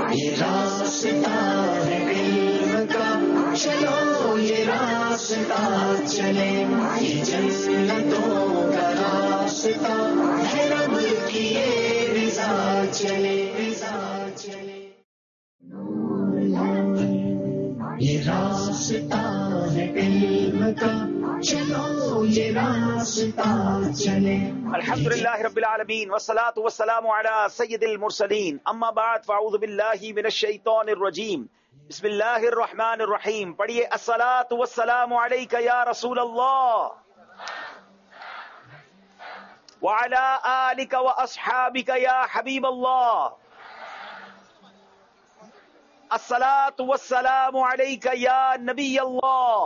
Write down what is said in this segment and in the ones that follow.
یہ راستہ ہے علم کا، چلو یہ راستہ چلے، یہ جنتوں کا راستہ ہے، رب کی یہ رضا چلے، رضا چلے۔ یہ راستہ ہے علم کا، چلو یہ راستہ چلے۔ الحمدللہ رب العالمین والصلاة والسلام علی سید المرسلین، اما بعد فاعوذ باللہ من الشیطان الرجیم، بسم اللہ الرحمن الرحیم۔ پڑھیے الصلاة والسلام علیک یا رسول اللہ وعلی آلک واصحابک یا حبیب اللہ، الصلاة والسلام علیک یا نبی اللہ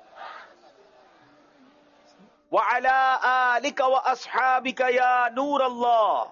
وعلی آلک واصحابک یا نور اللہ۔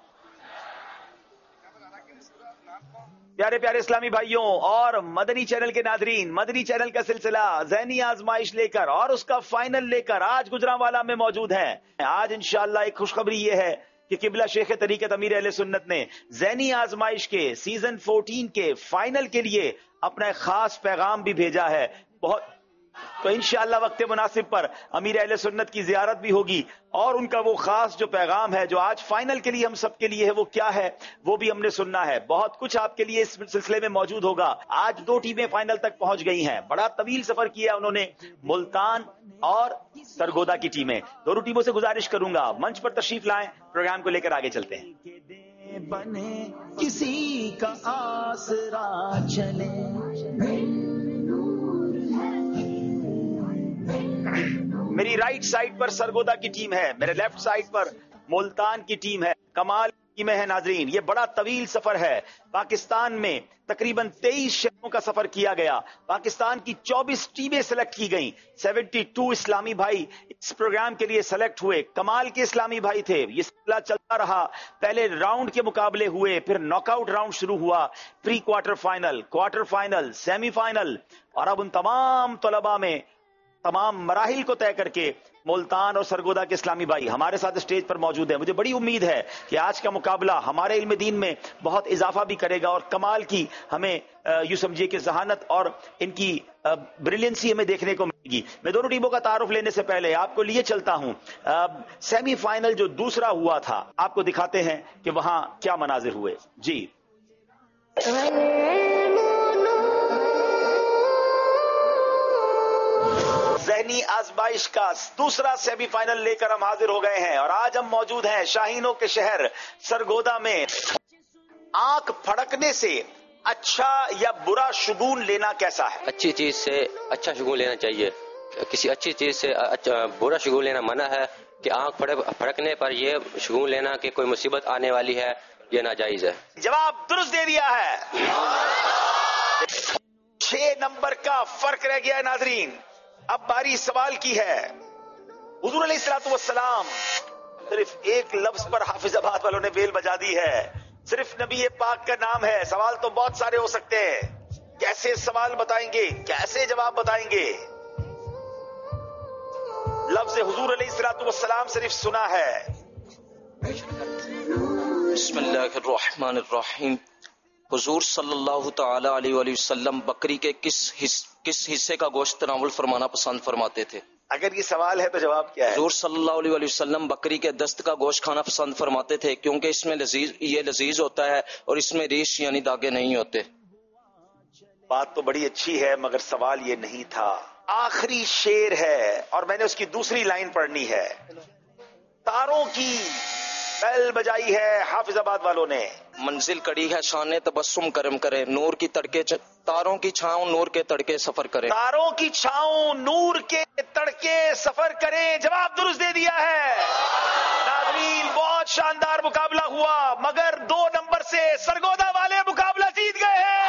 پیارے پیارے اسلامی بھائیوں اور مدنی چینل کے ناظرین، مدنی چینل کا سلسلہ ذہنی آزمائش لے کر اور اس کا فائنل لے کر آج گجرانوالا میں موجود ہیں۔ آج انشاءاللہ ایک خوشخبری یہ ہے کہ قبلہ شیخ طریقت امیر اہل سنت نے ذہنی آزمائش کے سیزن 14 کے فائنل کے لیے اپنا ایک خاص پیغام بھی بھیجا ہے۔ تو انشاءاللہ وقت مناسب پر امیر اہل سنت کی زیارت بھی ہوگی، اور ان کا وہ خاص جو پیغام ہے جو آج فائنل کے لیے ہم سب کے لیے ہے وہ کیا ہے وہ بھی ہم نے سننا ہے۔ بہت کچھ آپ کے لیے اس سلسلے میں موجود ہوگا۔ آج 2 ٹیمیں فائنل تک پہنچ گئی ہیں، بڑا طویل سفر کیا انہوں نے، ملتان اور سرگودا کی ٹیمیں۔ دونوں ٹیموں سے گزارش کروں گا منچ پر تشریف لائیں، پروگرام کو لے کر آگے چلتے ہیں۔ بنے کسی کا آسرا چلے، میری رائٹ سائڈ پر سرگودا کی ٹیم ہے، میرے لیفٹ سائڈ پر ملتان کی ٹیم ہے۔ کمال ٹیمیں ہیں ناظرین، یہ بڑا طویل سفر ہے۔ پاکستان میں تقریباً 23 شہروں کا سفر کیا گیا، پاکستان کی 24 ٹیمیں سلیکٹ کی گئیں، 72 اسلامی بھائی اس پروگرام کے لیے سلیکٹ ہوئے۔ کمال کے اسلامی بھائی تھے، یہ سلسلہ چلتا رہا۔ پہلے راؤنڈ کے مقابلے ہوئے، پھر ناک آؤٹ راؤنڈ شروع ہوا، pre quarter final, quarter final, semi final, اور اب ان تمام طلباء میں تمام مراحل کو طے کر کے ملتان اور سرگودا کے اسلامی بھائی ہمارے ساتھ اسٹیج پر موجود ہیں۔ مجھے بڑی امید ہے کہ آج کا مقابلہ ہمارے علم دین میں بہت اضافہ بھی کرے گا، اور کمال کی ہمیں یوں سمجھیے کہ ذہانت اور ان کی بریلینسی ہمیں دیکھنے کو ملے گی۔ میں دونوں ٹیموں کا تعارف لینے سے پہلے آپ کو لیے چلتا ہوں سیمی فائنل جو دوسرا ہوا تھا، آپ کو دکھاتے ہیں کہ وہاں کیا مناظر ہوئے۔ جی ذہنی آزمائش کا دوسرا سیمی فائنل لے کر ہم حاضر ہو گئے ہیں، اور آج ہم موجود ہیں شاہینوں کے شہر سرگودا میں۔ آنکھ پھڑکنے سے اچھا یا برا شگون لینا کیسا ہے؟ اچھی چیز سے اچھا شگون لینا چاہیے، کسی اچھی چیز سے برا شگون لینا منع ہے۔ کہ آنکھ پھڑکنے پر یہ شگون لینا کہ کوئی مصیبت آنے والی ہے، یہ ناجائز ہے۔ جواب درست دے دیا ہے۔ 6 نمبر کا فرق رہ گیا ہے ناظرین۔ اب باری سوال کی ہے۔ حضور علیہ الصلوۃ والسلام، صرف ایک لفظ پر حافظ آباد والوں نے بیل بجا دی ہے، صرف نبی پاک کا نام ہے۔ سوال تو بہت سارے ہو سکتے ہیں، کیسے سوال بتائیں گے، کیسے جواب بتائیں گے؟ لفظ حضور علیہ الصلوۃ والسلام صرف سنا ہے۔ بسم اللہ الرحمن الرحیم۔ حضور صلی اللہ تعالی علیہ وآلہ وسلم بکری کے کس حصے کا گوشت تناول فرمانا پسند فرماتے تھے؟ اگر یہ سوال ہے تو جواب کیا ہے؟ حضور صلی اللہ علیہ وآلہ وسلم بکری کے دست کا گوشت کھانا پسند فرماتے تھے، کیونکہ اس میں یہ لذیذ ہوتا ہے اور اس میں ریش یعنی داغے نہیں ہوتے۔ بات تو بڑی اچھی ہے، مگر سوال یہ نہیں تھا۔ آخری شعر ہے اور میں نے اس کی دوسری لائن پڑھنی ہے۔ تاروں کی بیل بجائی ہے حافظ آباد والوں نے۔ منزل کڑی ہے شان تبسم کرم کرے، نور کی تڑکے تاروں کی چھاؤں نور کے تڑکے سفر کرے۔ تاروں کی چھاؤں نور کے تڑکے سفر کریں، جواب درست دے دیا ہے۔ ناظرین بہت شاندار مقابلہ ہوا، مگر 2 نمبر سے سرگودا والے مقابلہ جیت گئے ہیں۔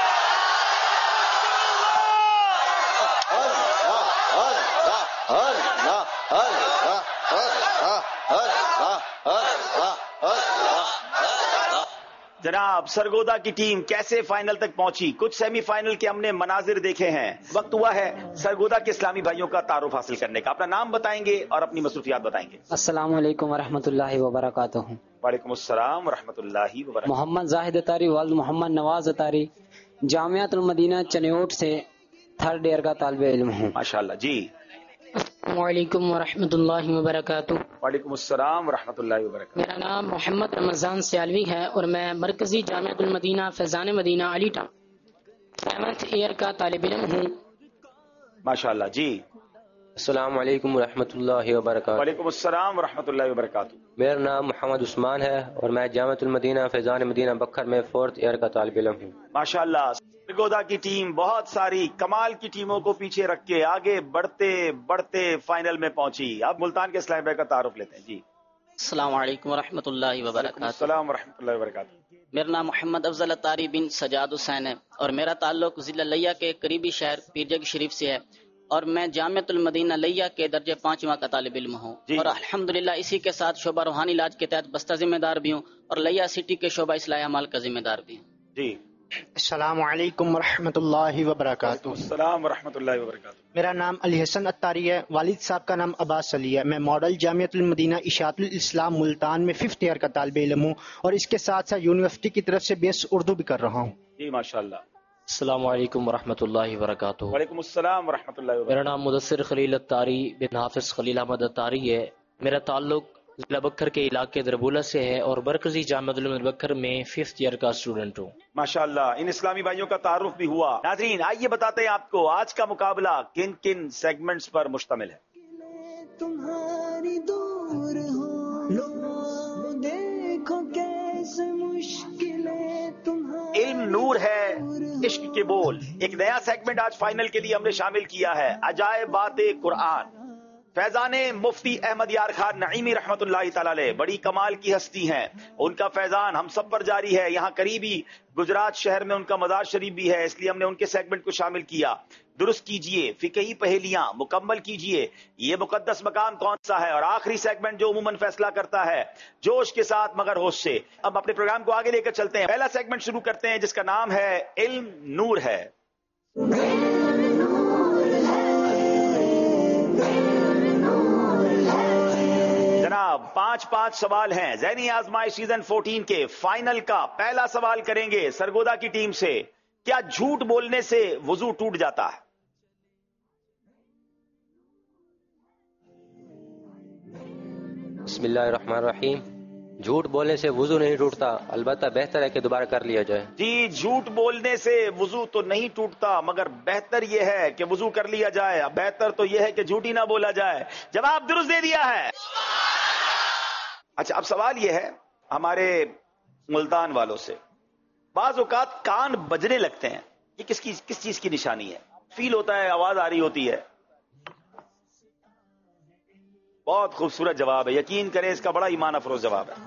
جناب سرگودا کی ٹیم کیسے فائنل تک پہنچی؟ کچھ سیمی فائنل کے ہم نے مناظر دیکھے ہیں۔ وقت ہوا ہے سرگودا کے اسلامی بھائیوں کا تعارف حاصل کرنے کا۔ اپنا نام بتائیں گے اور اپنی مصروفیات بتائیں گے۔ السلام علیکم ورحمۃ اللہ وبرکاتہ۔ وعلیکم السلام ورحمۃ اللہ وبرکاتہ۔ محمد زاہد اتاری، والد محمد نواز اتاری، جامعۃ المدینہ چنیوٹ سے 3rd ایئر کا طالب علم ہوں۔ ماشاءاللہ جی۔ السلام علیکم ورحمۃ اللہ وبرکاتہ۔ وعلیکم السلام ورحمۃ اللہ وبرکاتہ۔ میرا نام محمد رمضان سیالوی ہے اور میں مرکزی جامعۃ المدینہ فیضان مدینہ علی ٹاؤن 7th ایئر کا طالب علم ہوں۔ ماشاءاللہ جی۔ السلام علیکم ورحمۃ اللہ وبرکاتہ۔ وعلیکم السلام ورحمۃ اللہ وبرکاتہ۔ میرا نام محمد عثمان ہے اور میں جامعۃ المدینہ فیضان مدینہ بکھر میں 4th ایئر کا طالب علم ہوں۔ ماشاءاللہ سرگودا کی ٹیم بہت ساری کمال کی ٹیموں کو پیچھے رکھ کے آگے بڑھتے بڑھتے فائنل میں پہنچی۔ اب ملتان کے اسلام بھائی کا تعارف لیتے ہیں جی۔ السلام علیکم ورحمۃ اللہ وبرکاتہ۔ السلام ورحمۃ اللہ وبرکاتہ۔ میرا نام محمد افضل اطاری بن سجاد حسین ہے اور میرا تعلق ضلع لیا کے قریبی شہر پیرجگ شریف سے ہے اور میں جامعۃ المدینہ لیا کے درجے 5واں کا طالب علم ہوں جی۔ اور الحمدللہ اسی کے ساتھ شعبہ روحانی علاج کے تحت بستہ ذمہ دار بھی ہوں اور لیا سٹی کے شعبہ اصلاح اعمال کا ذمہ دار بھی ہوں۔ جی۔ السلام علیکم ورحمۃ اللہ وبرکاتہ۔ السلام ورحمۃ اللہ وبرکاتہ۔ میرا نام علی حسن اطاری ہے، والد صاحب کا نام عباس علی ہے۔ میں ماڈل جامعۃ المدینہ اشاعت الاسلام ملتان میں 5th ایئر کا طالب علم ہوں اور اس کے ساتھ ساتھ یونیورسٹی کی طرف سے BS اردو بھی کر رہا ہوں۔ جی ماشاءاللہ۔ السلام علیکم ورحمۃ اللہ وبرکاتہ۔ وعلیکم السلام ورحمۃ اللہ وبرکاتہ۔ میرا نام مدثر خلیل اطاری بن حافظ خلیل احمد اطاری ہے۔ میرا تعلق ضلع بکھر کے علاقے دربولہ سے ہے اور مرکزی جامعۃ المدینہ بکھر میں 5th ایئر کا اسٹوڈنٹ ہوں۔ ماشاءاللہ ان اسلامی بھائیوں کا تعارف بھی ہوا۔ ناظرین آئیے بتاتے ہیں آپ کو آج کا مقابلہ کن کن سیگمنٹس پر مشتمل ہے۔ تمہاری دور ہو لو دیکھو کیسے مشکلیں تمہاری علم نور ہے عشق کے بول، ایک نیا سیگمنٹ آج فائنل کے لیے ہم نے شامل کیا ہے، عجائبات قرآن۔ فیضان مفتی احمد یار خان نعیمی رحمت اللہ تعالی علیہ بڑی کمال کی ہستی ہیں، ان کا فیضان ہم سب پر جاری ہے۔ یہاں قریبی گجرات شہر میں ان کا مزار شریف بھی ہے، اس لیے ہم نے ان کے سیگمنٹ کو شامل کیا۔ درست کیجئے فقہی پہیلیاں، مکمل کیجئے یہ مقدس مقام کون سا ہے، اور آخری سیگمنٹ جو عموماً فیصلہ کرتا ہے جوش کے ساتھ مگر ہوش سے۔ اب اپنے پروگرام کو آگے لے کر چلتے ہیں، پہلا سیگمنٹ شروع کرتے ہیں جس کا نام ہے علم نور ہے۔ جناب 5 سوال ہیں، ذہنی آزمائش سیزن 14 کے فائنل کا پہلا سوال کریں گے سرگودا کی ٹیم سے، کیا جھوٹ بولنے سے وضو ٹوٹ جاتا ہے؟ بسم اللہ الرحمن الرحیم۔ جھوٹ بولنے سے وضو نہیں ٹوٹتا، البتہ بہتر ہے کہ دوبارہ کر لیا جائے۔ جی جھوٹ بولنے سے وضو تو نہیں ٹوٹتا مگر بہتر یہ ہے کہ وضو کر لیا جائے، بہتر تو یہ ہے کہ جھوٹ ہی نہ بولا جائے۔ جواب درست دے دیا ہے۔ اچھا اب سوال یہ ہے ہمارے ملتان والوں سے، بعض اوقات کان بجنے لگتے ہیں، یہ کس چیز کی نشانی ہے؟ فیل ہوتا ہے، آواز آ رہی ہوتی ہے۔ بہت خوبصورت جواب ہے، یقین کریں اس کا بڑا ایمان افروز جواب ہے۔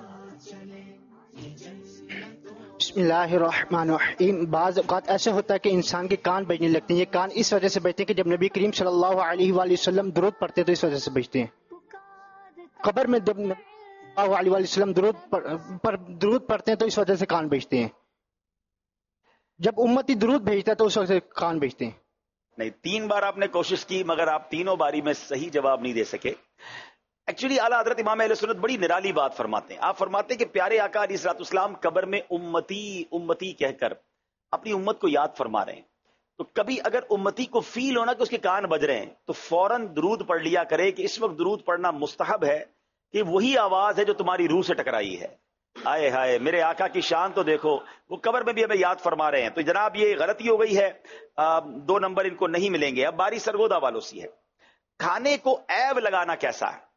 بسم اللہ الرحمن الرحیم۔ بعض اوقات ایسا ہوتا ہے کہ انسان کے کان بجنے لگتے ہیں، یہ کان اس وجہ سے بجتے ہیں کہ جب نبی کریم صلی اللہ علیہ وآلہ وسلم درود پڑھتے تو اس وجہ سے بجتے ہیں۔ قبر میں جب نبی صلی اللہ علیہ وآلہ وسلم درود پڑھتے ہیں تو اس وجہ سے کان بجتے ہیں، جب امتی درود بھیجتا ہے تو اس وجہ سے کان بجتے ہیں۔ نہیں، 3 بار آپ نے کوشش کی مگر آپ تینوں باری میں صحیح جواب نہیں دے سکے۔ ایکچولی اعلیٰ حضرت امام اہل سنت بڑی نرالی بات فرماتے ہیں۔ آپ فرماتے ہیں کہ پیارے آقا علیہ الصلوۃ والسلام قبر میں امتی امتی کہہ کر اپنی امت کو یاد فرما رہے ہیں، تو کبھی اگر امتی کو فیل ہونا کہ اس کے کان بج رہے ہیں تو فوراً درود پڑھ لیا کرے کہ اس وقت درود پڑھنا مستحب ہے کہ وہی آواز ہے جو تمہاری روح سے ٹکرائی ہے۔ آئے ہائے میرے آقا کی شان تو دیکھو، وہ قبر میں بھی ہمیں یاد فرما رہے ہیں۔ تو جناب یہ غلطی ہو گئی ہے، 2 نمبر ان کو نہیں ملیں گے۔ اب باری سرگودا والوں سی ہے، کھانے کو عیب لگانا کیسا ہے؟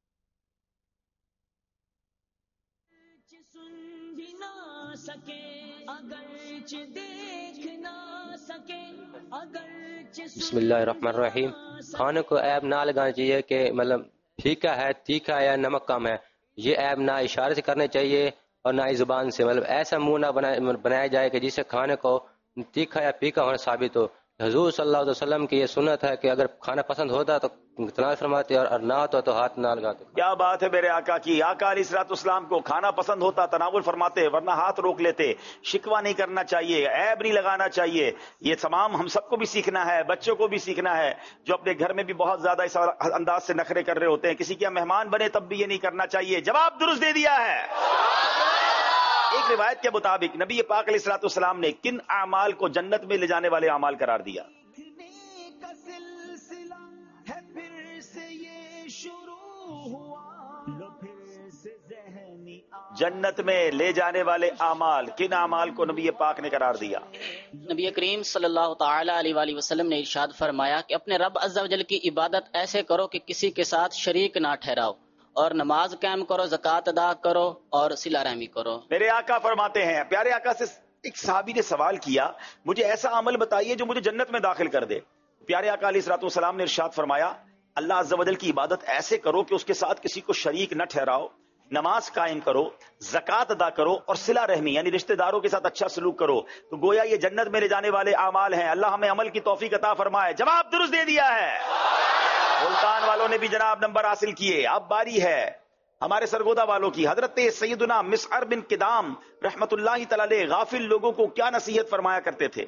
بسم اللہ الرحمن الرحیم۔ کھانے کو عیب نہ لگانا چاہیے کہ مطلب پھیکا ہے، تیکھا ہے یا نمک کم ہے، یہ عیب نہ اشارے سے کرنے چاہیے اور نہ ہی زبان سے، مطلب ایسا منہ نہ بنایا جائے کہ جس سے کھانے کو تیکھا یا پھیکا ہونا ثابت ہو۔ حضور صلی اللہ علیہ وسلم کی یہ سنت ہے کہ اگر کھانا پسند ہوتا تو تناول فرماتے اور نہ ہوتا تو ہاتھ نہ لگاتے۔ کیا بات ہے میرے آقا کی، آقا علیہ الصلوۃ والسلام کو کھانا پسند ہوتا تناول فرماتے ورنہ ہاتھ روک لیتے۔ شکوہ نہیں کرنا چاہیے، عیب نہیں لگانا چاہیے، یہ تمام ہم سب کو بھی سیکھنا ہے، بچوں کو بھی سیکھنا ہے جو اپنے گھر میں بھی بہت زیادہ اس انداز سے نخرے کر رہے ہوتے ہیں، کسی کے مہمان بنے تب بھی یہ نہیں کرنا چاہیے۔ جواب درست دے دیا ہے۔ ایک روایت کے مطابق نبی پاک علیہ الصلوۃ والسلام نے کن اعمال کو جنت میں لے جانے والے اعمال قرار دیا؟ کا سلسلہ ہے پھر سے یہ شروع ہوا، لو پھر سے ذہنی جنت میں لے جانے والے اعمال، کن اعمال کو نبی پاک نے قرار دیا؟ نبی کریم صلی اللہ تعالی علیہ وآلہ وسلم نے ارشاد فرمایا کہ اپنے رب عز و جل کی عبادت ایسے کرو کہ کسی کے ساتھ شریک نہ ٹھہراؤ، اور نماز قائم کرو، زکوٰۃ ادا کرو، اور صلہ رحمی کرو۔ میرے آقا فرماتے ہیں، پیارے آقا سے ایک صحابی نے سوال کیا، مجھے ایسا عمل بتائیے جو مجھے جنت میں داخل کر دے۔ پیارے آقا علیہ الصلوۃ والسلام نے ارشاد فرمایا، اللہ عز و جل کی عبادت ایسے کرو کہ اس کے ساتھ کسی کو شریک نہ ٹھہراؤ، نماز قائم کرو، زکوٰۃ ادا کرو، اور صلہ رحمی یعنی رشتہ داروں کے ساتھ اچھا سلوک کرو۔ تو گویا یہ جنت میں لے جانے والے اعمال ہیں۔ اللہ ہمیں عمل کی توفیق عطا فرمائے۔ جواب درست دے دیا ہے۔ ملتان والوں نے بھی جناب نمبر حاصل کیے۔ اب باری ہے ہمارے سرگودا والوں کی۔ حضرت سیدنا مسعر بن کدام رحمت اللہ تعالی علیہ غافل لوگوں کو کیا نصیحت فرمایا کرتے تھے؟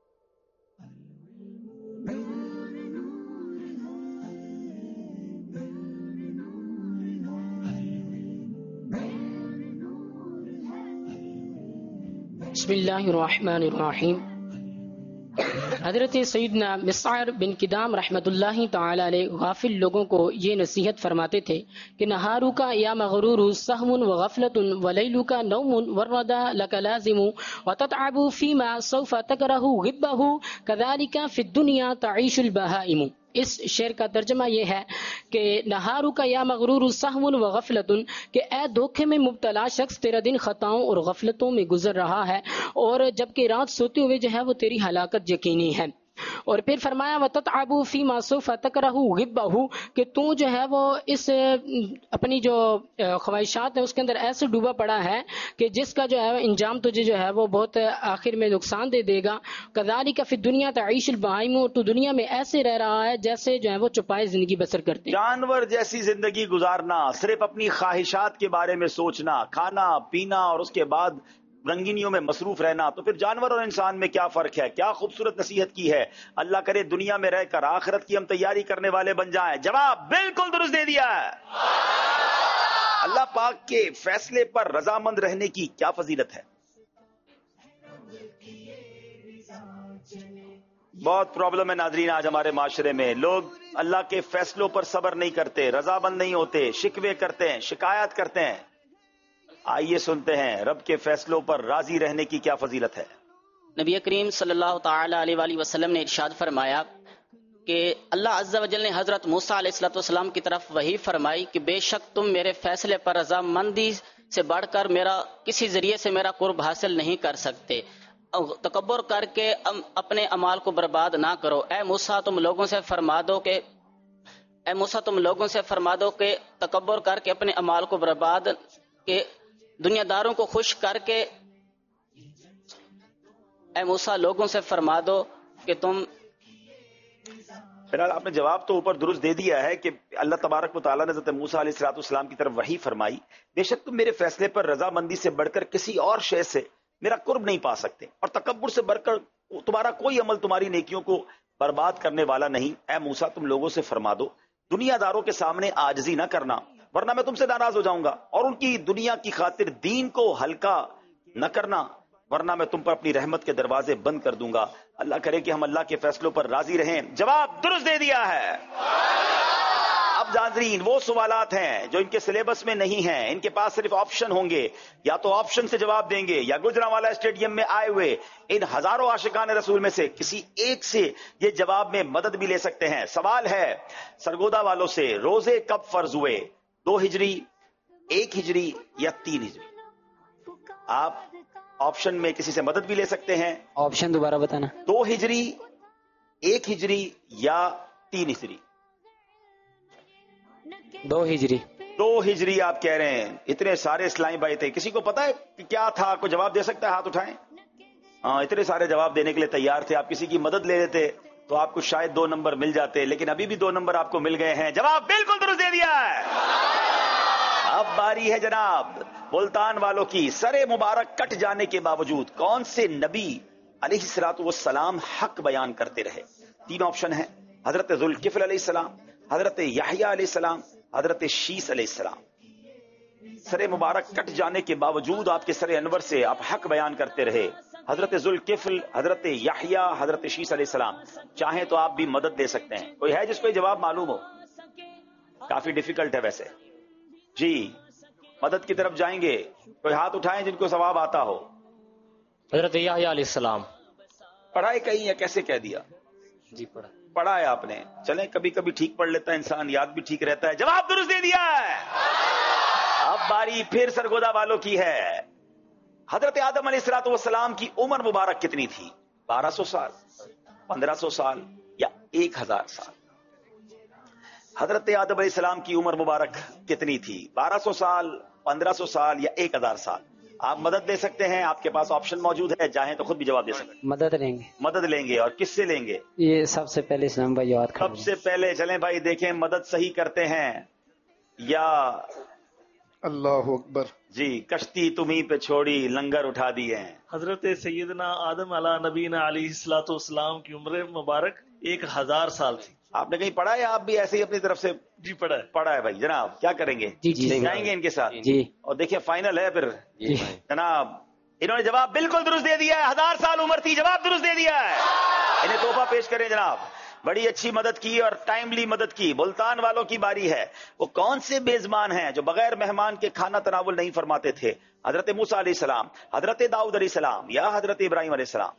بسم اللہ الرحمن الرحیم۔ حضرت سیدنا مسعر بن کدام رحمت اللہ تعالی علیہ غافل لوگوں کو یہ نصیحت فرماتے تھے کہ نہارو کا یا مغرور سہم و غفلت ولیلو کا نوم والردى لك لازم وتتعب فيما سوف تكره غبه كذلك في الدنيا تعيش البهائم۔ اس شعر کا ترجمہ یہ ہے کہ نہارو کا یا مغرور سہم و غفلت، کہ اے دھوکے میں مبتلا شخص، تیرا دن خطاؤں اور غفلتوں میں گزر رہا ہے، اور جبکہ رات سوتے ہوئے جو ہے وہ تیری ہلاکت یقینی ہے۔ اور پھر فرمایا وَتَتْعَبُ فِي مَا سَوْفَ تَكْرَهُ غِبَّهُ، کہ تو جو ہے وہ اس اپنی جو خواہشات ہیں اس کے اندر ایسے ڈوبا پڑا ہے کہ جس کا جو ہے انجام تجھے جو ہے وہ بہت آخر میں نقصان دے دے گا۔ كَذَلِكَ فِي الدُّنْيَا تَعِيشُ الْبَهَائِمُ، تو دنیا میں ایسے رہ رہا ہے جیسے جو ہے وہ چوپائے زندگی بسر کرتے ہیں۔ جانور جیسی زندگی گزارنا، صرف اپنی خواہشات کے بارے میں سوچنا، کھانا پینا اور اس کے بعد رنگینیوں میں مصروف رہنا، تو پھر جانور اور انسان میں کیا فرق ہے؟ کیا خوبصورت نصیحت کی ہے۔ اللہ کرے دنیا میں رہ کر آخرت کی ہم تیاری کرنے والے بن جائیں۔ جواب بالکل درست دے دیا ہے۔ اللہ پاک کے فیصلے پر رضامند رہنے کی کیا فضیلت ہے؟ بہت پرابلم ہے ناظرین آج ہمارے معاشرے میں، لوگ اللہ کے فیصلوں پر صبر نہیں کرتے، رضامند نہیں ہوتے، شکوے کرتے ہیں، شکایت کرتے ہیں۔ آئیے سنتے ہیں رب کے فیصلوں پر راضی رہنے کی کیا فضیلت ہے۔ نبی کریم صلی اللہ تعالی علیہ وآلہ وسلم نے ارشاد فرمایا کہ اللہ عز و جل نے حضرت موسیٰ علیہ السلام کی طرف وحی فرمائی کہ بے شک تم میرے فیصلے پر رضامندی سے بڑھ کر میرا کسی ذریعے سے میرا قرب حاصل نہیں کر سکتے۔ تکبر کر کے اپنے اعمال کو برباد نہ کرو۔ اے موسیٰ تم لوگوں سے فرما دو کہ تکبر کر کے اپنے اعمال کو برباد کے دنیا داروں کو خوش کر کے، اے موسیٰ لوگوں سے فرما دو کہ تم۔ فی آپ نے جواب تو اوپر درست دے دیا ہے کہ اللہ تبارک و تعالیٰ نے حضرت موسیٰ علیہ السلام کی طرف وحی فرمائی، بے شک تم میرے فیصلے پر رضامندی سے بڑھ کر کسی اور شے سے میرا قرب نہیں پا سکتے، اور تکبر سے بڑھ کر تمہارا کوئی عمل تمہاری نیکیوں کو برباد کرنے والا نہیں۔ اے موسیٰ تم لوگوں سے فرما دو دنیا داروں کے سامنے عاجزی نہ کرنا، ورنہ میں تم سے ناراض ہو جاؤں گا، اور ان کی دنیا کی خاطر دین کو ہلکا نہ کرنا، ورنہ میں تم پر اپنی رحمت کے دروازے بند کر دوں گا۔ اللہ کرے کہ ہم اللہ کے فیصلوں پر راضی رہیں۔ جواب درست دے دیا ہے۔ اب ناظرین وہ سوالات ہیں جو ان کے سلیبس میں نہیں ہیں، ان کے پاس صرف آپشن ہوں گے، یا تو آپشن سے جواب دیں گے یا گجرانوالہ اسٹیڈیم میں آئے ہوئے ان ہزاروں عاشقان رسول میں سے کسی ایک سے یہ جواب میں مدد بھی لے سکتے ہیں۔ سوال ہے سرگودا والوں سے، روزے کب فرض ہوئے؟ 2 ہجری، 1 ہجری یا 3 ہجری؟ آپ آپشن میں کسی سے مدد بھی لے سکتے ہیں۔ آپشن دوبارہ بتانا۔ 2 ہجری، 1 ہجری یا 3 ہجری؟ 2 ہجری۔ 2 ہجری آپ کہہ رہے ہیں۔ اتنے سارے اسلامی بھائی تھے، کسی کو پتا ہے کہ کیا تھا؟ کوئی جواب دے سکتا ہے؟ ہاتھ اٹھائیں۔ ہاں اتنے سارے جواب دینے کے لیے تیار تھے، آپ کسی کی مدد لے لیتے تو آپ کو شاید 2 نمبر مل جاتے، لیکن ابھی بھی 2 نمبر آپ کو مل گئے ہیں۔ جواب بالکل درست دے دیا ہے۔ اب باری ہے جناب ملتان والوں کی۔ سر مبارک کٹ جانے کے باوجود کون سے نبی علیہ الصلوۃ والسلام حق بیان کرتے رہے؟ 3 آپشن ہیں، حضرت ذوالکفل علیہ السلام، حضرت یحییٰ علیہ السلام، حضرت شیس علیہ السلام۔ سر مبارک کٹ جانے کے باوجود آپ کے سر انور سے آپ حق بیان کرتے رہے. حضرت ذوالکفل، حضرت یحییٰ، حضرت شیس علیہ السلام، چاہیں تو آپ بھی مدد دے سکتے ہیں. کوئی ہے جس کو یہ جواب معلوم ہو؟ کافی ڈیفیکلٹ ہے ویسے. جی مدد کی طرف جائیں گے. کوئی ہاتھ اٹھائیں جن کو ثواب آتا ہو. حضرت یحییٰ علیہ السلام. پڑھائے کہیں یا کیسے کہہ دیا؟ جی پڑھا ہے آپ نے. چلیں کبھی کبھی ٹھیک پڑھ لیتا ہے انسان، یاد بھی ٹھیک رہتا ہے. جواب درست دے دیا ہے. اب باری پھر سرگودا والوں کی ہے. حضرت آدم علیہ السلام کی عمر مبارک کتنی تھی؟ 1200 سال، 1500 سال یا 1000 سال؟ حضرت آدم علیہ السلام کی عمر مبارک کتنی تھی؟ 1200 سال، 1500 سال یا 1000 سال؟ آپ مدد دے سکتے ہیں، آپ کے پاس آپشن موجود ہے، چاہیں تو خود بھی جواب دے سکتے ہیں. مدد لیں گے. مدد لیں گے. اور کس سے لیں گے؟ یہ سب سے پہلے اسلام بھائی یاد کریں. سب سے پہلے چلیں بھائی دیکھیں مدد صحیح کرتے ہیں یا اللہ اکبر. جی کشتی تمہیں پہ چھوڑی لنگر اٹھا دیے ہیں. حضرت سیدنا آدم علیہ نبینا علیہ الصلوۃ والسلام کی عمر مبارک 1000 سال تھی. آپ نے کہیں پڑھا ہے؟ آپ بھی ایسے ہی اپنی طرف سے؟ جی پڑھا ہے. پڑھا ہے بھائی. جناب کیا کریں گے؟ جی جائیں گے ان کے ساتھ. جی اور دیکھیں فائنل ہے پھر. جی جناب انہوں نے جواب بالکل درست دے دیا ہے. 1000 سال عمر تھی، جواب درست دے دیا ہے. انہیں تحفہ پیش کریں جناب. بڑی اچھی مدد کی اور ٹائملی مدد کی. ملتان والوں کی باری ہے. وہ کون سے میزبان ہیں جو بغیر مہمان کے کھانا تناول نہیں فرماتے تھے؟ حضرت موسیٰ علیہ السلام، حضرت داؤد علیہ السلام یا حضرت ابراہیم علیہ السلام؟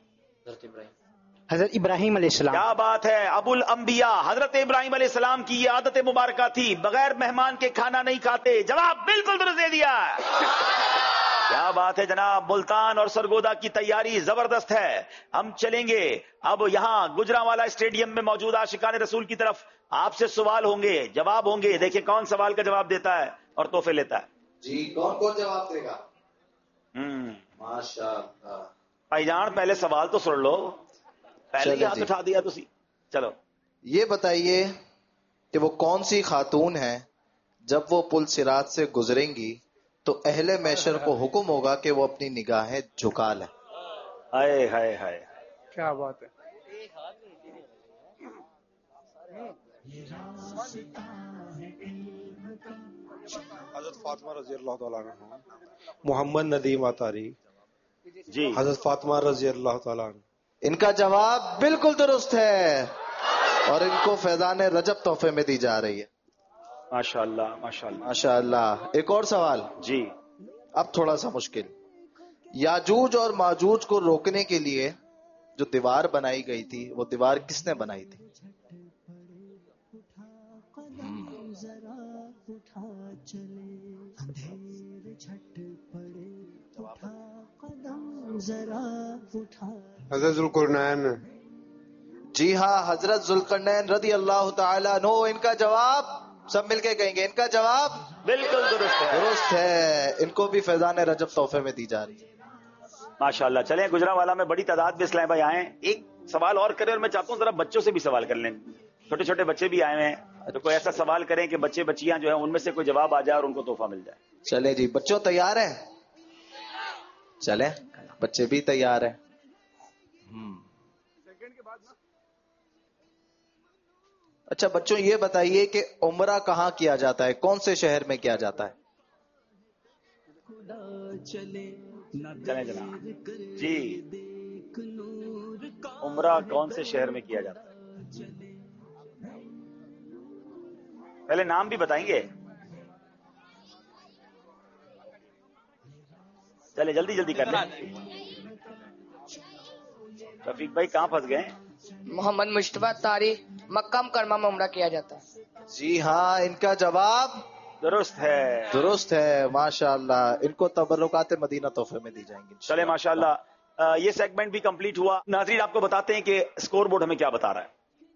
حضرت ابراہیم علیہ السلام. کیا بات ہے. ابو الانبیاء حضرت ابراہیم علیہ السلام کی یہ عادت مبارکہ تھی، بغیر مہمان کے کھانا نہیں کھاتے. جواب بالکل درست دے دیا. کیا بات ہے جناب. ملتان اور سرگودا کی تیاری زبردست ہے. ہم چلیں گے اب یہاں گجرانوالا اسٹیڈیم میں موجود عاشقان رسول کی طرف. آپ سے سوال ہوں گے، جواب ہوں گے. دیکھیں کون سوال کا جواب دیتا ہے اور تحفے لیتا ہے. جی کون کون جواب دے گا؟ ماشاءاللہ. بھائی جان پہلے سوال تو سن لو. پہلے ہی ہاتھ اٹھا دیا تسی. چلو یہ بتائیے کہ وہ کون سی خاتون ہیں جب وہ پل صراط سے گزریں گی تو اہل محشر کو حکم ہوگا کہ وہ اپنی نگاہیں جھکا لیں. ہائے ہائے ہائے کیا بات ہے. حضرت فاطمہ رضی اللہ تعالیٰ عنہ، محمد ندیم اتاری. جی حضرت فاطمہ رضی اللہ تعالیٰ عنہ. ان کا جواب بالکل درست ہے اور ان کو فیضان رجب تحفے میں دی جا رہی ہے. ماشاءاللہ ماشاءاللہ ماشاءاللہ. ایک اور سوال. جی اب تھوڑا سا مشکل. یاجوج اور ماجوج کو روکنے کے لیے جو دیوار بنائی گئی تھی وہ دیوار کس نے بنائی تھی؟ حضرت ذوالقرنین. جی ہاں حضرت ذوالقرنین رضی اللہ تعالیٰ عنہ. ان کا جواب سب مل کے کہیں گے. ان کا جواب بالکل درست ہے. درست ہے. ان کو بھی فیضان رجب تحفے میں دی جا رہی ہے. ماشاءاللہ. چلیں گجرانوالا میں بڑی تعداد میں اسلام بھائی آئے. ایک سوال اور کریں اور میں چاہتا ہوں ذرا بچوں سے بھی سوال کر لیں. چھوٹے چھوٹے بچے بھی آئے ہیں تو کوئی ایسا سوال کریں کہ بچے بچیاں جو ہیں ان میں سے کوئی جواب آ جائے اور ان کو تحفہ مل جائے. چلے جی بچوں تیار ہیں؟ چلیں بچے بھی تیار ہیں. اچھا بچوں یہ بتائیے کہ عمرہ کہاں کیا جاتا ہے؟ کون سے شہر میں کیا جاتا ہے؟ چلیں جناب. جی عمرہ کون سے شہر میں کیا جاتا ہے؟ پہلے نام بھی بتائیں گے. چلے جلدی جلدی کر لیں. رفیق بھائی کہاں پھنس گئے؟ محمد مشتبہ تاری. مکہ مکرمہ میں عمرہ کیا جاتا ہے. جی ہاں ان کا جواب درست ہے. درست ہے. ماشاءاللہ. ان کو تبرکات مدینہ تحفے میں دی جائیں گی. چلے ماشاءاللہ. یہ سیگمنٹ بھی کمپلیٹ ہوا. ناظرین آپ کو بتاتے ہیں کہ اسکور بورڈ ہمیں کیا بتا رہا ہے.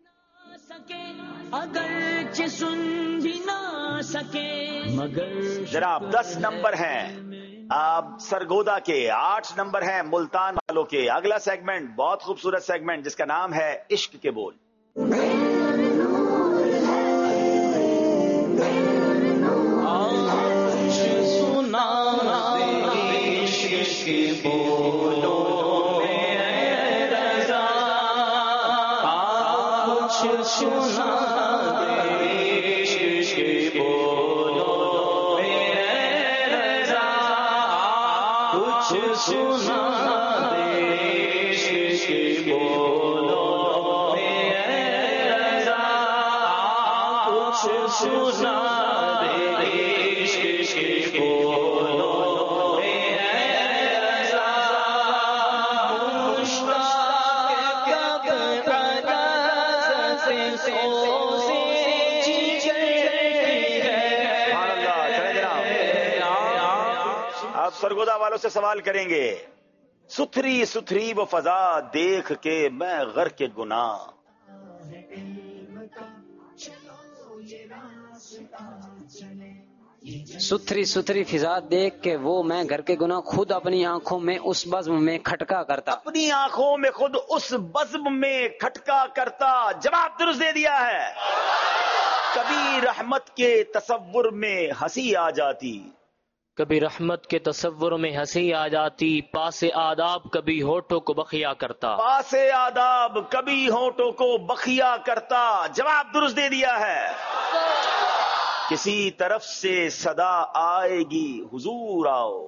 اگرچہ سن بھی نہ سکے مگر جناب 10 نمبر ہیں آپ سرگودا کے، 8 نمبر ہیں ملتان والوں کے. اگلا سیگمنٹ بہت خوبصورت سیگمنٹ جس کا نام ہے عشق کے بول. سرگودا والوں سے سوال کریں گے، ستھری ستھری وہ فضا دیکھ کے میں غر کے گناہ، ستھری ستھری فضا دیکھ کے وہ میں گھر کے گناہ خود اپنی آنکھوں میں اس بزم میں کھٹکا کرتا، اپنی آنکھوں میں خود اس بزم میں کھٹکا کرتا۔ جواب درست دے دیا ہے۔ کبھی رحمت کے تصور میں ہنسی آ جاتی، کبھی رحمت کے تصور میں ہنسی آ جاتی، پاس آداب کبھی ہونٹوں کو بخیا کرتا، پاس آداب کبھی ہونٹوں کو بخیا کرتا۔ جواب درست دے دیا ہے۔ کسی طرف سے صدا آئے گی حضور آؤ،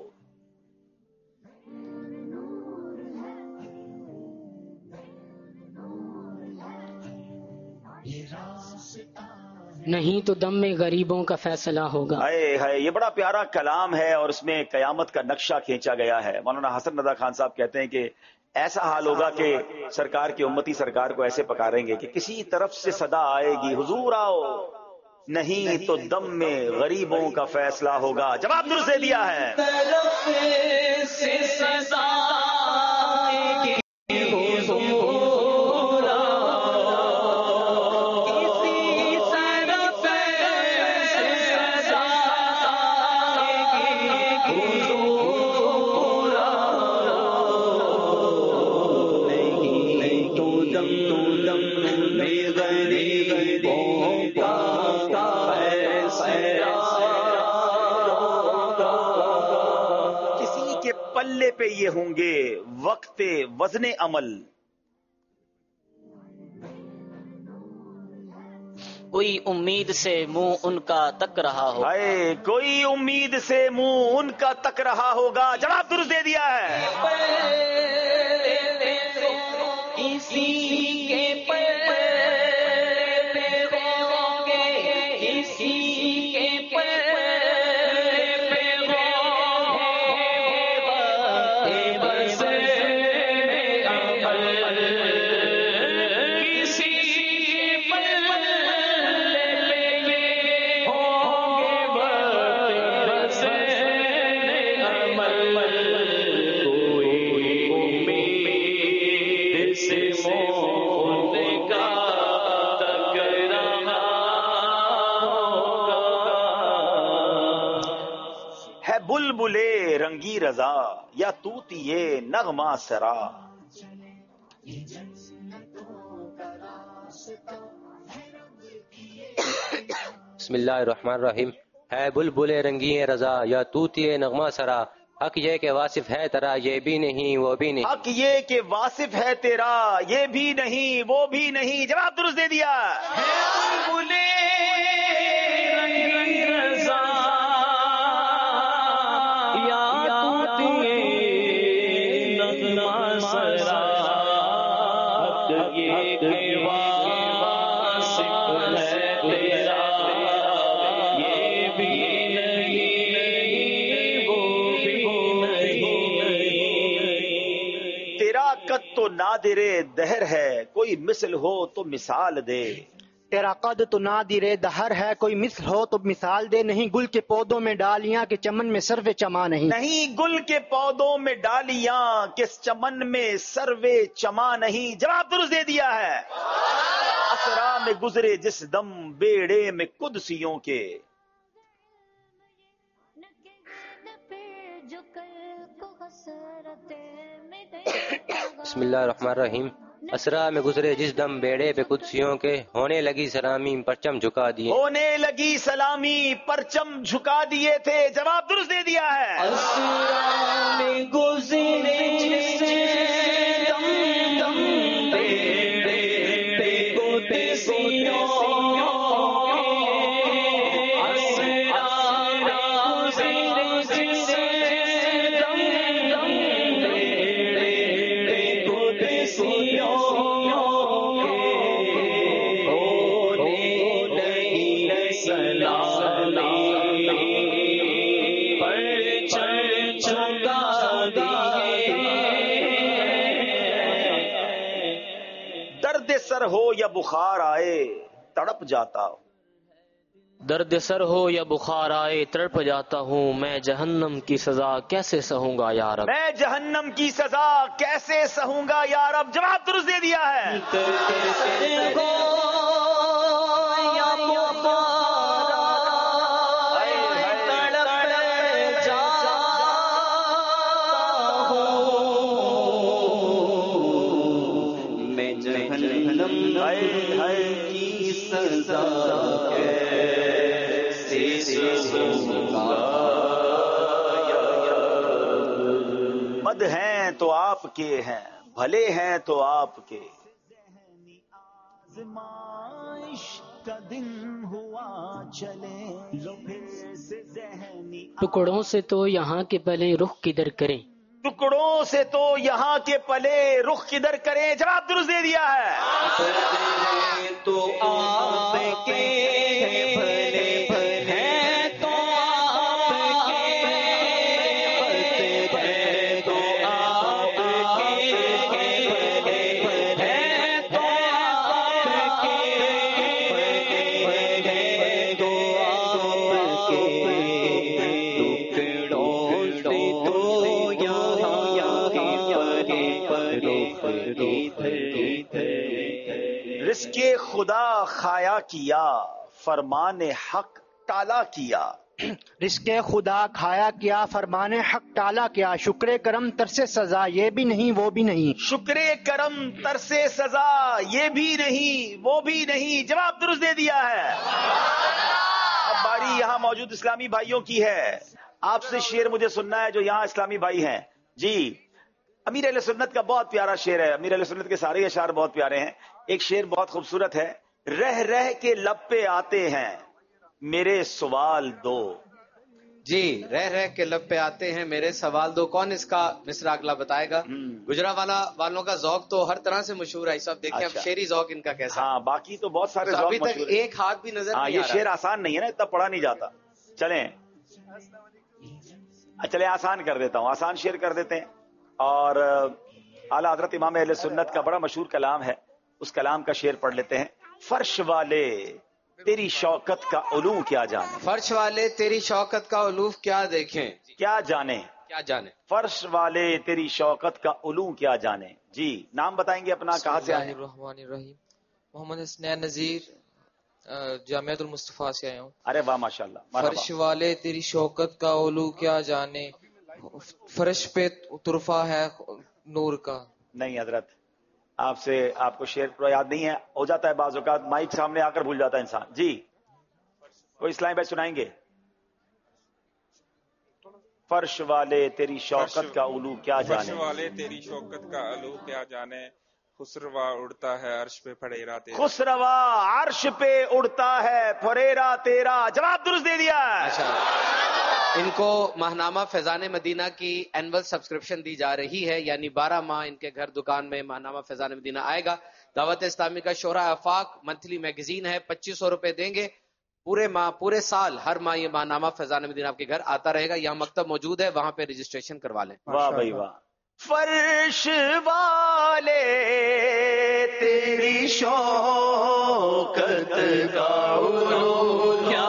نہیں تو دم میں غریبوں کا فیصلہ ہوگا۔ یہ بڑا پیارا کلام ہے اور اس میں قیامت کا نقشہ کھینچا گیا ہے۔ مولانا حسن رضا خان صاحب کہتے ہیں کہ ایسا حال ہوگا کہ سرکار کی امتی سرکار کو ایسے پکاریں گے کہ کسی طرف سے صدا آئے گی حضور آؤ، نہیں تو دم میں غریبوں کا فیصلہ ہوگا۔ جواب درست دے دیا ہے۔ پلے پہ یہ ہوں گے وقت وزن عمل، کوئی امید سے منہ ان کا تک رہا ہوگا، کوئی امید سے منہ ان کا تک رہا ہوگا۔ جواب درست دے دیا ہے۔ بلبلے رنگی رضا یا طوطیے نغمہ سرا، بسم اللہ الرحمن الرحیم۔ ہے بلبل رنگی رضا یا طوطی نغمہ سرا، حق یہ کہ واصف ہے تیرا یہ بھی نہیں وہ بھی نہیں، حق یہ کہ واصف ہے تیرا یہ بھی نہیں وہ بھی نہیں۔ جواب درست دے دیا۔ تو نادر دہر ہے کوئی مثل ہو تو مثال دے، تیرا قد تو نادر دہر ہے کوئی مثل ہو تو مثال دے، نہیں گل کے پودوں میں ڈالیاں کہ چمن میں سرو چما نہیں، نہیں گل کے پودوں میں ڈالیاں کس چمن میں سرو چما نہیں۔ جواب درست دے دیا ہے۔ اسرا میں گزرے جس دم بیڑے میں قدسیوں کے، بسم اللہ الرحمن الرحیم۔ اسرا میں گزرے جس دم بیڑے پہ قدسیوں کے، ہونے لگی سلامی پرچم جھکا دیے، ہونے لگی سلامی پرچم جھکا دیے تھے۔ جواب درست دے دیا ہے۔ اسرا میں گزرے جس دم بیڑے پہ قدسیوں کے، سر ہو یا بخار آئے تڑپ جاتا ہوں. درد سر ہو یا بخار آئے تڑپ جاتا ہوں، میں جہنم کی سزا کیسے سہوں گا یا رب. میں جہنم کی سزا کیسے سہوں گا یا رب. جواب درست دے دیا ہے. بد ہیں تو آپ کے ہیں، بھلے ہیں تو آپ کے. ٹکڑوں سے تو یہاں کے پلے رخ کدھر کریں، ٹکڑوں سے تو یہاں کے پلے رخ کدھر کریں. جواب درست دے دیا ہے. تو آپ کے بھلے ہیں تو آپ کے تو آپ کے بھلے ہیں تو آپ کے تو آپ کے ٹکڑوں سے تو یہاں رزق خدا خایا کیا، فرمان حق ٹالا کیا. رزق خدا کھایا کیا، فرمان حق ٹالا کیا. شکر کرم ترس سزا یہ بھی نہیں وہ بھی نہیں. شکر کرم ترس سزا یہ بھی نہیں وہ بھی نہیں. جواب درست دے دیا ہے. اب باری یہاں موجود اسلامی بھائیوں کی ہے. آپ سے شعر مجھے سننا ہے جو یہاں اسلامی بھائی ہیں. جی امیر اہل سنت کا بہت پیارا شعر ہے. امیر اہل سنت کے سارے اشعار بہت پیارے ہیں. ایک شعر بہت خوبصورت ہے. رہ رہ کے لب پہ آتے ہیں میرے سوال دو. جی رہ رہ کے لب پہ آتے ہیں میرے سوال دو. کون اس کا مصرع اگلا بتائے گا؟ گجرانوالہ والوں کا ذوق تو ہر طرح سے مشہور ہے. سب دیکھیں اب شعری ذوق ان کا کیسا. ہاں باقی تو بہت سارے ذوق ابھی تک مشہور ہیں. ایک ہاتھ بھی نظر نہیں یہ آ رہا شعر آسان نہیں ہے نا، اتنا پڑھا نہیں جاتا. چلیں آسان کر دیتا ہوں. آسان شعر کر دیتے ہیں. اور اعلیٰ حضرت امام اہل سنت کا بڑا مشہور کلام ہے، اس کلام کا شعر پڑھ لیتے ہیں. فرش والے تیری شوکت کا علو کیا جانے. فرش والے تیری شوکت کا علو کیا دیکھیں. کیا جانے کیا جانے. فرش والے تیری شوکت کا علو کیا جانے. جی نام بتائیں گے اپنا، کہاں سے آئے؟ الرحمن الرحیم. محمد حسنین نذیر، جامعۃ المصطفیٰ سے آیا ہوں. ارے واہ ماشاءاللہ. فرش والے تیری شوکت کا علو کیا جانے، فرش پہ طرفہ ہے نور کا. نہیں حضرت آپ کو شعر پورا یاد نہیں ہے. ہو جاتا ہے بعض اوقات، مائک سامنے آ کر بھول جاتا ہے انسان. جی کوئی اسلامی بھائی سنائیں گے؟ فرش والے تیری شوکت کا علو کیا جانے. فرش والے تیری شوکت کا علو کیا جانے، خسروا اڑتا ہے عرش پہ پھریرا تیرا. خسروا عرش پہ اڑتا ہے پھریرا تیرا. جواب درست دے دیا. ان کو ماہنامہ فیضان مدینہ کی اینول سبسکرپشن دی جا رہی ہے، یعنی 12 ماہ ان کے گھر دکان میں ماہنامہ فیضان مدینہ آئے گا. دعوت اسلامی کا شورا آفاق منتھلی میگزین ہے، 2500 روپے دیں گے. پورے ماہ پورے سال ہر ماہ یہ ماہنامہ فیضان مدینہ آپ کے گھر آتا رہے گا. یہاں مکتب موجود ہے، وہاں پہ رجسٹریشن کروا لیں. واہ بھائی واہ. فرش والے تیری شوکت کا علو کیا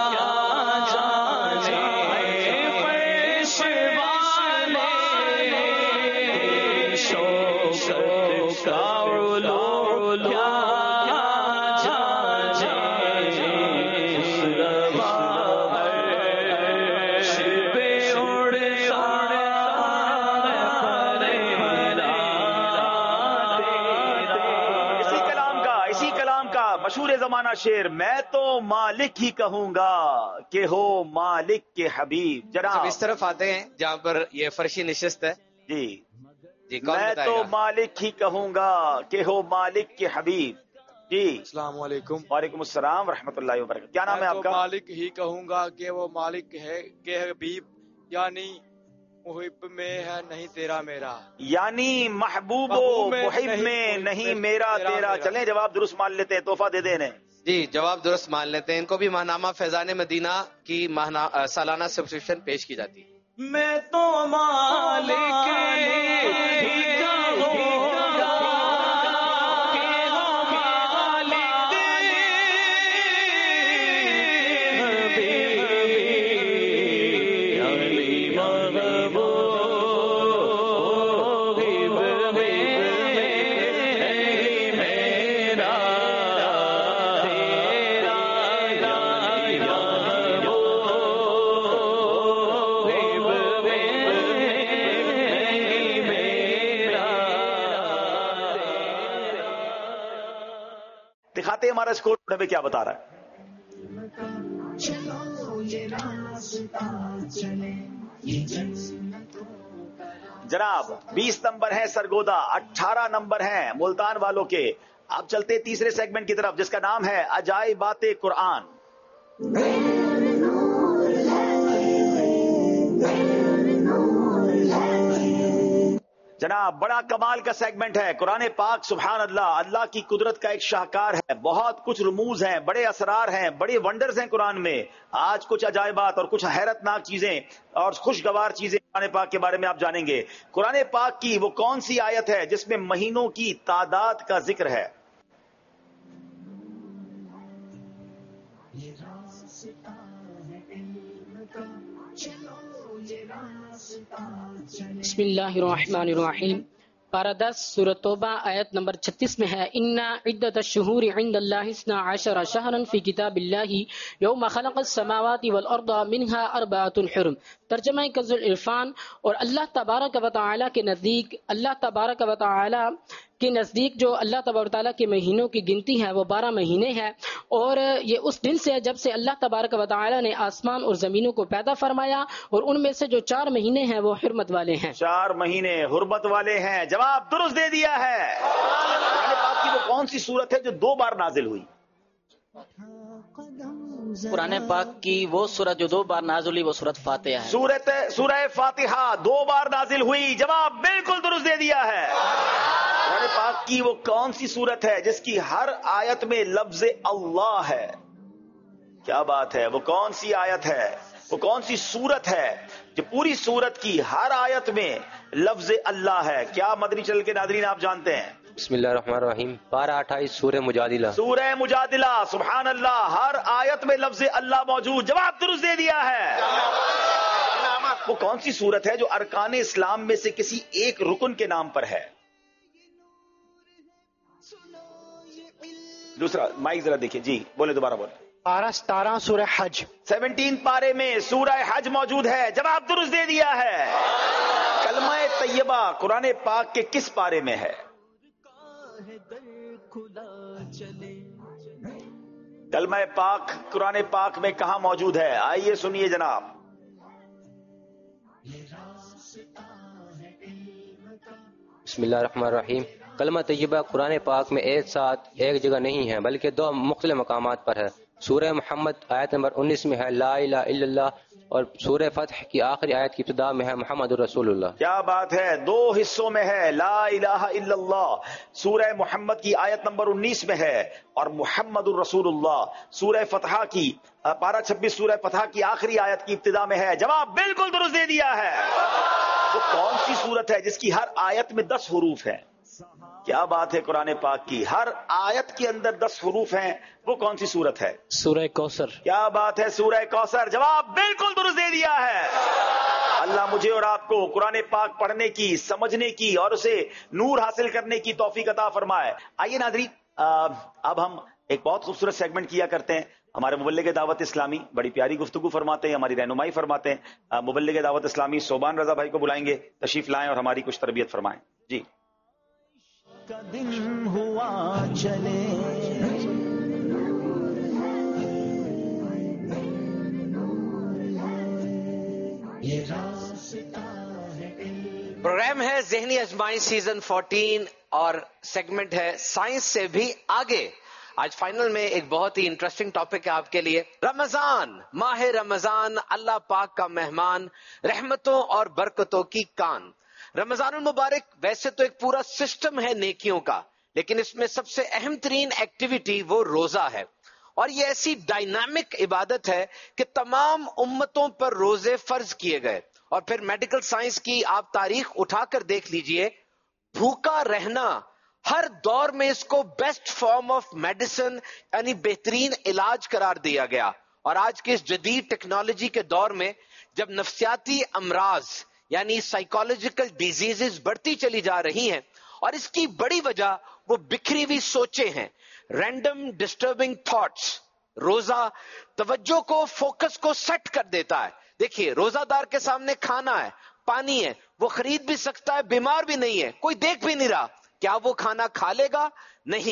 مشہور زمانہ شعر. میں تو مالک ہی کہوں گا کہ ہو مالک کے حبیب. جناب اس طرف آتے ہیں جہاں پر یہ فرشی نشست ہے. جی میں تو مالک ہی کہوں گا کہ ہو مالک کے حبیب. جی السلام علیکم. وعلیکم السلام ورحمۃ اللہ وبرکاتہ. کیا نام ہے آپ کا؟ مالک ہی کہوں گا کہ وہ مالک ہے کہ حبیب، یعنی محب میں ہے نہیں تیرا میرا. یعنی محبوب و محب میں نہیں میرا تیرا. چلیں جواب درست مان لیتے ہیں، تحفہ دے دیں. جی جواب درست مان لیتے ہیں. ان کو بھی ماہنامہ فیضان مدینہ کی سالانہ سبسکرپشن پیش کی جاتی ہے. میں تو مالک ہی کہوں گا کہ ہو दिखाते हैं हमारा स्कोर हमें क्या बता रहा है। जनाब 20 नंबर है सरगोदा, 18 नंबर हैं मुल्तान वालों के। अब चलते तीसरे सेगमेंट की तरफ जिसका नाम है अजाइबाते कुरान। जनाब बड़ा कमाल का सेगमेंट है। कुरान पाक सुभान अल्लाह, अल्लाह की कुदरत का एक शाहकार है। बहुत कुछ रुमूज हैं, बड़े असरार हैं, बड़े वंडर्स हैं कुरान में। आज कुछ अजायबात और कुछ हैरतनाक चीजें और खुशगवार चीजें कुरान पाक के बारे में आप जानेंगे। कुरान पाक की वो कौन सी आयत है जिसमें महीनों की तादाद का जिक्र है? बिस्मिल्लाहिर्रहमानिर्रहीम। पारा 10 सूरह तौबा आयत नंबर 36 में है, इन्ना इद्दत शुहूरि इंदल्लाहि 12 शहरन फी किताबिल्लाहि यौम खलक़स समावाति वल अर्द मिनहा अर्बअतुन हुरुम। तर्जुमा कंजुल इरफान। और अल्लाह तबारक व तआला के नजदीक, अल्लाह तबारक व तआला के नजदीक जो अल्लाह तबारक व तआला के महीनों की गिनती है वो 12 महीने है। और ये उस दिन से है जब से अल्लाह तबारक व तआला ने आसमान और जमीनों को पैदा फरमाया, और उनमें से जो 4 महीने हैं वो हुर्मत वाले हैं। 4 महीने हुर्मत वाले हैं। जवाब दुरुस्त दे दिया है। कुरान पाक की वो कौन सी सूरत है जो 2 बार नाजिल हुई? कुरान पाक की वो सूरत जो 2 बार नाज़िल हुई वो सूरत फातिहा है। सूरह फातिहा 2 बार नाजिल हुई। जवाब बिल्कुल दुरुस्त दे दिया है। कुरान पाक की वो कौन सी सूरत है जिसकी हर आयत में लफ्ज अल्लाह है? क्या बात है, वो कौन सी आयत है, वो कौन सी सूरत है जो पूरी सूरत की हर आयत में लफ्ज अल्लाह है? क्या मदनी चल के नादरीन आप जानते हैं? बिस्मिल्लाहिर्रहमानिर्रहीम। पारा 28 सूरह मुजादिला। सूरह मुजादिला। सुभान अल्लाह, हर आयत में लफ्ज अल्लाह मौजूद। जवाब दुरुस्त दे दिया है। वो कौन सी सूरत है जो अरकान इस्लाम में से किसी एक रुकन के नाम पर है? दूसरा माइक जरा देखिए जी, बोले दोबारा बोले। पारा 17 सूरह हज। 17 पारे में सूरह हज मौजूद है। जवाब दुरुस्त दे दिया है। कलमा तैयबा कुरान पाक के किस पारे में है? कलमा पाक कुरान पाक में कहां मौजूद है? आइए सुनिए जनाब। बिस्मिल्लाहिर्रहमानिर्रहीम। कलमा तैयबा कुरान पाक में एक साथ एक जगह नहीं है बल्कि 2 मुख्तलिफ मकामात पर है। सूरह मोहम्मद आयत नंबर 19 में है ला इलाहा इल्लल्लाह, और सूरह फतह की आखिरी आयत की इब्तिदा में है मुहम्मदुर रसूलुल्लाह। क्या बात है, 2 हिस्सों में है ला इलाहा इल्लल्लाह। सूरह मोहम्मद की आयत नंबर 19 में है और मुहम्मदुर रसूलुल्लाह सूरह फतह की पारा 26 सूरह फतह की आखिरी आयत की इब्तिदा में है। जवाब बिल्कुल दुरुस्त दे दिया है। वो कौन सी सूरत है जिसकी हर आयत में 10 हुरूफ हैं? क्या बात है, कुरान पाक की हर आयत के अंदर 10 हुरूफ हैं। वो कौन सी सूरत है? सूरह कौसर। क्या बात है, सूरह कौसर। जवाब बिल्कुल दुरुस्त दे दिया है। अल्लाह मुझे और आपको कुरान पाक पढ़ने की, समझने की और उसे नूर हासिल करने की तौफीक अता फरमाए। आइए नाज़रीन, अब हम एक बहुत खूबसूरत सेगमेंट किया करते हैं। हमारे मुबल्लिग दावत इस्लामी बड़ी प्यारी गुफ्तगू फरमाते हैं, हमारी रहनुमाई फरमाते हैं। मुबल्लिग दावत इस्लामी सोबान रजा भाई को बुलाएंगे, तशरीफ लाएं और हमारी कुछ तरबियत फरमाएं जी। का दिन हुआ चले प्रोग्राम है ज़हनी अजमाई सीजन 14 और सेगमेंट है साइंस से भी आगे। आज फाइनल में एक बहुत ही इंटरेस्टिंग टॉपिक है आपके लिए। रमजान, माह रमजान, अल्लाह पाक का मेहमान, रहमतों और बरकतों की कान। रमजानुल मुबारक वैसे तो एक पूरा सिस्टम है नेकियों का, लेकिन इसमें सबसे अहम तरीन एक्टिविटी वो रोजा है। और ये ऐसी डायनामिक इबादत है कि तमाम उम्मतों पर रोजे फर्ज किए गए। और फिर मेडिकल साइंस की आप तारीख उठाकर देख लीजिए, भूखा रहना हर दौर में इसको बेस्ट फॉर्म ऑफ मेडिसिन यानी बेहतरीन इलाज करार दिया गया। और आज के इस जदीद टेक्नोलॉजी के दौर में जब नफ्सियाती अमराज यानी साइकोलॉजिकल डिजीजेस बढ़ती चली जा रही हैं, और इसकी बड़ी वजह वो बिखरी हुई सोचें हैं, रैंडम डिस्टर्बिंग थॉट्स। रोजा तवज्जो को, फोकस को सेट कर देता है। देखिए, रोजादार के सामने खाना है, पानी है, वो खरीद भी सकता है, बीमार भी नहीं है, कोई देख भी नहीं रहा, क्या वो खाना खा लेगा? नहीं,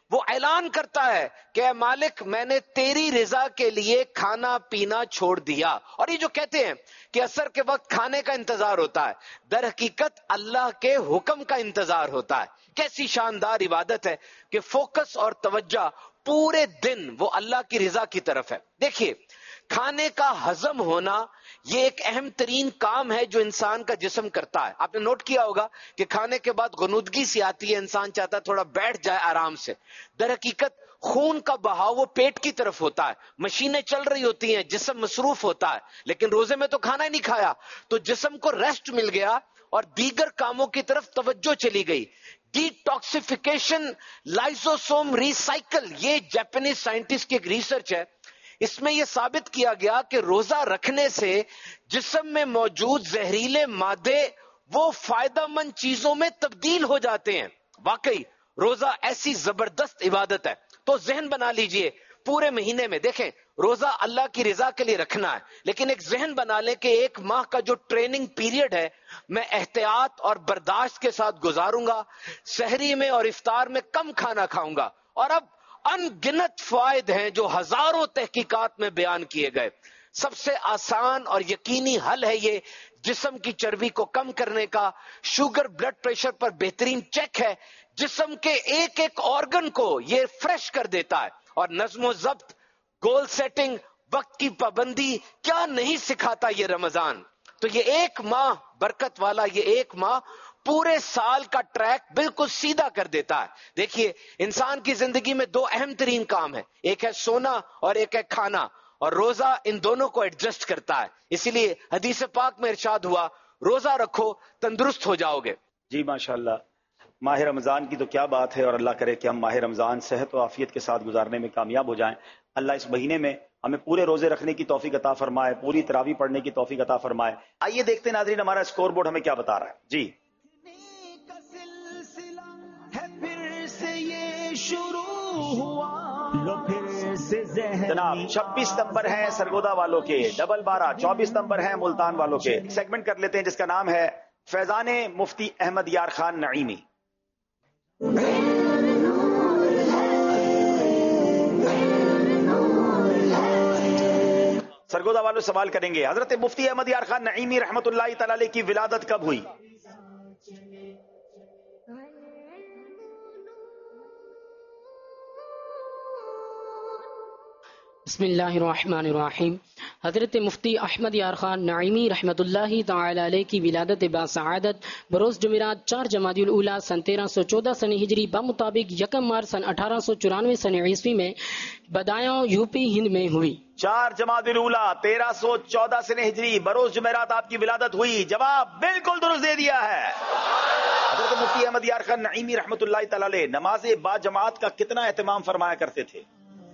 وہ اعلان کرتا ہے کہ اے مالک میں نے تیری رضا کے لیے کھانا پینا چھوڑ دیا. اور یہ جو کہتے ہیں کہ عصر کے وقت کھانے کا انتظار ہوتا ہے، در حقیقت اللہ کے حکم کا انتظار ہوتا ہے. کیسی شاندار عبادت ہے کہ فوکس اور توجہ پورے دن وہ اللہ کی رضا کی طرف ہے. دیکھیے کھانے کا ہضم ہونا یہ ایک اہم ترین کام ہے جو انسان کا جسم کرتا ہے. آپ نے نوٹ کیا ہوگا کہ کھانے کے بعد غنودگی سی آتی ہے، انسان چاہتا ہے تھوڑا بیٹھ جائے آرام سے. در حقیقت خون کا بہاؤ وہ پیٹ کی طرف ہوتا ہے، مشینیں چل رہی ہوتی ہیں، جسم مصروف ہوتا ہے. لیکن روزے میں تو کھانا ہی نہیں کھایا تو جسم کو ریسٹ مل گیا اور دیگر کاموں کی طرف توجہ چلی گئی. ڈی ٹاکسیفیکیشن لائزوسوم ریسائکل، یہ جاپانیز سائنٹسٹ کی ایک ریسرچ ہے. اس میں یہ ثابت کیا گیا کہ روزہ رکھنے سے جسم میں موجود زہریلے مادے وہ فائدہ مند چیزوں میں تبدیل ہو جاتے ہیں. واقعی روزہ ایسی زبردست عبادت ہے. تو ذہن بنا لیجئے پورے مہینے میں، دیکھیں روزہ اللہ کی رضا کے لیے رکھنا ہے، لیکن ایک ذہن بنا لیں کہ ایک ماہ کا جو ٹریننگ پیریڈ ہے میں احتیاط اور برداشت کے ساتھ گزاروں گا. سحری میں اور افطار میں کم کھانا کھاؤں گا. اور اب ان گنت فوائد ہیں جو ہزاروں تحقیقات میں بیان کیے گئے. سب سے آسان اور یقینی حل ہے یہ جسم کی چربی کو کم کرنے کا. شوگر بلڈ پریشر پر بہترین چیک ہے. جسم کے ایک ایک آرگن کو یہ فریش کر دیتا ہے. اور نظم و ضبط، گول سیٹنگ، وقت کی پابندی کیا نہیں سکھاتا یہ رمضان. تو یہ ایک ماہ برکت والا، یہ ایک ماہ پورے سال کا ٹریک بالکل سیدھا کر دیتا ہے. دیکھیے انسان کی زندگی میں دو اہم ترین کام ہے، ایک ہے سونا اور ایک ہے کھانا، اور روزہ ان دونوں کو ایڈجسٹ کرتا ہے. اسی لیے حدیث پاک میں ارشاد ہوا روزہ رکھو تندرست ہو جاؤ گے. جی ماشاءاللہ، ماہ رمضان کی تو کیا بات ہے، اور اللہ کرے کہ ہم ماہ رمضان صحت و عافیت کے ساتھ گزارنے میں کامیاب ہو جائیں. اللہ اس مہینے میں ہمیں پورے روزے رکھنے کی توفیق عطا فرمائے، پوری تراویح پڑھنے کی توفیق عطا فرمائے. آئیے دیکھتے ہیں ناظرین ہمارا اسکور بورڈ ہمیں کیا بتا رہا ہے. جی جناب 26 نمبر ہیں سرگودا والوں کے، ڈبل 12. 24 نمبر ہیں ملتان والوں کے. سیگمنٹ کر لیتے ہیں جس کا نام ہے فیضان مفتی احمد یار خان نعیمی. سرگودا والوں سوال کریں گے حضرت مفتی احمد یار خان نعیمی رحمت اللہ تعالی علیہ کی ولادت کب ہوئی؟ بسم اللہ الرحمن الرحیم. حضرت مفتی احمد یار خان نعیمی رحمت اللہ تعالی علیہ کی ولادت باسعادت بروز جمعرات 4 جمادی الاولیٰ سن 1314 سن ہجری بمطابق 1 مارچ سن 1894 سن عیسوی میں بدایاں یو پی ہند میں ہوئی. 4 جمادی الاولیٰ 1314 سن ہجری بروز جمعرات آپ کی ولادت ہوئی. جواب بالکل درست دے دیا ہے. حضرت مفتی احمد یار خان نعیمی رحمت اللہ تعالی علیہ نماز با جماعت کا کتنا اہتمام فرمایا کرتے تھے؟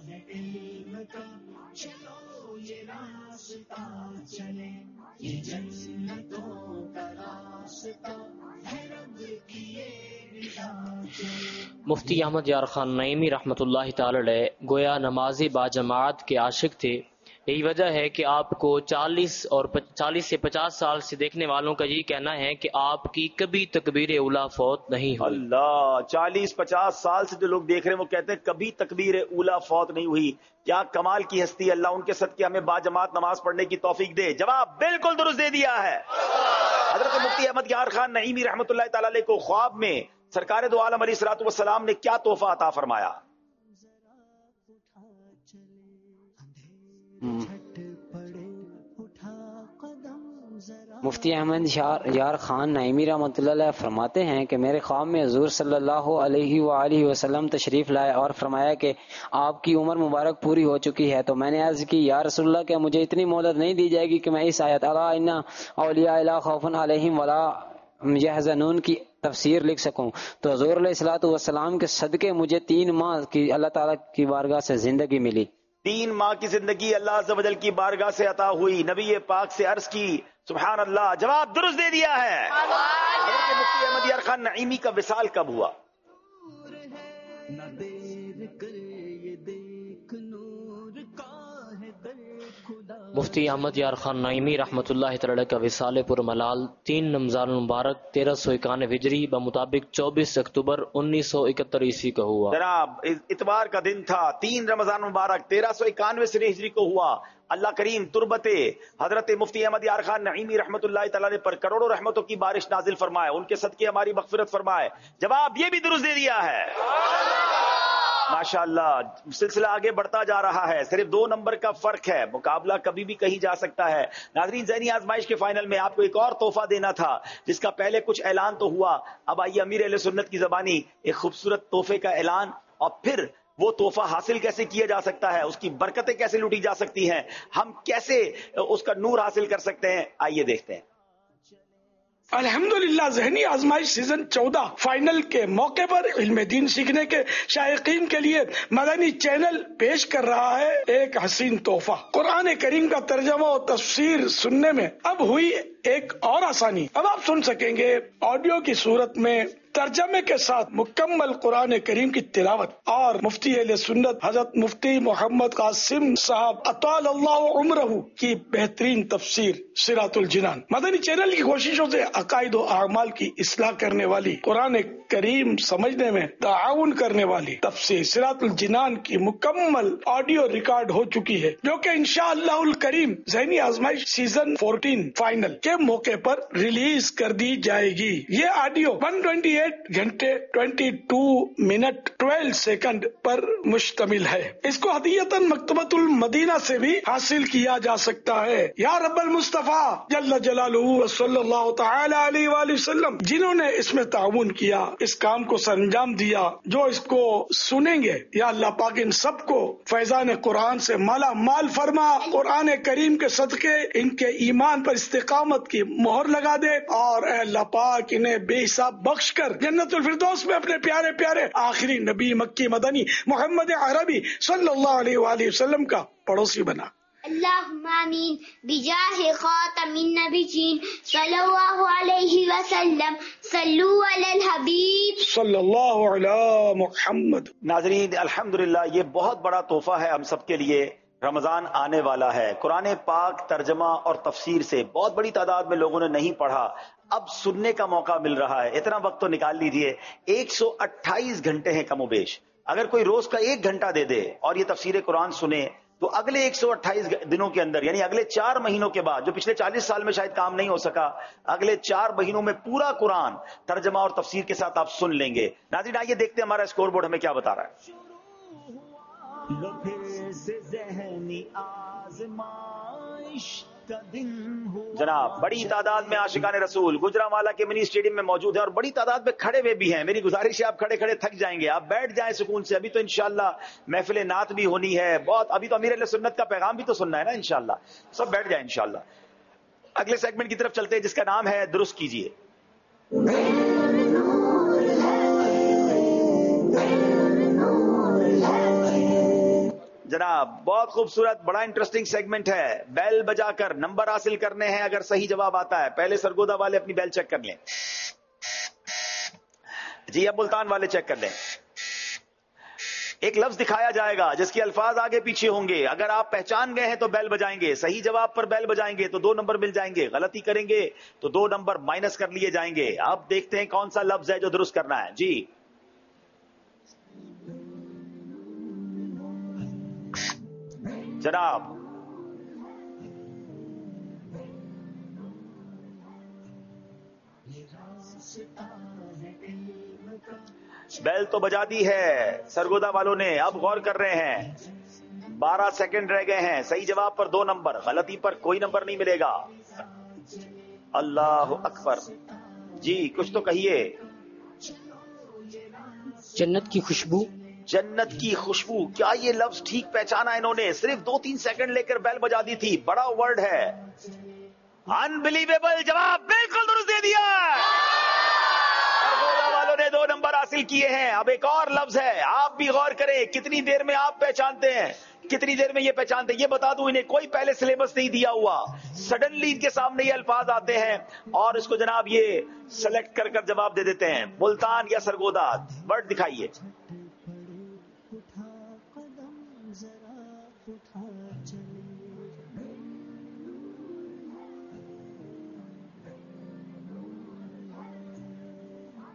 مفتی احمد یار خان نعیمی رحمۃ اللہ تعالی علیہ گویا نماز با جماعت کے عاشق تھے. یہی وجہ ہے کہ آپ کو 40 سے 50 سال سے دیکھنے والوں کا یہی کہنا ہے کہ آپ کی کبھی تکبیر اولا فوت نہیں ہوئی. اللہ، 40-50 سال سے جو لوگ دیکھ رہے ہیں وہ کہتے ہیں کبھی تکبیر اولا فوت نہیں ہوئی. کیا کمال کی ہستی. اللہ ان کے صدقے ہمیں با جماعت نماز پڑھنے کی توفیق دے. جواب بالکل درست دے دیا ہے. حضرت مفتی احمد یار خان نعیمی رحمت اللہ تعالی علیہ کو خواب میں سرکار دو عالم علیہ الصلوۃ والسلام نے کیا تحفہ عطا فرمایا؟ مفتی احمد یار خان نعیمی رحمۃ اللہ علیہ فرماتے ہیں کہ میرے خواب میں حضور صلی اللہ علیہ وآلہ وسلم تشریف لائے اور فرمایا کہ آپ کی عمر مبارک پوری ہو چکی ہے. تو میں نے عرض کی یا رسول اللہ کہ مجھے اتنی مہلت نہیں دی جائے گی کہ میں اس آیت الا ان اولیاء لا خوف علیہم ولا یحزنون کی تفسیر لکھ سکوں. تو حضور علیہ الصلوۃ والسلام کے صدقے مجھے 3 ماہ کی اللہ تعالیٰ کی بارگاہ سے زندگی ملی. 3 ماہ کی زندگی اللہ عز و جل کی بارگاہ سے عطا ہوئی. نبی پاک سے عرض کی سبحان اللہ. جواب درست دے دیا ہے. حضرت مفتی احمد یار خان نعیمی کا وصال کب ہوا؟ مفتی احمد یار خان نعیمی رحمۃ اللہ تعالی کا وصال پر ملال 3 رمضان المبارک 1391 ہجری بمطابق 24 اکتوبر 1971 عیسوی کو ہوا۔ جناب اتوار کا دن تھا، 3 رمضان مبارک 1391 ہجری کو ہوا۔ اللہ کریم تربت حضرت مفتی احمد یار خان نعیمی رحمۃ اللہ تعالی پر کروڑوں رحمتوں کی بارش نازل فرمائے، ان کے صدقے ہماری مغفرت فرمائے۔ جواب یہ بھی درست دے دیا ہے، ماشاءاللہ۔ سلسلہ آگے بڑھتا جا رہا ہے، صرف 2 نمبر کا فرق ہے، مقابلہ کبھی بھی کہیں جا سکتا ہے۔ ناظرین، ذہنی آزمائش کے فائنل میں آپ کو ایک اور تحفہ دینا تھا، جس کا پہلے کچھ اعلان تو ہوا، اب آئیے امیر اہل سنت کی زبانی ایک خوبصورت تحفے کا اعلان، اور پھر وہ تحفہ حاصل کیسے کیا جا سکتا ہے، اس کی برکتیں کیسے لوٹی جا سکتی ہیں، ہم کیسے اس کا نور حاصل کر سکتے ہیں، آئیے دیکھتے ہیں۔ الحمدللہ ذہنی آزمائش سیزن 14 فائنل کے موقع پر علم دین سیکھنے کے شائقین کے لیے مدنی چینل پیش کر رہا ہے ایک حسین تحفہ۔ قرآن کریم کا ترجمہ و تفسیر سننے میں اب ہوئی ایک اور آسانی، اب آپ سن سکیں گے آڈیو کی صورت میں ترجمے کے ساتھ مکمل قرآن کریم کی تلاوت، اور مفتی اہل سنت حضرت مفتی محمد قاسم صاحب اطال اللہ عمرہ کی بہترین تفسیر صراط الجنان۔ مدنی چینل کی کوششوں سے عقائد و اعمال کی اصلاح کرنے والی، قرآن کریم سمجھنے میں تعاون کرنے والی تفسیر صراط الجنان کی مکمل آڈیو ریکارڈ ہو چکی ہے، جو کہ انشاءاللہ الکریم ذہنی آزمائش سیزن 14 فائنل کے موقع پر ریلیز کر دی جائے گی۔ یہ آڈیو 128 گھنٹے 22 منٹ 12 سیکنڈ پر مشتمل ہے۔ اس کو ہدیتاً مکتبۃ المدینہ سے بھی حاصل کیا جا سکتا ہے۔ یا رب المصطفیٰ جل جلالہ صلی اللہ تعالی علیہ وآلہ وسلم، جنہوں نے اس میں تعاون کیا، اس کام کو سر انجام دیا، جو اس کو سنیں گے، یا اللہ پاک ان سب کو فیضان قرآن سے مالا مال فرما، قرآن کریم کے صدقے ان کے ایمان پر استقامت کی مہر لگا دے، اور اے اللہ پاک انہیں بے حساب بخش کر جنت الفردوس میں اپنے پیارے پیارے آخری نبی مکی مدنی محمد عربی صلی اللہ علیہ وآلہ وسلم کا پڑوسی بنا۔ اللہم آمین بجاہ خاتم النبیین صلی اللہ علیہ وسلم، صلو علی الحبیب صلی اللہ علی محمد۔ ناظرین، الحمدللہ یہ بہت بڑا تحفہ ہے ہم سب کے لیے۔ رمضان آنے والا ہے، قرآن پاک ترجمہ اور تفسیر سے بہت بڑی تعداد میں لوگوں نے نہیں پڑھا، اب سننے کا موقع مل رہا ہے۔ اتنا وقت تو نکال لیجئے، 128 گھنٹے ہیں کم و بیش۔ اگر کوئی روز کا 1 گھنٹہ دے دے اور یہ تفسیر قرآن سنے، تو اگلے 128 دنوں کے اندر، یعنی اگلے 4 مہینوں کے بعد، جو پچھلے 40 سال میں شاید کام نہیں ہو سکا، اگلے 4 مہینوں میں پورا قرآن ترجمہ اور تفسیر کے ساتھ آپ سن لیں گے۔ ناظرین، آئیے دیکھتے ہیں ہمارا اسکور بورڈ ہمیں کیا بتا رہا ہے۔ لو پھر سے ذہنی آزمائش کا دن ہوا۔ جناب، بڑی تعداد میں عاشقان رسول گجرانوالہ کے منی اسٹیڈیم میں موجود ہیں، اور بڑی تعداد میں کھڑے ہوئے بھی ہیں۔ میری گزارش ہے آپ کھڑے کھڑے تھک جائیں گے، آپ بیٹھ جائیں سکون سے، ابھی تو انشاءاللہ محفل نعت بھی ہونی ہے بہت، ابھی تو امیر اہل سنت کا پیغام بھی تو سننا ہے نا انشاءاللہ۔ سب بیٹھ جائیں انشاءاللہ۔ اگلے سیگمنٹ کی طرف چلتے ہیں، جس کا نام ہے درست کیجئے۔ جناب، بہت خوبصورت، بڑا انٹرسٹنگ سیگمنٹ ہے۔ بیل بجا کر نمبر حاصل کرنے ہیں اگر صحیح جواب آتا ہے۔ پہلے سرگودا والے اپنی بیل چیک کر لیں جی، اب ملتان والے چیک کر لیں۔ ایک لفظ دکھایا جائے گا جس کے الفاظ آگے پیچھے ہوں گے، اگر آپ پہچان گئے ہیں تو بیل بجائیں گے، صحیح جواب پر بیل بجائیں گے تو 2 نمبر مل جائیں گے، غلطی کریں گے تو 2 نمبر مائنس کر لیے جائیں گے۔ اب دیکھتے ہیں کون سا لفظ ہے جو درست کرنا ہے جی۔ جناب، بیل تو بجا دی ہے سرگودا والوں نے، اب غور کر رہے ہیں۔ 12 سیکنڈ رہ گئے ہیں، صحیح جواب پر 2 نمبر، غلطی پر کوئی نمبر نہیں ملے گا۔ اللہ اکبر جی، کچھ تو کہیے۔ جنت کی خوشبو۔ جنت کی خوشبو، کیا یہ لفظ ٹھیک پہچانا انہوں نے؟ صرف 2-3 سیکنڈ لے کر بیل بجا دی تھی، بڑا ورڈ ہے، انبلیویبل، جواب بالکل درست دے دیا۔ سرگودا والوں نے 2 نمبر حاصل کیے ہیں۔ اب ایک اور لفظ ہے، آپ بھی غور کریں، کتنی دیر میں آپ پہچانتے ہیں، کتنی دیر میں یہ پہچانتے ہیں۔ یہ بتا دوں، انہیں کوئی پہلے سلیبس نہیں دیا ہوا، سڈنلی ان کے سامنے یہ الفاظ آتے ہیں اور اس کو جناب یہ سلیکٹ کر کر جواب دے دیتے ہیں۔ ملتان یا سرگودا، ورڈ دکھائیے۔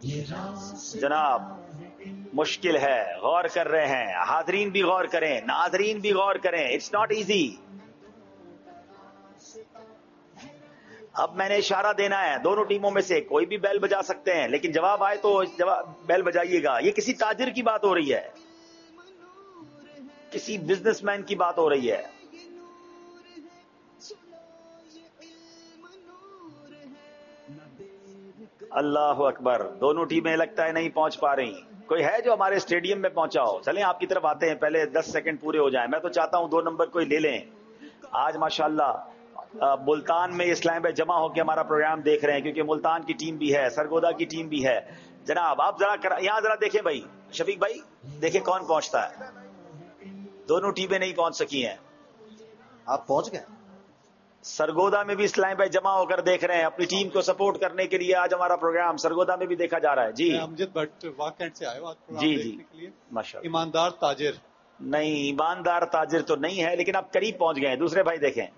جناب مشکل ہے، غور کر رہے ہیں، حاضرین بھی غور کریں، ناظرین بھی غور کریں. It's not easy. اب میں نے اشارہ دینا ہے، دونوں ٹیموں میں سے کوئی بھی بیل بجا سکتے ہیں، لیکن جواب آئے تو بیل بجائیے گا. یہ کسی تاجر کی بات ہو رہی ہے، کسی بزنس مین کی بات ہو رہی ہے. اللہ اکبر. دونوں ٹیمیں لگتا ہے نہیں پہنچ پا رہی. کوئی ہے جو ہمارے اسٹیڈیم میں پہنچا ہو؟ چلیں آپ کی طرف آتے ہیں، پہلے 10 سیکنڈ پورے ہو جائیں. میں تو چاہتا ہوں 2 نمبر کوئی لے لیں. آج ماشاءاللہ ملتان میں اسلام بھائی جمع ہو کے ہمارا پروگرام دیکھ رہے ہیں، کیونکہ ملتان کی ٹیم بھی ہے، سرگودا کی ٹیم بھی ہے. جناب آپ ذرا یہاں ذرا دیکھیں بھائی، شفیق بھائی دیکھیں کون پہنچتا ہے. دونوں ٹیمیں نہیں پہنچ سکی ہیں. آپ پہنچ گئے؟ سرگودا میں بھی اسلام بھائی جمع ہو کر دیکھ رہے ہیں اپنی ٹیم کو سپورٹ کرنے کے لیے. آج ہمارا پروگرام سرگودا میں بھی دیکھا جا رہا ہے. جی امجد بٹ واکنڈ سے آئے ہو جی جی ماشاء اللہ. ایماندار تاجر نہیں، ایماندار تاجر تو نہیں ہے، لیکن آپ قریب پہنچ گئے ہیں. دوسرے بھائی دیکھیں،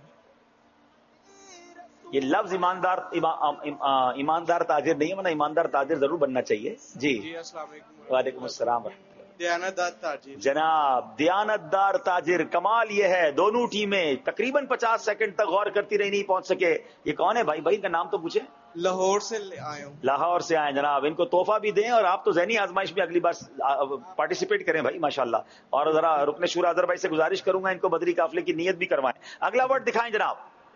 یہ لفظ ایماندار تاجر نہیں ہے، ورنہ ایماندار تاجر ضرور بننا چاہیے. جی السلام علیکم. وعلیکم السلام ورحمۃ اللہ. دیانتدار تاجر جناب دیانتدار تاجر. کمال یہ ہے دونوں ٹیمیں تقریباً 50 سیکنڈ تک غور کرتی رہی، نہیں پہنچ سکے. یہ کون ہے بھائی؟ ان کا نام تو پوچھیں. لاہور سے آئے ہوں. لاہور سے آئے جناب. ان کو تحفہ بھی دیں، اور آپ تو ذہنی آزمائش میں اگلی بار پارٹیسپیٹ کریں بھائی ماشاءاللہ. اور ذرا رکن شورا اظہر بھائی سے گزارش کروں گا ان کو بدری قافلے کی نیت بھی کروائیں. اگلا ورڈ دکھائیں جناب.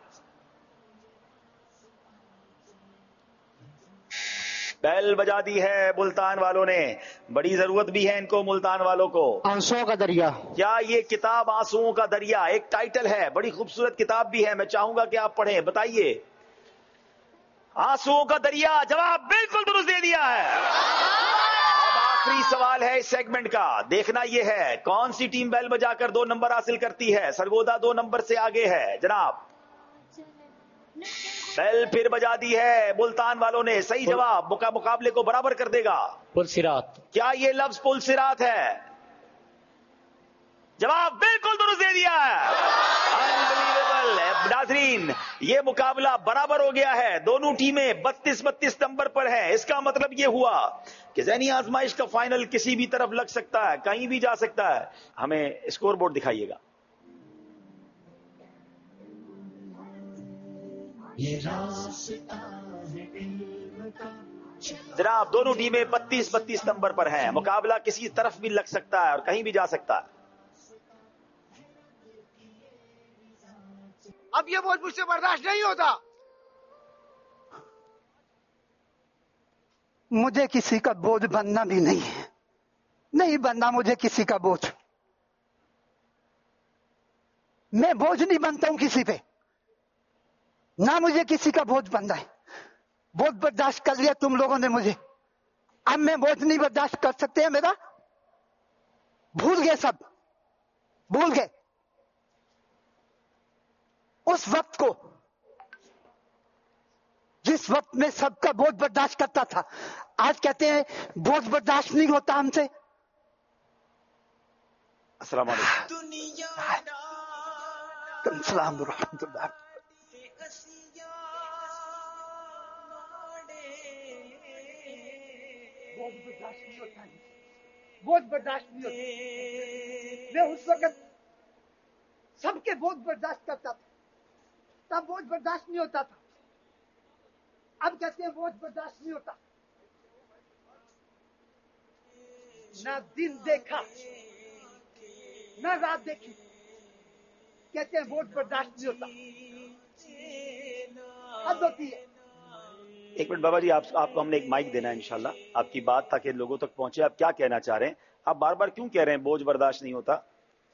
بیل بجا دی ہے ملتان والوں نے. بڑی ضرورت بھی ہے ان کو ملتان والوں کو. آنسوؤں کا دریا. کیا یہ کتاب آنسوؤں کا دریا ایک ٹائٹل ہے؟ بڑی خوبصورت کتاب بھی ہے، میں چاہوں گا کہ آپ پڑھیں. بتائیے آنسوؤں کا دریا. جواب بالکل درست دے دیا ہے. اب آخری سوال ہے اس سیگمنٹ کا. دیکھنا یہ ہے کون سی ٹیم بیل بجا کر 2 نمبر حاصل کرتی ہے. سرگودا 2 نمبر سے آگے ہے جناب. بیل پھر بجا دی ہے ملتان والوں نے. صحیح جواب مقابلے کو برابر کر دے گا. پلسرات. کیا یہ لفظ پلسرات ہے؟ جواب بالکل درست دے دیا ہے. انبلیویبل. ناظرین یہ مقابلہ برابر ہو گیا ہے. دونوں ٹیمیں 32 نمبر پر ہیں. اس کا مطلب یہ ہوا کہ ذہنی آزمائش کا فائنل کسی بھی طرف لگ سکتا ہے، کہیں بھی جا سکتا ہے. ہمیں اسکور بورڈ دکھائیے گا. جناب دونوں ٹیمیں 32 نمبر پر ہیں. مقابلہ کسی طرف بھی لگ سکتا ہے اور کہیں بھی جا سکتا ہے. اب یہ بوجھ مجھ سے برداشت نہیں ہوتا. مجھے کسی کا بوجھ بننا بھی نہیں ہے، نہیں بننا مجھے کسی کا بوجھ. میں بوجھ نہیں بنتا ہوں کسی پہ، نہ مجھے کسی کا بوجھ بننا ہے. بوجھ برداشت کر لیا تم لوگوں نے مجھے، اب میں بوجھ نہیں برداشت کر سکتے ہیں میرا. بھول گئے، سب بھول گئے اس وقت کو جس وقت میں سب کا بوجھ برداشت کرتا تھا. آج کہتے ہیں بوجھ برداشت نہیں ہوتا ہم سے. السلام علیکم. السلام ورحمۃ اللہ. بوجھ برداشت نہیں ہوتا. میں اس وقت سب کے بوجھ برداشت کرتا تھا، تب بوجھ برداشت نہیں ہوتا تھا. اب کہتے ہیں بوجھ برداشت نہیں ہوتا. نہ دن دیکھا نہ رات دیکھی، کہتے ہیں بوجھ برداشت نہیں ہوتا. حد ہوتی ہے. ایک منٹ بابا جی، آپ کو ہم نے ایک مائک دینا ہے انشاءاللہ آپ کی بات تاکہ لوگوں تک پہنچے. آپ کیا کہنا چاہ رہے ہیں؟ آپ بار بار کیوں کہہ رہے ہیں بوجھ برداشت نہیں ہوتا؟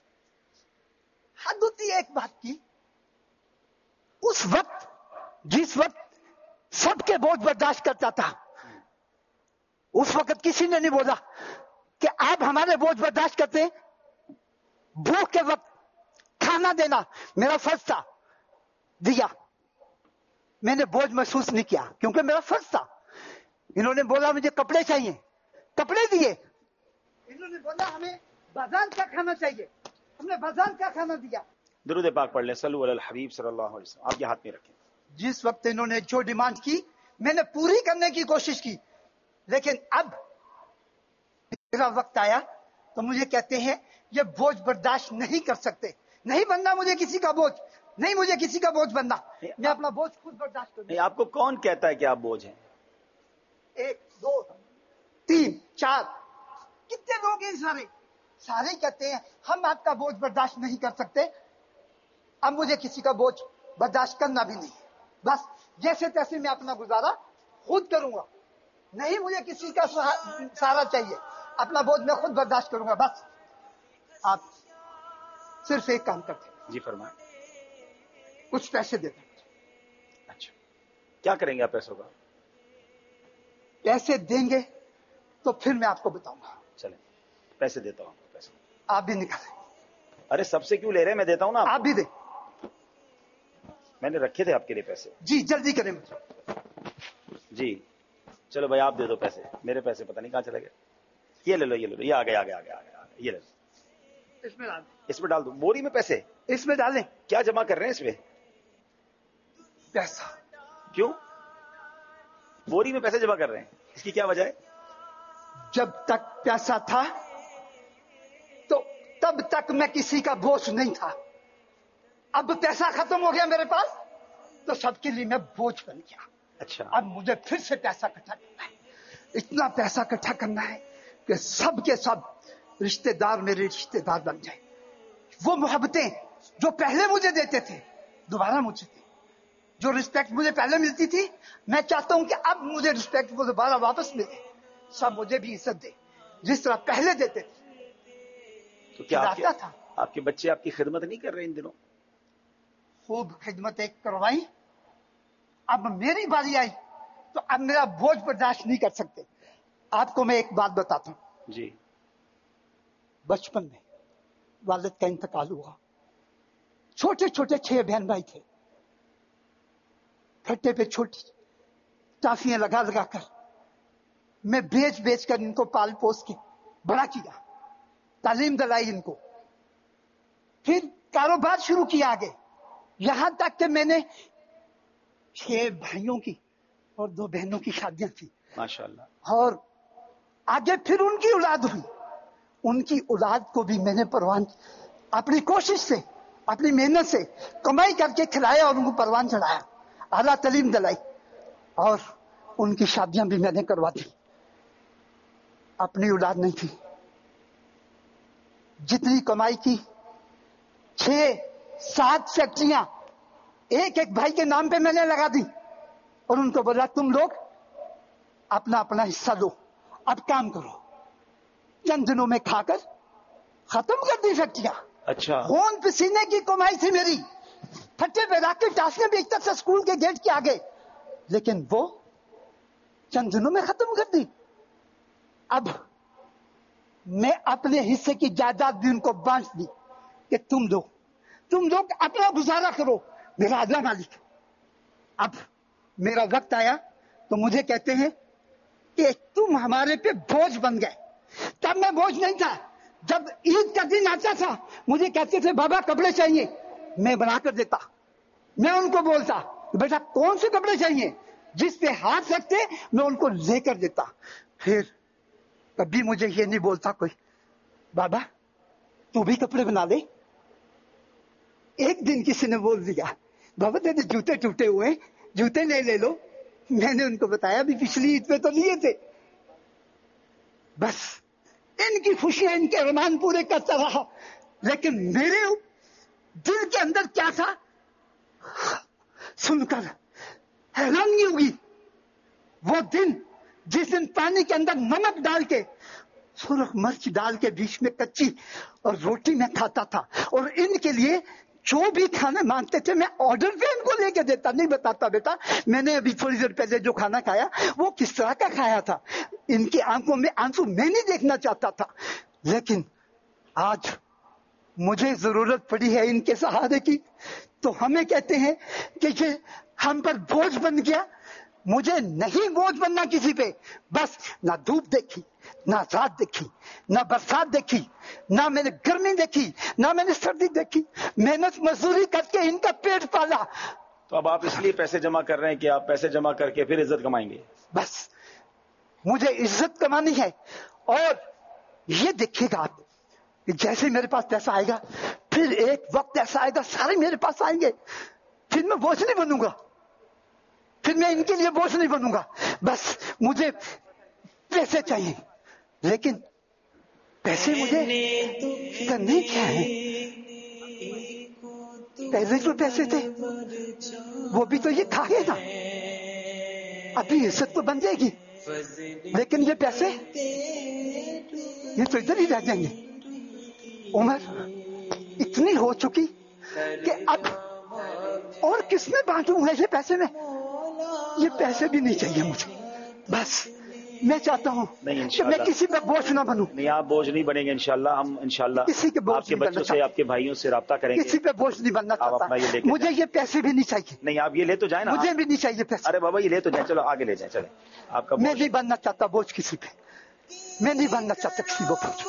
حد ہوتی ہے ایک بات کی. اس وقت جس وقت سب کے بوجھ برداشت کرتا تھا، اس وقت کسی نے نہیں بولا کہ آپ ہمارے بوجھ برداشت کرتے ہیں. بھوک کے وقت کھانا دینا میرا فرض تھا، دیا. میں نے بوجھ محسوس نہیں کیا کیونکہ میرا فرض تھا. انہوں نے بولا مجھے کپڑے چاہیے، کپڑے دیے. انہوں نے بولا ہمیں بازار کا کھانا چاہیے، ہم نے بازار کا کھانا دیا. درود پاک پڑھ لیں. صلو علی الحبیب صلی اللہ علیہ وسلم. آپ کے ہاتھ میں رکھیں. جس وقت انہوں نے جو ڈیمانڈ کی میں نے پوری کرنے کی کوشش کی. لیکن اب میرا وقت آیا تو مجھے کہتے ہیں یہ بوجھ برداشت نہیں کر سکتے. نہیں بننا مجھے کسی کا بوجھ, نہیں مجھے کسی کا بوجھ بننا, میں اپنا بوجھ خود برداشت کروں. نہیں, آپ کو کون کہتا ہے کہ آپ بوجھ ہیں؟ 1 2 3 4 کتنے لوگ ہیں سارے کہتے ہیں ہم آپ کا بوجھ برداشت نہیں کر سکتے. اب مجھے کسی کا بوجھ برداشت کرنا بھی نہیں, بس جیسے تیسے میں اپنا گزارا خود کروں گا. نہیں مجھے کسی کا سہارا چاہیے, اپنا بوجھ میں خود برداشت کروں گا. بس آپ صرف ایک کام کرتے ہیں. جی فرمائیں. کچھ پیسے دیتے ہیں. اچھا, کیا کریں گے آپ پیسوں کا؟ پیسے دیں گے تو پھر میں آپ کو بتاؤں گا. چلیں پیسے دیتا ہوں. پیسے آپ بھی نکالیں. ارے سب سے کیوں لے رہے ہیں, میں دیتا ہوں نا. آپ بھی دیں. میں نے رکھے تھے آپ کے لیے پیسے. جی جلدی کریں. جی چلو بھائی آپ دے دو پیسے, میرے پیسے پتہ نہیں کہاں چلے گئے. یہ لے لو, یہ آ گیا, یہ لے لو. اس میں ڈال دو بوری میں پیسے. اس میں ڈالیں. کیا جمع کر رہے ہیں اس میں؟ پیسہ. کیوں بوری میں پیسے جمع کر رہے ہیں, اس کی کیا وجہ ہے؟ جب تک پیسہ تھا تو تب تک میں کسی کا بوجھ نہیں تھا. اب پیسہ ختم ہو گیا میرے پاس تو سب کے لیے میں بوجھ بن گیا. اچھا, اب مجھے پھر سے پیسہ اکٹھا کرنا ہے. اتنا پیسہ اکٹھا کرنا ہے کہ سب کے سب رشتہ دار میرے رشتہ دار بن جائیں. وہ محبتیں جو پہلے مجھے دیتے تھے دوبارہ مجھے دیں. جو رسپیکٹ مجھے پہلے ملتی تھی میں چاہتا ہوں کہ اب مجھے رسپیکٹ وہ دوبارہ واپس ملے. سب مجھے بھی عزت دے جس طرح پہلے دیتے تھے. تو کیا آپ کے بچے آپ کی خدمت نہیں کر رہے ان دنوں؟ خوب خدمت ایک کروائی. اب میری باری آئی تو اب میرا بوجھ برداشت نہیں کر سکتے. آپ کو میں ایک بات بتاتا ہوں. جی. بچپن میں والد کا انتقال ہوا. چھوٹے چھوٹے 6 بہن بھائی تھے. کھٹے پہ چھوٹی ٹافیاں لگا لگا کر میں بیچ کر ان کو پال پوس کے بڑا کیا, تعلیم دلائی ان کو. پھر کاروبار شروع کیا آگے, یہاں تک کہ میں نے 6 بھائیوں کی اور 2 بہنوں کی شادیاں کی ماشاءاللہ. اور آگے پھر ان کی اولاد ہوئی. ان کی اولاد کو بھی میں نے پروان اپنی کوشش سے اپنی محنت سے کمائی کر کے کھلایا اور ان کو پروان چڑھایا, اعلیٰ تعلیم دلائی اور ان کی شادیاں بھی میں نے کروا دی. اپنی اولاد نہیں تھی. جتنی کمائی کی 6-7 فیکٹریاں ایک بھائی کے نام پہ میں نے لگا دی اور ان کو بولا تم لوگ اپنا اپنا حصہ دو, اب کام کرو. چند دنوں میں کھا کر ختم کر دی فیکٹریاں. اچھا, خون پسینے کی کمائی تھی میری. پھٹے پہ رکھ کے ٹاسنے بیچتا تھا اسکول کے گیٹ کے آگے, لیکن وہ چند دنوں میں ختم کر دی. اب میں اپنے حصے کی جائیداد بھی ان کو بانٹ دی کہ تم لوگ اپنا گزارا کرو, میرا اگلا مالک. اب میرا وقت آیا تو مجھے کہتے ہیں کہ تم ہمارے پہ بوجھ بن گئے. تب میں بوجھ نہیں تھا. جب عید کا دن آتا تھا مجھے کہتے تھے بابا کپڑے چاہیے, میں بنا کر دیتا. میں ان کو بولتا بیٹا کون سے کپڑے چاہیے, جس پہ ہاتھ رکھتے میں ان کو لے کر دیتا. پھر کبھی مجھے یہ نہیں بولتا کوئی بابا تو بھی کپڑے بنا دے. ایک دن کسی نے بول دیا بابا تیرے جوتے ٹوٹے ہوئے, جوتے لے لو. میں نے ان کو بتایا بھی پچھلی عید پہ تو لیے تھے. بس ان کی خوشیاں ان کے ارمان پورے کرتا رہا, لیکن میرے دل کے اندر کیا تھا سن کر حیرانی ہوگی. وہ دن جس دن پانی کے اندر نمک ڈال کے سرخ مرچ ڈال کے بیچ میں کچی اور روٹی میں کھاتا تھا, اور ان کے لیے جو بھی کھانا مانگتے تھے میں آرڈر پہ ان کو لے کے دیتا. نہیں بتاتا بیٹا میں نے ابھی تھوڑی دیر پہلے جو کھانا کھایا وہ کس طرح کا کھایا تھا. ان کی آنکھوں میں آنسو میں نہیں دیکھنا چاہتا تھا. لیکن آج مجھے ضرورت پڑی ہے ان کے سہارے کی تو ہمیں کہتے ہیں کہ یہ ہم پر بوجھ بن گیا. مجھے نہیں بوجھ بننا کسی پہ. بس نہ دھوپ دیکھی, نہ رات دیکھی, نہ برسات دیکھی, نہ میں نے گرمی دیکھی, نہ میں نے سردی دیکھی. محنت مزدوری کر کے ان کا پیٹ پالا. تو اب آپ اس لیے پیسے جمع کر رہے ہیں کہ آپ پیسے جمع کر کے پھر عزت کمائیں گے. بس مجھے عزت کمانی ہے. اور یہ دیکھیے گا آپ کہ جیسے میرے پاس پیسہ آئے گا پھر ایک وقت ایسا آئے گا سارے میرے پاس آئیں گے, پھر میں بوجھ نہیں بنوں گا, پھر میں ان کے لیے بوجھ نہیں بنوں گا. بس مجھے پیسے چاہیے, لیکن پیسے مجھے کرنے کیا ہے؟ پہلے جو پیسے تھے وہ بھی تو یہ کھائے نا, ابھی عزت تو بن جائے گی, لیکن یہ پیسے یہ تو ادھر ہی رہ جائیں گے. عمر اتنی ہو چکی کہ اب اور کس میں بانٹوں گا یہ پیسے میں؟ یہ پیسے بھی نہیں چاہیے مجھے. بس میں چاہتا ہوں کہ میں کسی پہ بوجھ نہ بنوں. نہیں, آپ بوجھ نہیں بنیں گے انشاءاللہ. ہم انشاءاللہ کسی کے آپ کے بچوں سے, آپ کے بھائیوں سے رابطہ کریں گے. کسی پہ بوجھ نہیں بننا چاہتا. مجھے یہ پیسے بھی نہیں چاہیے. نہیں, آپ یہ لے تو جائیں نا. مجھے بھی نہیں چاہیے پیسے. ارے بابا یہ لے تو جائیں, چلو آگے لے جائیں. چلیں آپ کا. میں نہیں بننا چاہتا بوجھ کسی پہ, میں نہیں بننا چاہتا کسی کو بوجھ.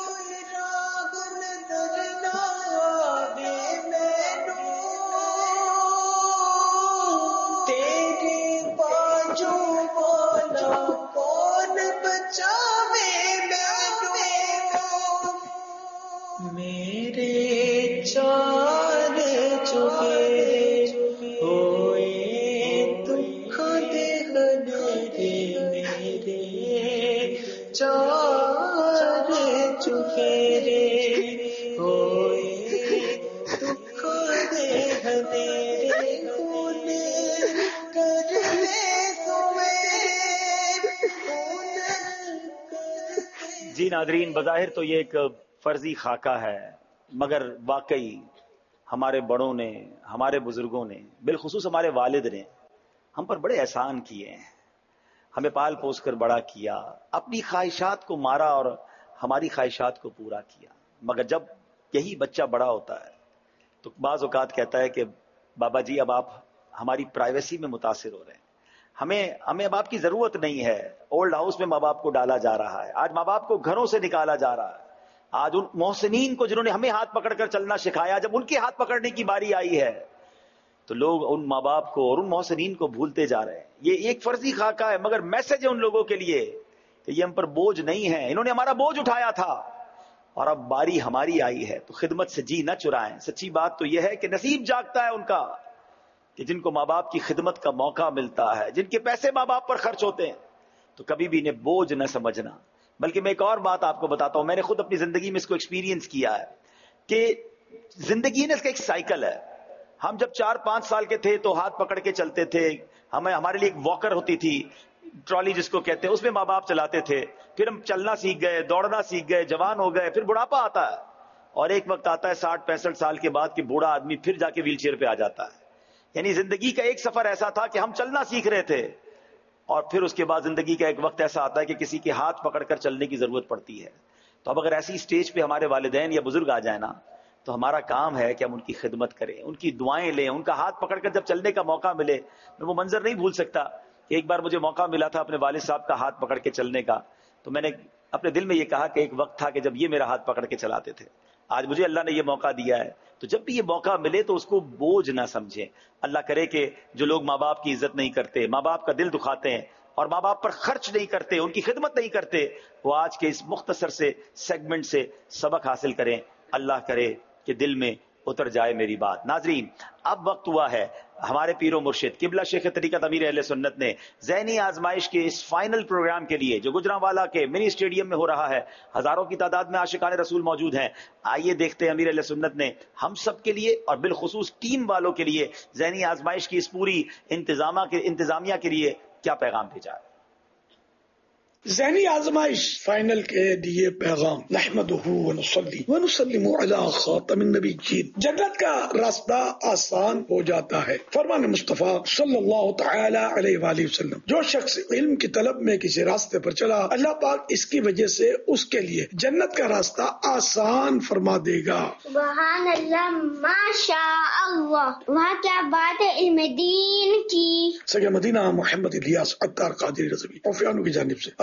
جی ناظرین, بظاہر تو یہ ایک فرضی خاکہ ہے, مگر واقعی ہمارے بڑوں نے, ہمارے بزرگوں نے, بالخصوص ہمارے والد نے ہم پر بڑے احسان کیے ہیں. ہمیں پال پوس کر بڑا کیا, اپنی خواہشات کو مارا اور ہماری خواہشات کو پورا کیا. مگر جب یہی بچہ بڑا ہوتا ہے تو بعض اوقات کہتا ہے کہ بابا جی اب آپ ہماری پرائیویسی میں متاثر ہو رہے ہیں, ہمیں اب آپ کی ضرورت نہیں ہے. اولڈ ہاؤس میں ماں باپ کو ڈالا جا رہا ہے, آج ماں باپ کو گھروں سے نکالا جا رہا ہے. آج ان محسنین کو جنہوں نے ہمیں ہاتھ پکڑ کر چلنا سکھایا, جب ان کے ہاتھ پکڑنے کی باری آئی ہے تو لوگ ان ماں باپ کو اور ان محسنین کو بھولتے جا رہے ہیں. یہ ایک فرضی خاکہ ہے, مگر میسج ہے ان لوگوں کے لیے کہ یہ ہم پر بوجھ نہیں ہے. انہوں نے ہمارا بوجھ اٹھایا تھا اور اب باری ہماری آئی ہے, تو خدمت سے جی نہ چرائیں. سچی بات تو یہ ہے کہ نصیب جاگتا ہے ان کا کہ جن کو ماں باپ کی خدمت کا موقع ملتا ہے, جن کے پیسے ماں باپ پر خرچ ہوتے ہیں, تو کبھی بھی انہیں بوجھ نہ سمجھنا. بلکہ میں ایک اور بات آپ کو بتاتا ہوں, میں نے خود اپنی زندگی میں اس کو ایکسپیرینس کیا ہے کہ زندگی نے اس کا ایک سائیکل ہے. ہم جب 4-5 سال کے تھے تو ہاتھ پکڑ کے چلتے تھے, ہمارے لیے ایک واکر ہوتی تھی, ٹرالی جس کو کہتے ہیں, اس میں ماں باپ چلاتے تھے. پھر ہم چلنا سیکھ گئے, دوڑنا سیکھ گئے, جوان ہو گئے, پھر بڑھاپا آتا ہے, اور ایک وقت آتا ہے 60-65 سال کے بعد کہ بوڑھا آدمی پھر جا کے ویل چیئر پہ آ جاتا ہے. یعنی زندگی کا ایک سفر ایسا تھا کہ ہم چلنا سیکھ رہے تھے, اور پھر اس کے بعد زندگی کا ایک وقت ایسا آتا ہے کہ کسی کے ہاتھ پکڑ کر چلنے کی ضرورت پڑتی ہے. تو اب اگر ایسی سٹیج پہ ہمارے والدین یا بزرگ آ جائیں نا, تو ہمارا کام ہے کہ ہم ان کی خدمت کریں, ان کی دعائیں لیں, ان کا ہاتھ پکڑ کر جب چلنے کا موقع ملے. میں وہ منظر نہیں بھول سکتا کہ ایک بار مجھے موقع ملا تھا اپنے والد صاحب کا ہاتھ پکڑ کے چلنے کا, تو میں نے اپنے دل میں یہ کہا کہ ایک وقت تھا کہ جب یہ میرا ہاتھ پکڑ کے چلاتے تھے. آج مجھے اللہ نے یہ موقع دیا ہے, تو جب بھی یہ موقع ملے تو اس کو بوجھ نہ سمجھیں. اللہ کرے کہ جو لوگ ماں باپ کی عزت نہیں کرتے, ماں باپ کا دل دکھاتے ہیں اور ماں باپ پر خرچ نہیں کرتے, ان کی خدمت نہیں کرتے, وہ آج کے اس مختصر سے سیگمنٹ سے سبق حاصل کریں. اللہ کرے کہ دل میں اتر جائے میری بات. ناظرین, اب وقت ہوا ہے ہمارے پیر و مرشد قبلہ شیخ طریقت امیر اہل سنت نے ذہنی آزمائش کے اس فائنل پروگرام کے لیے جو گجرانوالا کے منی اسٹیڈیم میں ہو رہا ہے, ہزاروں کی تعداد میں عاشقان رسول موجود ہیں. آئیے دیکھتے ہیں امیر اہل سنت نے ہم سب کے لیے اور بالخصوص ٹیم والوں کے لیے ذہنی آزمائش کی اس پوری انتظامیہ کے لیے کیا پیغام بھیجا ہے. ذہنی آزمائش فائنل کے لیے پیغام. نحمدہ ونصلی ونسلم علی خاتم النبیین. جنت کا راستہ آسان ہو جاتا ہے. فرمان مصطفیٰ صلی اللہ تعالی علیہ وآلہ وسلم, جو شخص علم کی طلب میں کسی راستے پر چلا, اللہ پاک اس کی وجہ سے اس کے لیے جنت کا راستہ آسان فرما دے گا. سبحان اللہ, ماشاء اللہ. وہاں کیا بات ہے علم دین کی. سگے مدینہ محمد الیاس عطار قادری رضوی اوفیانو کی جانب سے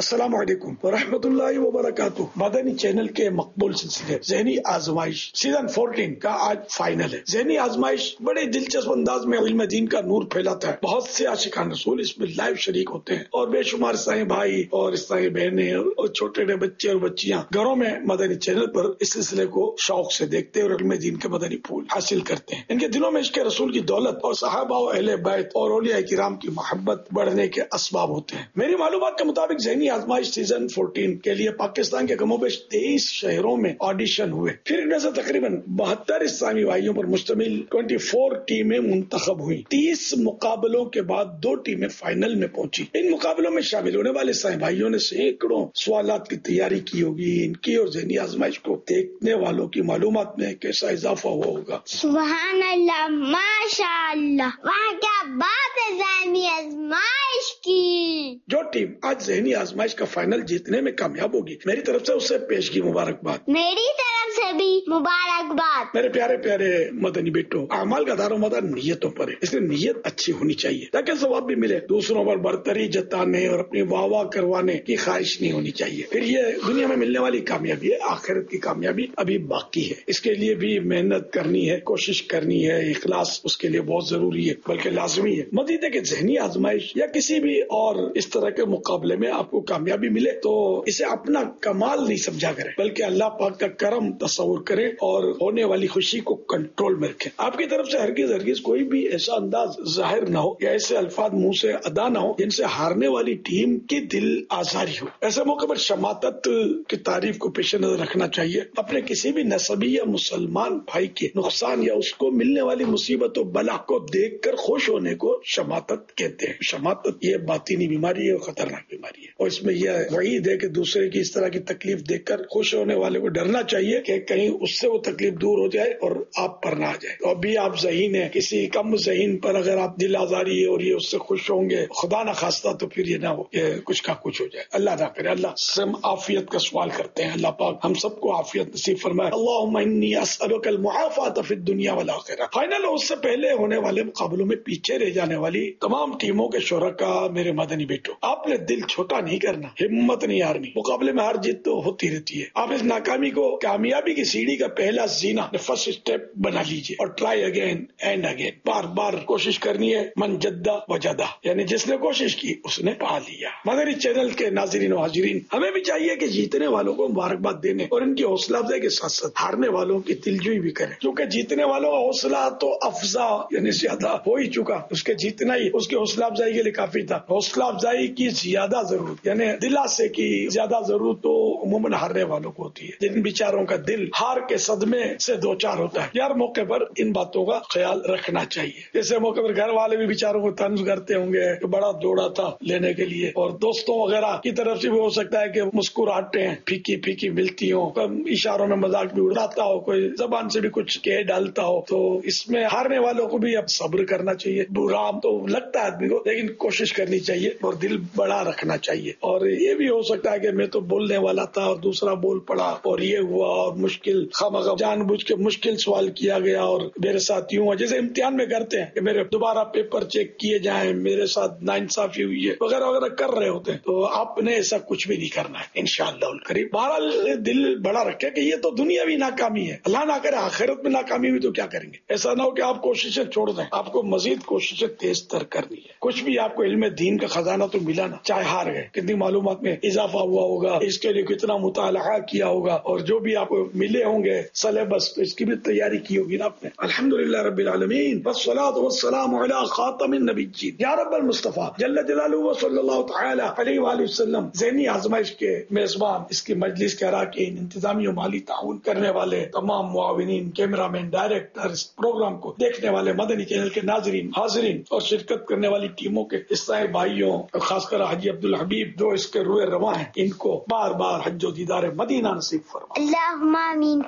السلام علیکم ورحمۃ اللہ وبرکاتہ. مدنی چینل کے مقبول سلسلے ذہنی آزمائش سیزن 14 کا آج فائنل ہے. ذہنی آزمائش بڑے دلچسپ انداز میں علم دین کا نور پھیلاتا ہے. بہت سے عاشقان رسول اس میں لائیو شریک ہوتے ہیں اور بے شمار عیسائی بھائی اور عیسائی بہنیں اور چھوٹے بچے اور بچیاں گھروں میں مدنی چینل پر اس سلسلے کو شوق سے دیکھتے اور علم دین کے مدنی پھول حاصل کرتے ہیں. ان کے دلوں میں عشق رسول کی دولت اور صحابہ و اہل بیت اور اولیاء کرام کی محبت بڑھنے کے اسباب ہوتے ہیں. میری معلومات کے مطابق ذہنی آزمائش سیزن 14 کے لیے پاکستان کے کم و بیش 23 شہروں میں آڈیشن ہوئے. پھر ان میں سے تقریباً 72 اسلامی بھائیوں پر مشتمل 24 ٹیمیں منتخب ہوئی. 30 مقابلوں کے بعد 2 ٹیمیں فائنل میں پہنچی. ان مقابلوں میں شامل ہونے والے اسلامی بھائیوں نے سینکڑوں سوالات کی تیاری کی ہوگی. ان کی اور ذہنی آزمائش کو دیکھنے والوں کی معلومات میں کیسا اضافہ ہوا ہوگا. سبحان اللہ، ماشاء اللہ، وہاں کیا بات ہے ذہنی آزمائش کی. جو ٹیم آج ذہنی آزمائش کا فائنل جیتنے میں کامیاب ہوگی، میری طرف سے اسے پیشگی مبارکباد. میری طرف سے بھی مبارکباد. میرے پیارے پیارے مدنی بیٹوں، اعمال کا دار و مدار نیتوں پر ہے، اس لیے نیت اچھی ہونی چاہیے تاکہ ثواب بھی ملے. دوسروں پر برتری جتانے اور اپنی واہ واہ کروانے کی خواہش نہیں ہونی چاہیے. پھر یہ دنیا میں ملنے والی کامیابی ہے، آخرت کی کامیابی ابھی باقی ہے. اس کے لیے بھی محنت کرنی ہے، کوشش کرنی ہے، اخلاص اس کے لیے بہت ضروری ہے بلکہ لازمی ہے. مزید ہے کہ ذہنی آزمائش یا کسی بھی اور اس طرح کے مقابلے میں آپ کو کامیابی ملے تو اسے اپنا کمال نہیں سمجھا کریں بلکہ اللہ پاک کا کرم تصور کریں اور ہونے والی خوشی کو کنٹرول میں رکھیں. آپ کی طرف سے ہرگز کوئی بھی ایسا انداز ظاہر نہ ہو یا ایسے الفاظ منہ سے ادا نہ ہو جن سے ہارنے والی ٹیم کی دل آزاری ہو. ایسے موقع پر شماتت کی تعریف کو پیش نظر رکھنا چاہیے. اپنے کسی بھی نسبی یا مسلمان بھائی کے نقصان یا اس کو ملنے والی مصیبت و بلا کو دیکھ کر خوش ہونے کو شماتت کہتے ہیں. شماتت یہ باطنی بیماری ہے اور خطرناک بیماری ہے اور اس میں یہ وعید ہے کہ دوسرے کی اس طرح کی تکلیف دیکھ کر خوش ہونے والے کو ڈرنا چاہیے کہ کہیں اس سے وہ تکلیف دور ہو جائے اور آپ پر نہ آ جائے. اور بھی آپ ذہین ہیں، کسی کم ذہین پر اگر آپ دل آزاری اور یہ اس سے خوش ہوں گے، خدا نہ خواستہ تو پھر یہ نہ ہو کہ کچھ کا کچھ ہو جائے. اللہ نہ کرے. اللہ سے ہم عافیت کا سوال کرتے ہیں. اللہ پاک ہم سب کو عافیت نصیب فرمائے. اللہم انی اسألک المعافاة فی الدنیا والآخرہ. فائنل اس سے پہلے ہونے والے مقابلوں میں پیچھے رہ جانے والی تمام ٹیموں کے شرکا، میرے مدنی بیٹوں، آپ نے دل چھوٹا نہیں کرنا، ہمت نہیں ہارنی. مقابلے میں ہار جیت تو ہوتی رہتی ہے. آپ اس ناکامی کو کامیابی کی سیڑھی کا پہلا زینہ، فرسٹ اسٹیپ بنا لیجیے اور ٹرائی اگین اینڈ اگین. بار بار کوشش کرنی ہے. من جدہ وجدہ، یعنی جس نے کوشش کی اس نے پا لیا. مدنی چینل کے ناظرین و حاضرین، ہمیں بھی چاہیے کہ جیتنے والوں کو مبارکباد دینے اور ان کی حوصلہ افزائی کے ساتھ ساتھ ہارنے والوں کی دلجوئی بھی کریں، کیونکہ جیتنے والوں کا حوصلہ تو افزا یعنی زیادہ ہو ہی چکا. اس کے جیتنا ہی اس کی حوصلہ افزائی کے لیے کافی تھا. حوصلہ افزائی کی زیادہ ضرورت یعنی دلاسے کی زیادہ ضرورت تو عموماً ہارنے والوں کو ہوتی ہے، جن بیچاروں کا دل ہار کے صدمے سے دو چار ہوتا ہے. یار موقع پر ان باتوں کا خیال رکھنا چاہیے. جیسے موقع پر گھر والے بھی بیچاروں کو طنز کرتے ہوں گے کہ بڑا دوڑا تھا لینے کے لیے، اور دوستوں وغیرہ کی طرف سے بھی ہو سکتا ہے کہ مسکراہٹیں پھیکی پھیکی ملتی ہوں، اشاروں میں مذاق بھی اڑاتا ہو، کوئی زبان سے بھی کچھ کہہ ڈالتا ہو. تو اس میں ہارنے والوں کو بھی اب صبر کرنا چاہیے. برا تو لگتا ہے آدمی کو، لیکن کوشش کرنی چاہیے اور دل بڑا رکھنا چاہیے. اور یہ بھی ہو سکتا ہے کہ میں تو بولنے والا تھا اور دوسرا بول پڑا اور یہ ہوا اور مشکل خامخواہ جان بوجھ کے مشکل سوال کیا گیا اور میرے ساتھ یوں جیسے امتحان میں کرتے ہیں کہ میرے دوبارہ پیپر چیک کیے جائیں، میرے ساتھ ناانصافی ہوئی ہے وغیرہ وغیرہ کر رہے ہوتے ہیں. تو آپ نے ایسا کچھ بھی نہیں کرنا ہے انشاءاللہ الکریم. بہرحال دل بڑا رکھے کہ یہ تو دنیاوی ناکامی ہے، اللہ نہ کرے آخرت میں ناکامی ہوئی تو کیا کریں گے. ایسا نہ ہو کہ آپ کوششیں چھوڑ دیں، آپ کو مزید کوششیں تیز تر کرنی ہے. کچھ بھی آپ کو علم دین کا خزانہ تو ملا نا، چاہے ہار گئے، کتنی معلومات میں اضافہ ہوا ہوگا، اس کے لیے کتنا مطالعہ کیا ہوگا، اور جو بھی آپ کو ملے ہوں گے سلیبس تو اس کی بھی تیاری کی ہوگی نا آپ نے. الحمدللہ رب العالمین والصلاۃ والسلام علی خاتم النبیین یا رب المصطفیٰ جل جلالہ صلی اللہ تعالی علیہ وآلہ وسلم. ذہنی آزمائش کے میزبان، اس کی مجلس کے اراکین، انتظامی و مالی تعاون کرنے والے تمام معاونین، کیمرہ مین، ڈائریکٹر، اس پروگرام کو دیکھنے والے مدنی چینل کے ناظرین، حاضرین اور شرکت کرنے والی ٹیموں کے عیسائی بھائیوں، خاص کر حاجی عبدالحبیب جو اس کے روئے رواں ہیں، ان کو بار بار حج و دیدار مدینہ نصیب فرما. اللہم آمین.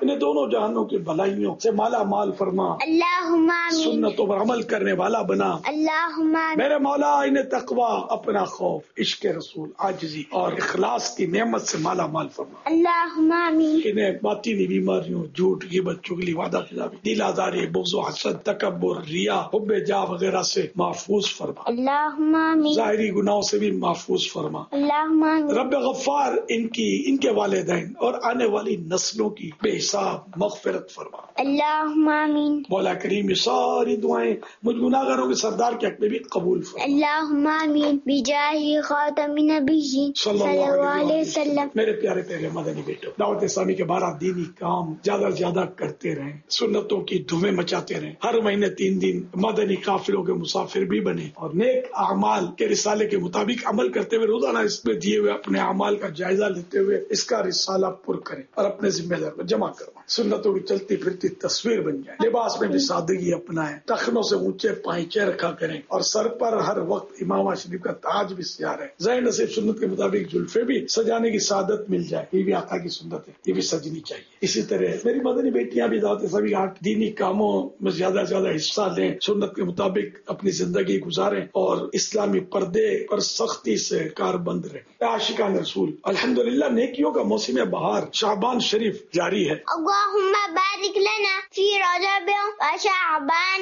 انہیں دونوں جہانوں کی بھلائیوں سے مالا مال فرما، اللہم آمین، سنتوں پر عمل کرنے والا بنا، اللہم آمین، میرے مولا انہیں تقوی، اپنا خوف، عشق رسول، عاجزی اور اخلاص کی نعمت سے مالا مال فرما، اللہم آمین، انہیں باطنی بیماریوں، جھوٹ، غیبت، چغلی، وعدہ خلافی، دل آزاری، بغض و حسد، تکبر، ریا، حب جاہ وغیرہ سے محفوظ فرما، اللہم آمین، ظاہری گناہوں سے بھی محفوظ فرما، اللہم آمین، رب غفار ان کے والدین اور آنے والی نسلوں کی بے حساب مغفرت فرما، اللہم آمین، مولا کریم یہ ساری دعائیں مجھ گناہگاروں کے سردار کے حق میں بھی قبول فرما، اللہم آمین، بجاہ خاتم النبیین صلی اللہ علیہ وسلم۔ میرے پیارے پیارے مدنی بیٹو، دعوت اسلامی کے 12 دینی کام زیادہ سے زیادہ کرتے رہیں، سنتوں کی دھومیں مچاتے رہیں، ہر مہینے 3 دن مدنی قافلوں کے مسافر بھی بنے اور نیک اعمال کے رسالے کے مطابق عمل کرتے ہوئے روزانہ اس میں دیے ہوئے اپنے اعمال کا جائزہ لیتے ہوئے اس کا رسالہ پر کریں اور اپنے ذمہ دار کو جمع کروائیں، سنتوں کی چلتی پھرتی تصویر بن جائے، لباس میں بھی سادگی اپنائیں، ٹخنوں سے اونچے پائچے رکھا کریں اور سر پر ہر وقت امامہ شریف کا تاج بھی سجا رہے، ذہن نصیب سنت کے مطابق زلفے بھی سجانے کی سعادت مل جائے، یہ بھی آقا کی سنت ہے، یہ بھی سجنی چاہیے۔ اسی طرح میری مدنی بیٹیاں بھی دعوت اسلامی دینی کاموں میں زیادہ سے زیادہ حصہ لیں، سنت کے مطابق اپنی زندگی گزاریں اور اسلامی پردے پر سختی سے کاربند رہیں۔ عاشقان رسول، الحمدللہ نیکیوں کا موسم بہار شعبان شریف جاری ہے۔ اللہم بارک لنا فی رجب و شعبان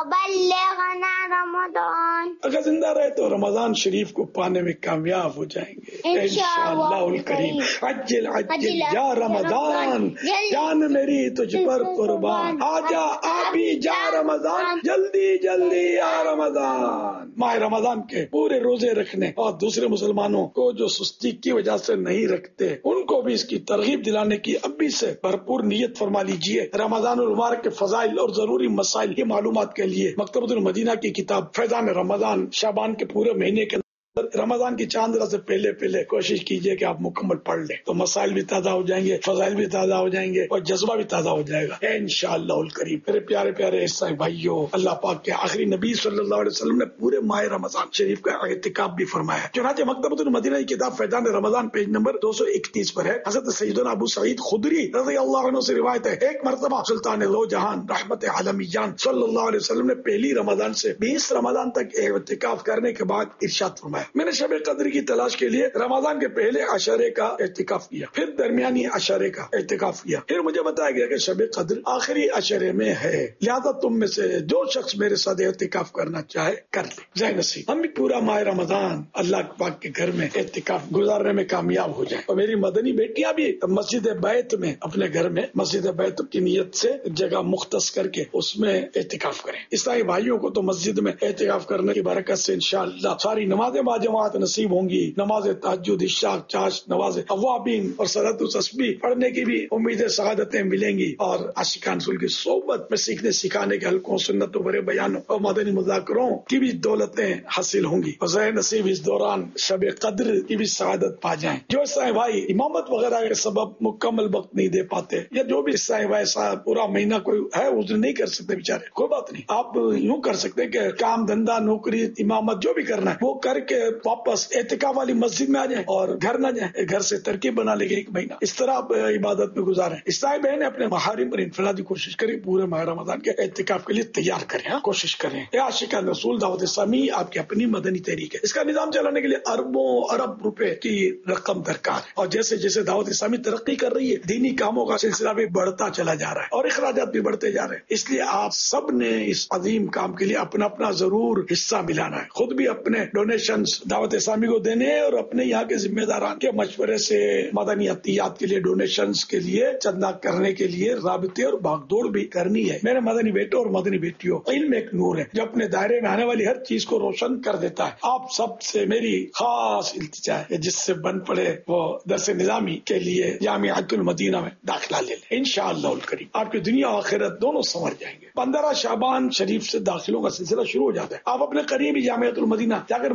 وبلغنا رمضان۔ اگر زندہ رہے تو رمضان شریف کو پانے میں کامیاب ہو جائیں گے انشاءاللہ الکریم۔ عجل عجل یا رمضان، جان میری تجھ پر قربان، آجا آبی جا رمضان، جلدی جلدی یا رمضان۔ ماہ رمضان کے پورے روزے رکھنے اور دوسرے مسلمانوں کو جو سستی کی وجہ سے نہیں رکھتے ان کو بھی اس کی ترغیب دلانے کی ابھی سے بھرپور نیت فرما لیجیے۔ رمضان المبارک کے فضائل اور ضروری مسائل کی معلومات کے لیے مکتبۃ المدینہ کی کتاب فیضان رمضان شعبان کے پورے مہینے کے رمضان کی چاند رات سے پہلے کوشش کیجئے کہ آپ مکمل پڑھ لیں تو مسائل بھی تازہ ہو جائیں گے، فضائل بھی تازہ ہو جائیں گے اور جذبہ بھی تازہ ہو جائے گا انشاءاللہ الکریم۔ میرے پیارے پیارے عیسائی بھائیوں، اللہ پاک کے آخری نبی صلی اللہ علیہ وسلم نے پورے ماہ رمضان شریف کا اعتکاف بھی فرمایا، چنانچہ مکتبۃ المدینہ کی کتاب فیضان رمضان پیج نمبر 231 پر ہے۔ حضرت سیدنا ابو سعید خدری رضی اللہ عنہ سے روایت ہے، ایک مرتبہ سلطان دو جہان رحمت عالمیان صلی اللہ علیہ وسلم نے پہلی رمضان سے 20 رمضان تک اعتکاف کرنے کے بعد ارشاد فرمایا، میں نے شب قدر کی تلاش کے لیے رمضان کے پہلے عشرے کا اعتکاف کیا، پھر درمیانی عشرے کا اعتکاف کیا، پھر مجھے بتایا گیا کہ شب قدر آخری عشرے میں ہے، لہذا تم میں سے جو شخص میرے ساتھ اعتکاف کرنا چاہے کر لے۔ ذہن نصیب ہم بھی پورا ماہ رمضان اللہ پاک کے گھر میں اعتکاف گزارنے میں کامیاب ہو جائیں اور میری مدنی بیٹیاں بھی مسجد بیت میں اپنے گھر میں مسجد بیت کی نیت سے جگہ مختص کر کے اس میں اعتکاف کریں۔ عیسائی بھائیوں کو تو مسجد میں اعتکاف کرنے کی برکت سے انشاءاللہ ساری نمازیں باجماعت نصیب ہوں گی، نماز تہجد، عشاء، چاش، نماز اوابین اور صلاۃ التسبیح پڑھنے کی بھی امید سعادتیں ملیں گی اور عاشقان رسول کی صحبت میں سیکھنے سکھانے کے حلقوں، سنتوں بڑے بیانوں اور مدنی مذاکروں کی بھی دولتیں حاصل ہوں گی اور ذہن نصیب اس دوران شب قدر کی بھی سعادت پا جائیں۔ جو عیسائی بھائی امامت وغیرہ کے سبب مکمل وقت نہیں دے پاتے یا جو بھی عیسائی بھائی صاحب پورا مہینہ کوئی ہے عذر نہیں کر سکتے بیچارے، کوئی بات نہیں، آپ یوں کر سکتے کہ کام دھندا نوکری امامت جو بھی کرنا ہے وہ کر کے واپس اعتکاف والی مسجد میں آ جائیں اور گھر نہ جائیں، گھر سے ترکیب بنا لے گے 1 مہینہ، اس طرح آپ عبادت میں گزاریں۔ عیسائی بہن اپنے محارم پر انفرادی کوشش کریں، پورے ماہ رمضان کے اعتکاف کے لیے تیار کریں، کوشش کریں۔ اے عاشقان رسول، دعوت اسلامی آپ کی اپنی مدنی تحریک ہے، اس کا نظام چلانے کے لیے اربوں ارب روپے کی رقم درکار ہے اور جیسے جیسے دعوت اسلامی ترقی کر رہی ہے دینی کاموں کا سلسلہ بھی بڑھتا چلا جا رہا ہے اور اخراجات بھی بڑھتے جا رہے ہیں، اس لیے آپ سب نے اس عظیم کام کے لیے اپنا اپنا ضرور حصہ ملانا ہے، خود بھی اپنے ڈونیشنز دعوت اسلامی کو دینے اور اپنے یہاں کے ذمہ داران کے مشورے سے مدنی عطیات کے لیے، ڈونیشنز کے لیے، چندہ کرنے کے لیے رابطے اور بھاگ دوڑ بھی کرنی ہے۔ میرے مدنی بیٹوں اور مدنی بیٹیوں، علم ایک نور ہے جو اپنے دائرے میں آنے والی ہر چیز کو روشن کر دیتا ہے۔ آپ سب سے میری خاص التجا ہے کہ جس سے بن پڑے وہ درس نظامی کے لیے جامعۃ المدینہ میں داخلہ لے لیں، انشاءاللہ الکریم آپ کی دنیا و آخرت دونوں سنور جائیں گے۔ 15 شعبان شریف سے داخلوں کا سلسلہ شروع ہو جاتا ہے، آپ اپنے قریبی جامعۃ المدینہ جا کر معلومات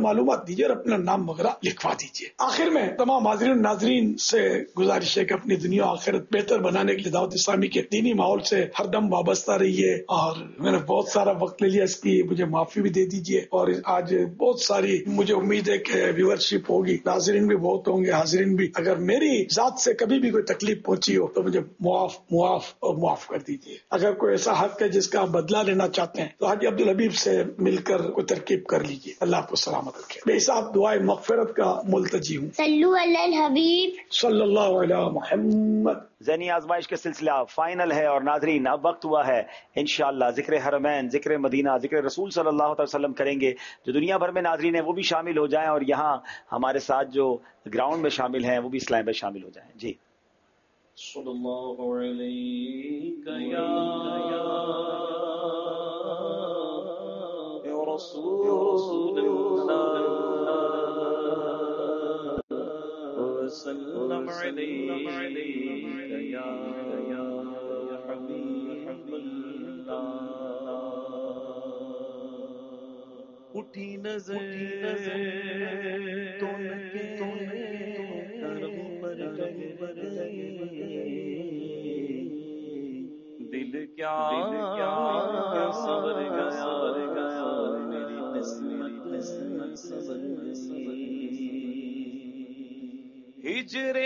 दीजिए और अपना नाम वगैरह लिखवा दीजिए। आखिर में तमाम हाज़रीन नाज़रीन से गुजारिश है कि अपनी दुनिया आखिरत बेहतर बनाने के लिए दावत इस्लामी के दीनी माहौल से हरदम वाबस्ता रहिए। और मैंने बहुत सारा वक्त ले लिया, इसकी मुझे माफी भी दे दीजिए। और आज बहुत सारी मुझे उम्मीद है कि व्यूअरशिप होगी, नाज़रीन भी बहुत होंगे, हाज़रीन भी। अगर मेरी जात से कभी भी कोई तकलीफ पहुंची हो तो मुझे मुआफ कर दीजिए। अगर कोई ऐसा हक है जिसका आप बदला लेना चाहते हैं तो हाजी अब्दुल हबीब से मिलकर कोई तरकीब कर लीजिए। अल्लाह आपको सलामत रखे। मैं साहब दुआए मग़फ़िरत का मुल्तजी हूँ। सल्लु अलल हबीब सल्लल्लाहु अलैहि मुहम्मद। ज़हनी आजमाइश का सिलसिला फाइनल है और नाजरीन अब वक्त हुआ है इंशाअल्लाह जिक्र हरमैन, जिक्र मदीना, जिक्र रसूल सल्लल्लाहु अलैहि वसल्लम करेंगे। जो दुनिया भर में नाजरीन है वो भी शामिल हो जाएं और यहाँ हमारे साथ जो ग्राउंड में शामिल हैं वो भी इस्लाम में शामिल हो जाएं। जी सल्लल्लाहु अलैहि या रसूल वसल्लम अलैहि या हबीबल्लाह। उठी नजर तो दिल क्या सवर गया मेरी किस्मत सवर हिजरे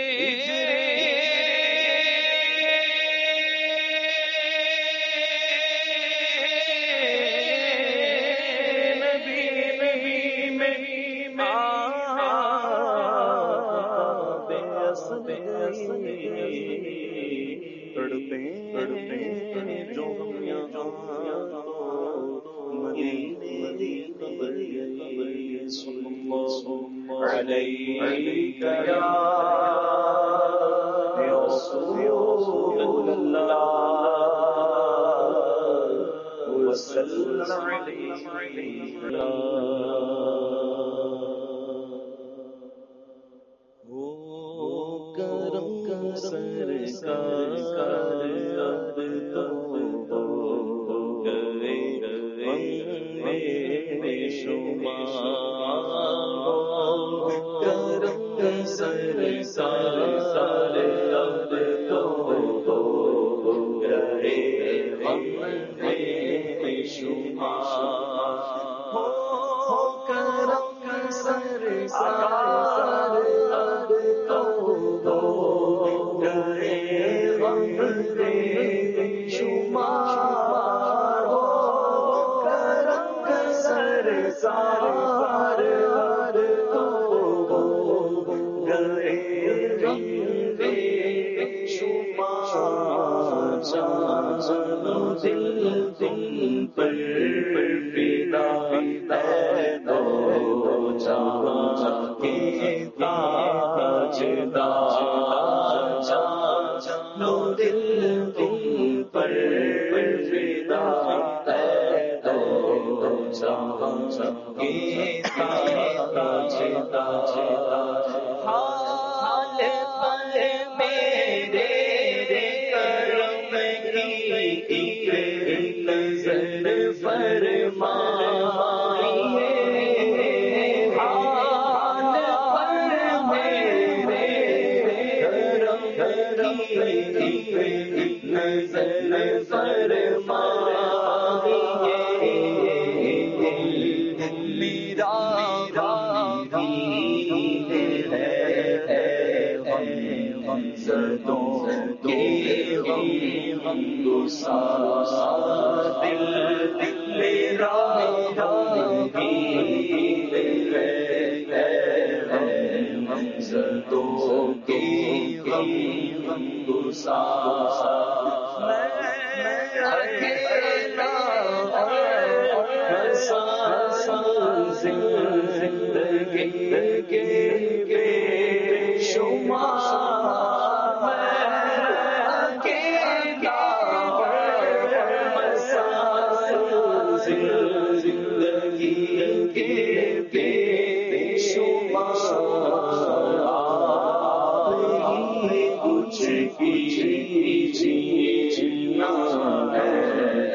عليك يا رسول الله وسلم عليك हो करम सरकार अब तो गए मेरे शुमार करम सरकार अब तो गए मेरे शुमार हो करम सरकार अब तो गए मेरे शुमार हो करम सरकार अब तो गए मेरे शुमार। जानो दिल तुम पर फिदा है तो जहां के ताजदार। जानो दिल तुम पर फिदा है तो जहां के ताजदार। हाल पर मेरे करम की एक नजर फरमाइए। हाल पर मेरे करम की एक नजर फरमाइए। मेरा ज़दों के गम गुसार दिल मेरा गमगीन है ज़दों के गम गुसार। मैं अकेला ज़िंदगी के बेशुमार। जिंदगी के बेशुमार कुछ कीजिए जीना है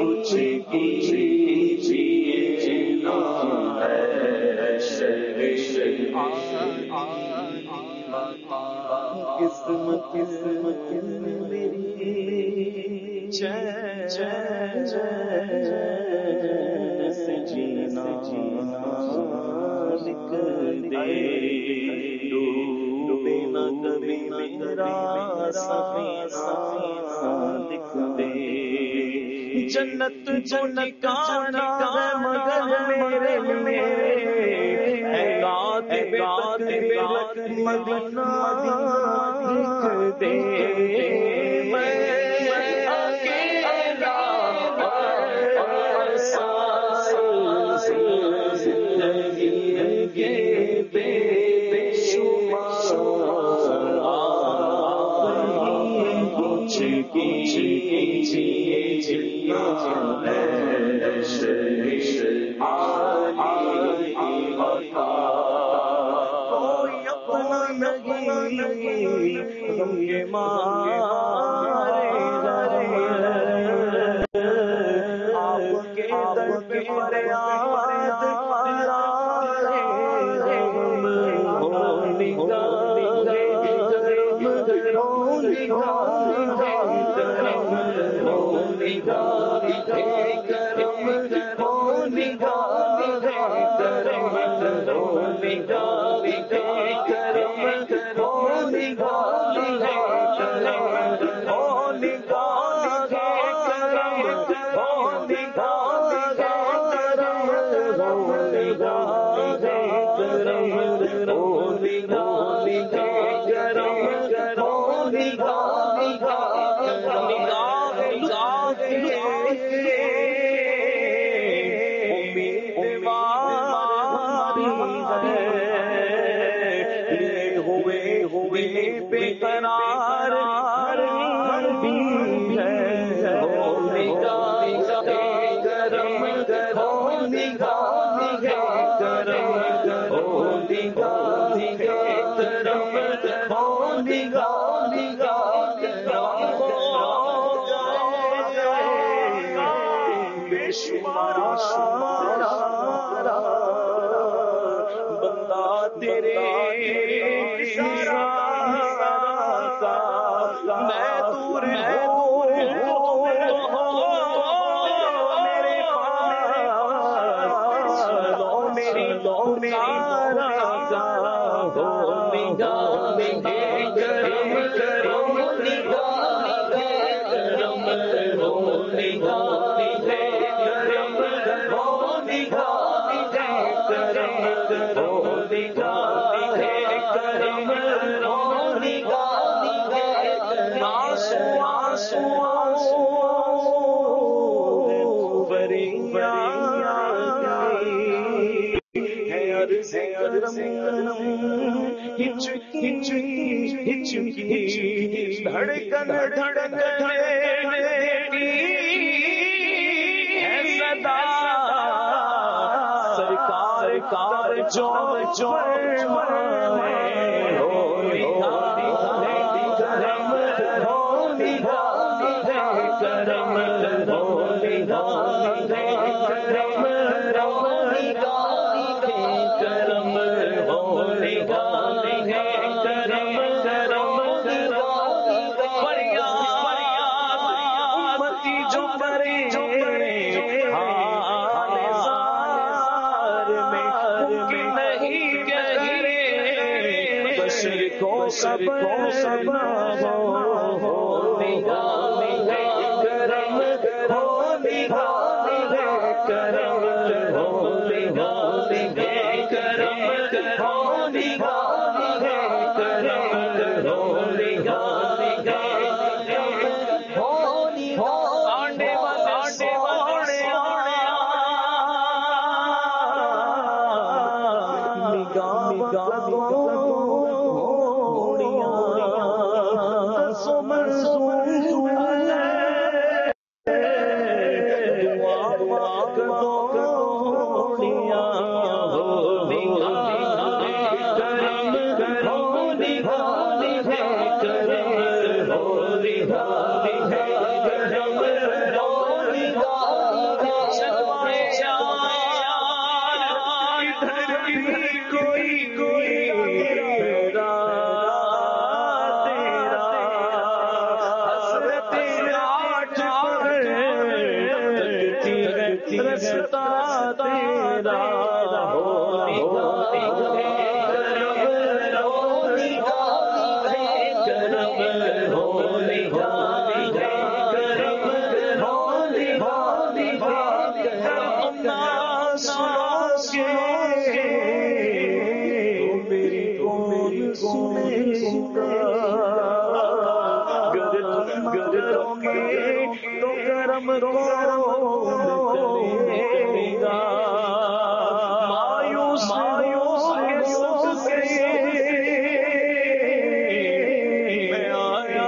جنت جو ٹھکانہ ہے مگر میرے لیے ہے رات تک مدینہ لکھ دے میں اکیلا زندگی کے بے شمار کچھ دھڑکن صدا سرکار جو سنے گا، گر تم کرو گے تو کرم کون کرے گا، مایوس میں آیا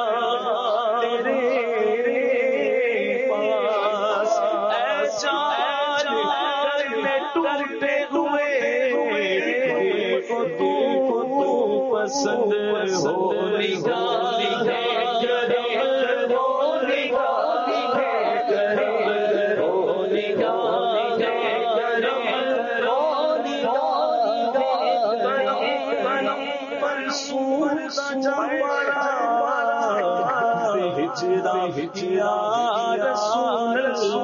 تیرے پاس، ایسا ٹوٹے ہوئے کو تو پسند ہو ہجرا رسول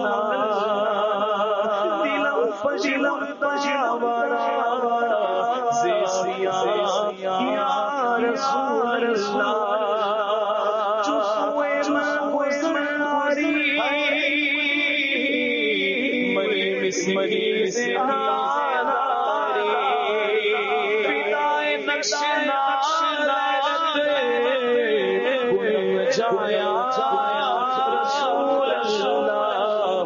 دلم پشیورا زیسیا یا رسول چوئے ماری مری سے پتائے نقشنا جایا رسول اللہ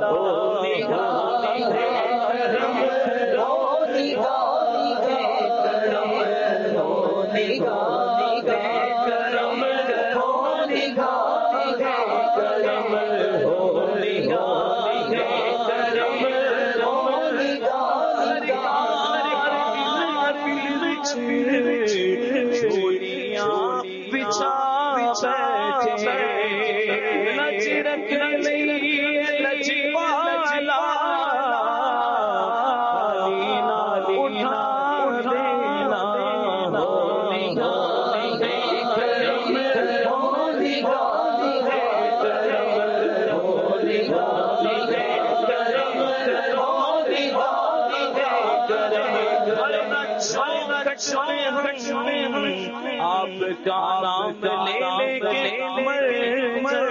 آپ کا نام لے کے مر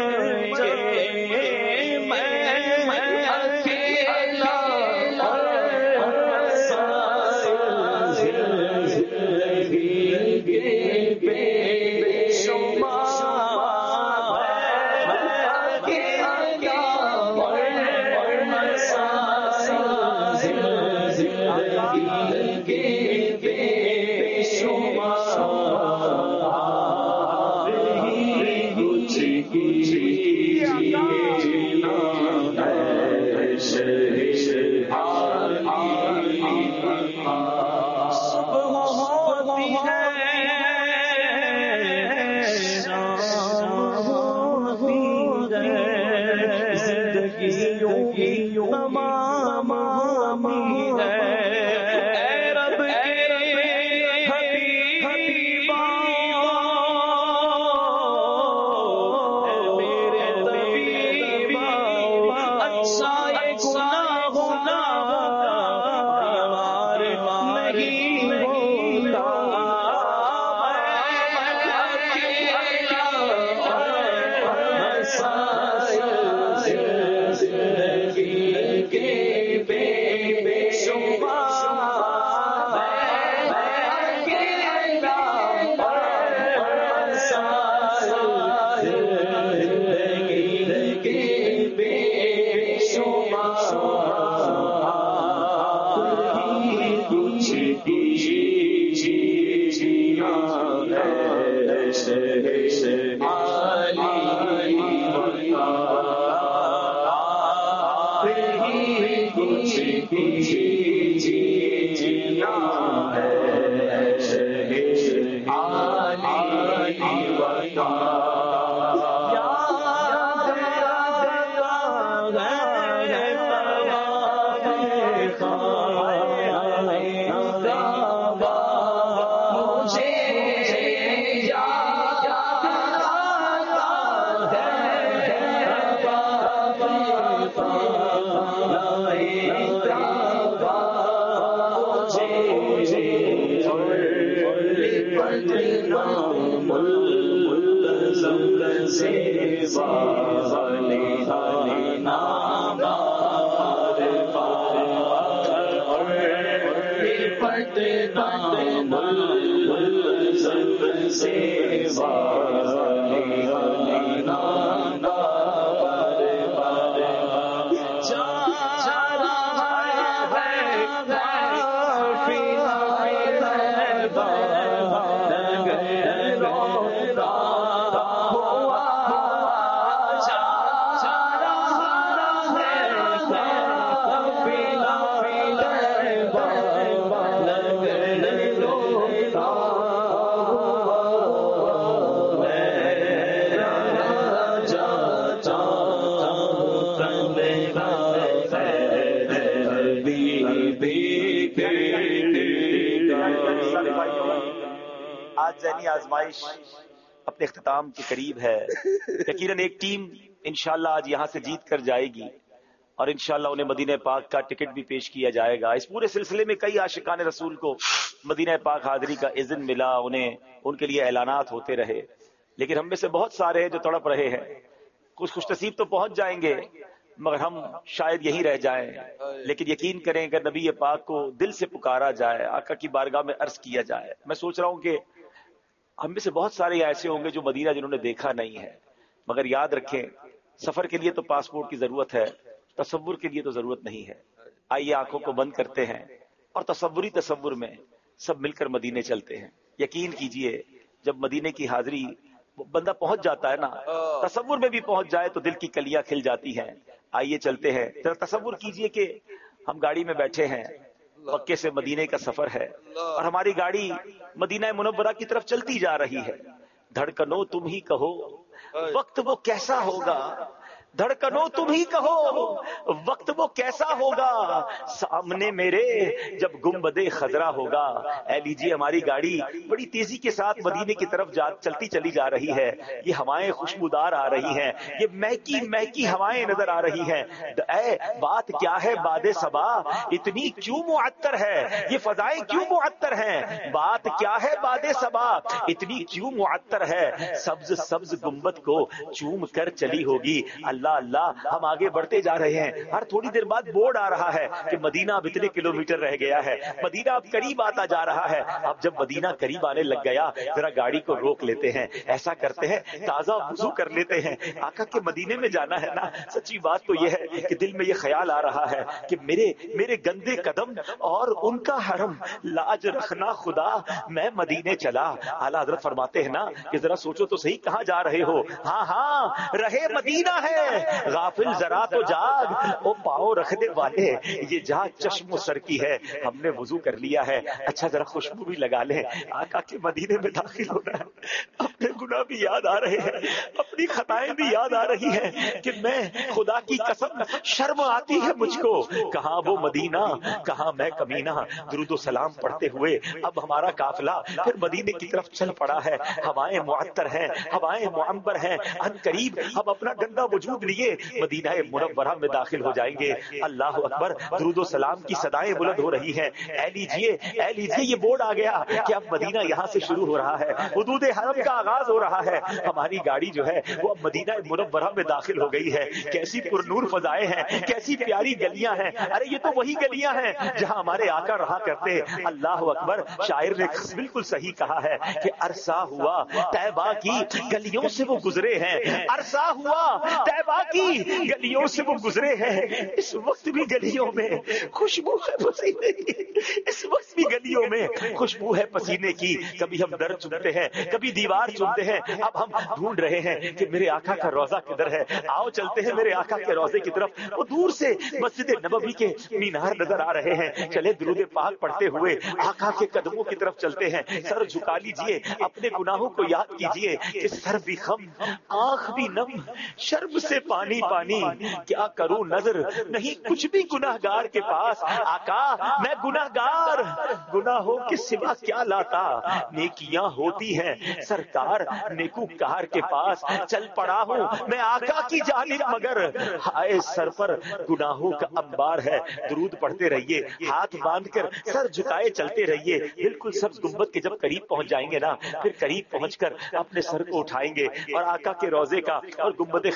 آج ذہنی آزمائش اپنے اختتام کے قریب ہے. یقیناً ایک ٹیم انشاءاللہ آج یہاں سے جیت کر جائے گی اور انشاءاللہ انہیں مدینہ پاک کا ٹکٹ بھی پیش کیا جائے گا. اس پورے سلسلے میں کئی عاشقان رسول کو مدینہ پاک حاضری کا اذن ملا, انہیں ان کے لیے اعلانات ہوتے رہے, لیکن ہم میں سے بہت سارے ہیں جو تڑپ رہے ہیں. کچھ خوش نصیب تو پہنچ جائیں گے مگر ہم شاید یہی رہ جائیں. لیکن یقین کریں اگر نبی پاک کو دل سے پکارا جائے, آقا کی بارگاہ میں عرض کیا جائے, میں سوچ رہا ہوں کہ ہم میں سے بہت سارے ایسے ہوں گے جو مدینہ جنہوں نے دیکھا نہیں ہے, مگر یاد رکھیں سفر کے لیے تو پاسپورٹ کی ضرورت ہے, تصور کے لیے تو ضرورت نہیں ہے. آئیے آنکھوں کو بند کرتے ہیں اور تصور میں سب مل کر مدینے چلتے ہیں. یقین کیجئے جب مدینے کی حاضری بندہ پہنچ جاتا ہے نا, تصور میں بھی پہنچ جائے تو دل کی کلیاں کھل جاتی ہیں. آئیے چلتے ہیں. ذرا تصور کیجئے کہ ہم گاڑی میں بیٹھے ہیں, مکے سے مدینے کا سفر ہے اور ہماری گاڑی مدینہ منورہ کی طرف چلتی جا رہی ہے. دھڑکنو تم ہی کہو وقت وہ کیسا ہوگا, دھڑکنو تم ہی کہو وقت وہ کیسا ہوگا, سامنے میرے جب گنبد خضرا ہوگا. اے لیجیے ہماری گاڑی بڑی تیزی کے ساتھ مدینے کی طرف چلتی چلی جا رہی ہے. یہ ہوائیں خوشبودار آ رہی ہیں, یہ مہکی مہکی ہوائیں نظر آ رہی ہیں. اے بات کیا ہے باد صبا, اتنی کیوں معطر ہے, یہ فضائیں کیوں معطر ہیں. بات کیا ہے باد صبا, اتنی کیوں معطر ہے. سبز سبز گنبد کو چوم کر چلی ہوگی. اللہ اللہ ہم آگے بڑھتے جا رہے ہیں. ہر تھوڑی دیر بعد بورڈ آ رہا ہے کہ مدینہ اب اتنے کلومیٹر رہ گیا ہے, مدینہ اب قریب آتا جا رہا ہے. اب جب مدینہ قریب آنے لگ گیا ذرا گاڑی کو روک لیتے ہیں, ایسا کرتے ہیں تازہ وضو کر لیتے ہیں. آقا کے مدینے میں جانا ہے نا. سچی بات تو یہ ہے کہ دل میں یہ خیال آ رہا ہے کہ میرے گندے قدم اور ان کا حرم, لاج رکھنا خدا میں مدینے چلا. اعلیٰ حضرت فرماتے ہیں نا کہ ذرا سوچو تو صحیح کہاں جا رہے ہو. ہاں رہے مدینہ ہے, غافل ذرا تو جاگ, او پاؤں رکھنے والے یہ جہاں چشم و سر کی ہے. ہم نے وضو کر لیا ہے, اچھا ذرا خوشبو بھی لگا لیں. آقا کے مدینے میں داخل ہونا ہے, اپنے گناہ بھی یاد آ رہے ہیں, اپنی خطائیں بھی یاد آ رہی ہیں کہ میں خدا کی قسم شرم آتی ہے مجھ کو. کہاں وہ مدینہ کہاں میں کمینہ. درود و سلام پڑھتے ہوئے اب ہمارا قافلہ پھر مدینے کی طرف چل پڑا ہے. ہوائیں معطر ہیں, ہوائیں معمبر ہیں. ان قریب ہم اپنا گندا وجود لیے مدینہ منورہ میں داخل ہو جائیں گے. اللہ اکبر, درود و سلام کی صدائیں بلند ہو رہی ہیں. اے لیجیے یہ بورڈ آ گیا کہ اب مدینہ یہاں سے شروع ہو رہا ہے, حدود حرم کا آغاز ہو رہا ہے. ہماری گاڑی جو ہے وہ اب مدینہ منورہ میں داخل ہو گئی ہے. کیسی پرنور فضائیں ہیں, کیسی پیاری گلیاں ہیں. ارے یہ تو وہی گلیاں ہیں جہاں ہمارے آقا رہا کرتے. اللہ اکبر, شاعر نے بالکل صحیح کہا ہے کہ عرصہ ہوا طیبہ کی گلیوں سے وہ گزرے ہیں. عرصہ ہوا طیبہ کی گلیوں سے وہ گزرے ہیں. اس وقت بھی گلیوں میں خوشبو ہے پسینے کی, اس وقت بھی گلیوں میں خوشبو ہے پسینے کی. کبھی ہم در چنتے ہیں, کبھی دیوار چنتے ہیں. اب ہم ڈھونڈ رہے ہیں کہ میرے آقا کا روضہ کدھر ہے. آؤ چلتے ہیں میرے آقا کے روضے کی طرف. وہ دور سے مسجد نبوی کے مینار نظر آ رہے ہیں. چلے درود پاک پڑھتے ہوئے آقا کے قدموں کی طرف چلتے ہیں. سر جھکا لیجئے, اپنے گناہوں کو یاد کیجئے کہ سر بھی خم آنکھ بھی نم, شرم سے پانی پانی, کیا کروں نظر نہیں کچھ بھی گناہگار کے پاس. آقا میں گناہگار گناہوں کے سوا کیا لاتا, نیکیاں ہوتی ہیں سرکار نیکوکار کے پاس. چل پڑا ہوں میں آقا کی جانب مگر ہائے سر پر گناہوں کا انبار ہے. درود پڑھتے رہیے, ہاتھ باندھ کر سر جھکائے چلتے رہیے. بالکل سبز گنبد کے جب قریب پہنچ جائیں گے نا, پھر قریب پہنچ کر اپنے سر کو اٹھائیں گے اور آقا کے روضے کا اور گنبد خضرا کا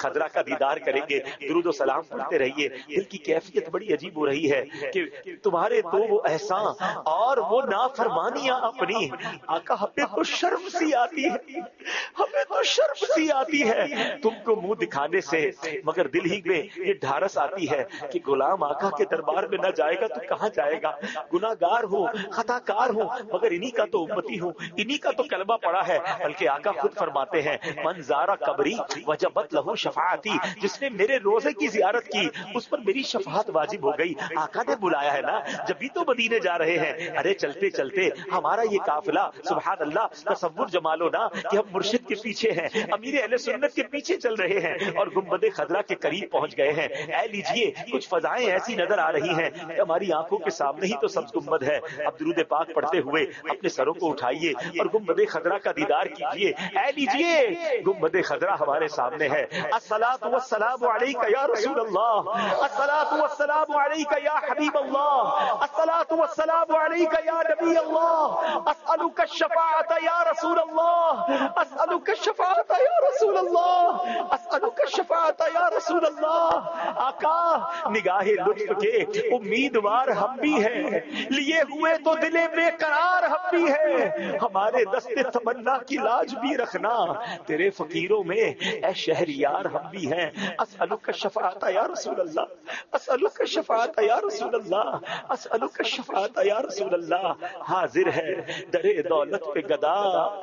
دیدار کریں گے. درود و سلام پڑھتے رہیے. دل کی کیفیت بڑی عجیب ہو رہی ہے کہ تمہارے تو وہ احسان اور وہ نافرمانیاں اپنی. آقا ہمیں تو شرم سی آتی ہے, ہمیں تو شرم سی آتی ہے تم کو منہ دکھانے سے, مگر دل ہی میں یہ ڈھارس آتی ہے کہ غلام آقا کے دربار میں نہ جائے گا تو کہاں جائے گا. گناہ گار ہوں, خطا کار ہوں, مگر انہی کا تو امتی ہوں, انہی کا تو کلمہ پڑا ہے. بلکہ آقا خود فرماتے ہیں من زارا قبری وجبت لہو شفاعتی, جس نے میرے روزے کی زیارت کی اس پر میری شفاعت واجب ہو گئی. آقا نے بلایا ہے نا, جب بھی تو مدینے جا رہے ہیں. ارے چلتے چلتے ہمارا یہ قافلہ سبحان اللہ, تصور جمالو نا کہ ہم مرشد کے پیچھے ہیں, امیر اہل سنت کے پیچھے چل رہے ہیں اور گنبد خضرا کے قریب پہنچ گئے ہیں. اے لیجئے کچھ فضائیں ایسی نظر آ رہی ہیں کہ ہماری آنکھوں کے سامنے ہی تو سبز گنبد ہے. اب درود پاک پڑھتے ہوئے اپنے سروں کو اٹھائیے اور گنبد خضرا کا دیدار کیجئے. اے لیجئے گنبد خضرا ہمارے سامنے ہے. الصلاۃ والسلام علیک یا رسول اللہ, الصلاۃ والسلام علیک یا حبیب اللہ, الصلاۃ والسلام علیک یا نبی اللہ, اسألک الشفاعۃ یا رسول اللہ, اسألک الشفاعۃ یا رسول اللہ, اسألک الشفاعۃ یا رسول اللہ. آقا نگاہ لطف کے امیدوار ہم بھی ہیں, لیے ہوئے تو دل بے قرار ہم بھی ہیں. ہمارے دست تمنا کی لاج بھی رکھنا, تیرے فقیروں میں اے شہریار ہم بھی ہیں. اسألک الشفاعۃ یا رسول اللہ, اسألک الشفاعۃ یا رسول اللہ, اسألک الشفاعۃ یا رسول اللہ. حاضر ہے در دولت پہ گدا,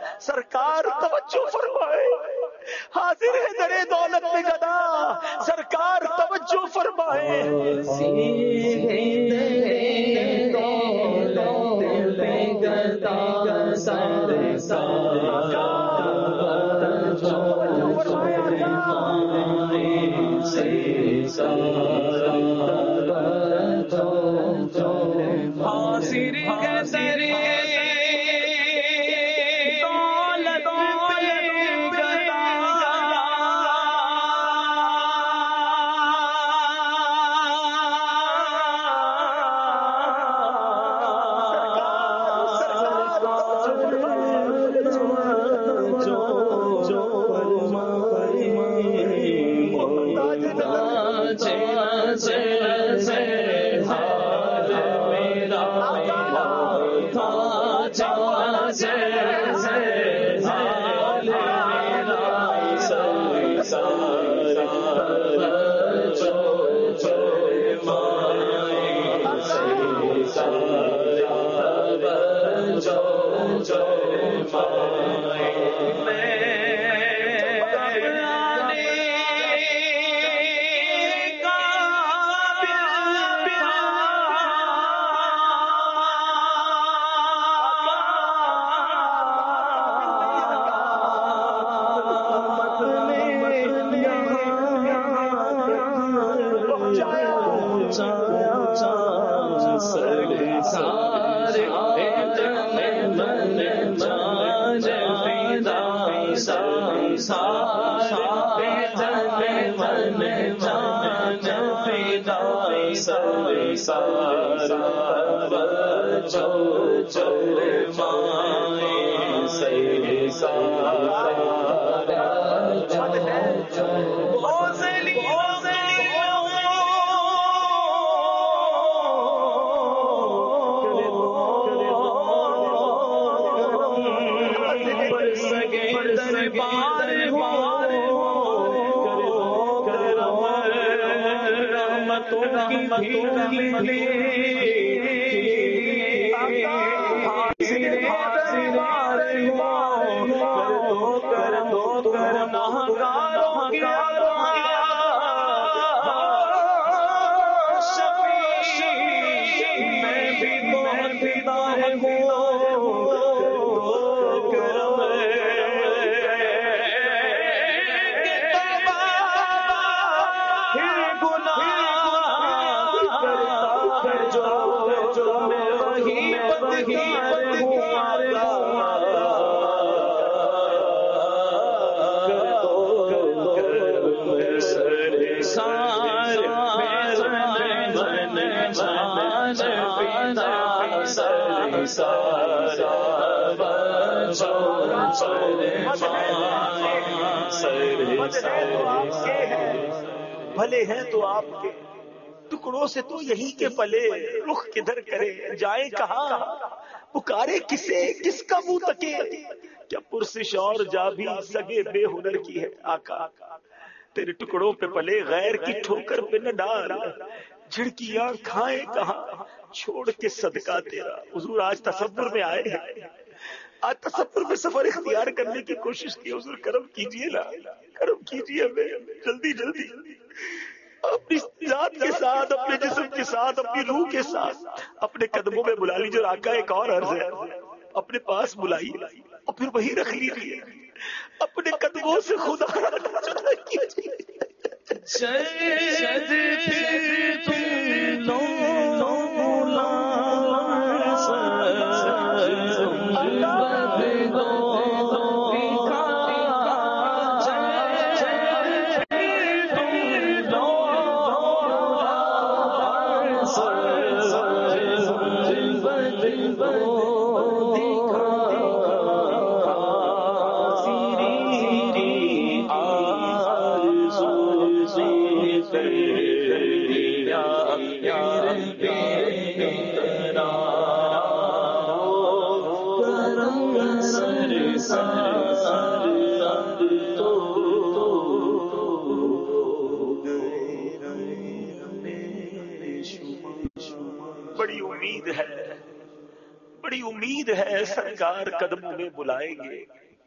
سرکار توجہ فرمائے. حاضر ہے در دولت پہ گدا, سرکار توجہ فرمائے. سارا بھلے ہیں تو آپ کے ٹکڑوں سے تو یہی کے پلے، رخ کدھر کرے جائیں کہاں، پکارے کسے کس کا منہ تکے، کیا پرسش اور جا بھی سگے بے ہنر کی ہے آقا، تیرے ٹکڑوں پہ پلے غیر کی ٹھوکر پہ نہ ڈال، جھڑکیاں کھائیں کہاں چھوڑ کے صدقہ تیرا۔ حضور آج تصور میں آئے ہیں، آج تصور میں سفر اختیار کرنے کی کوشش کی، حضور کرم کیجئے نا، کرم کیجئے ہمیں، جلدی جلدی اپنی ذات کے ساتھ، اپنے جسم کے ساتھ، اپنی روح کے ساتھ اپنے قدموں میں بلا لیجیے۔ آقا ایک اور عرض ہے، اپنے پاس بلائیے اور پھر وہی رکھ لیجیے، اپنے قدموں سے خدا جدا کیجیے۔ بڑی امید ہے سرکار قدموں میں بلائیں گے،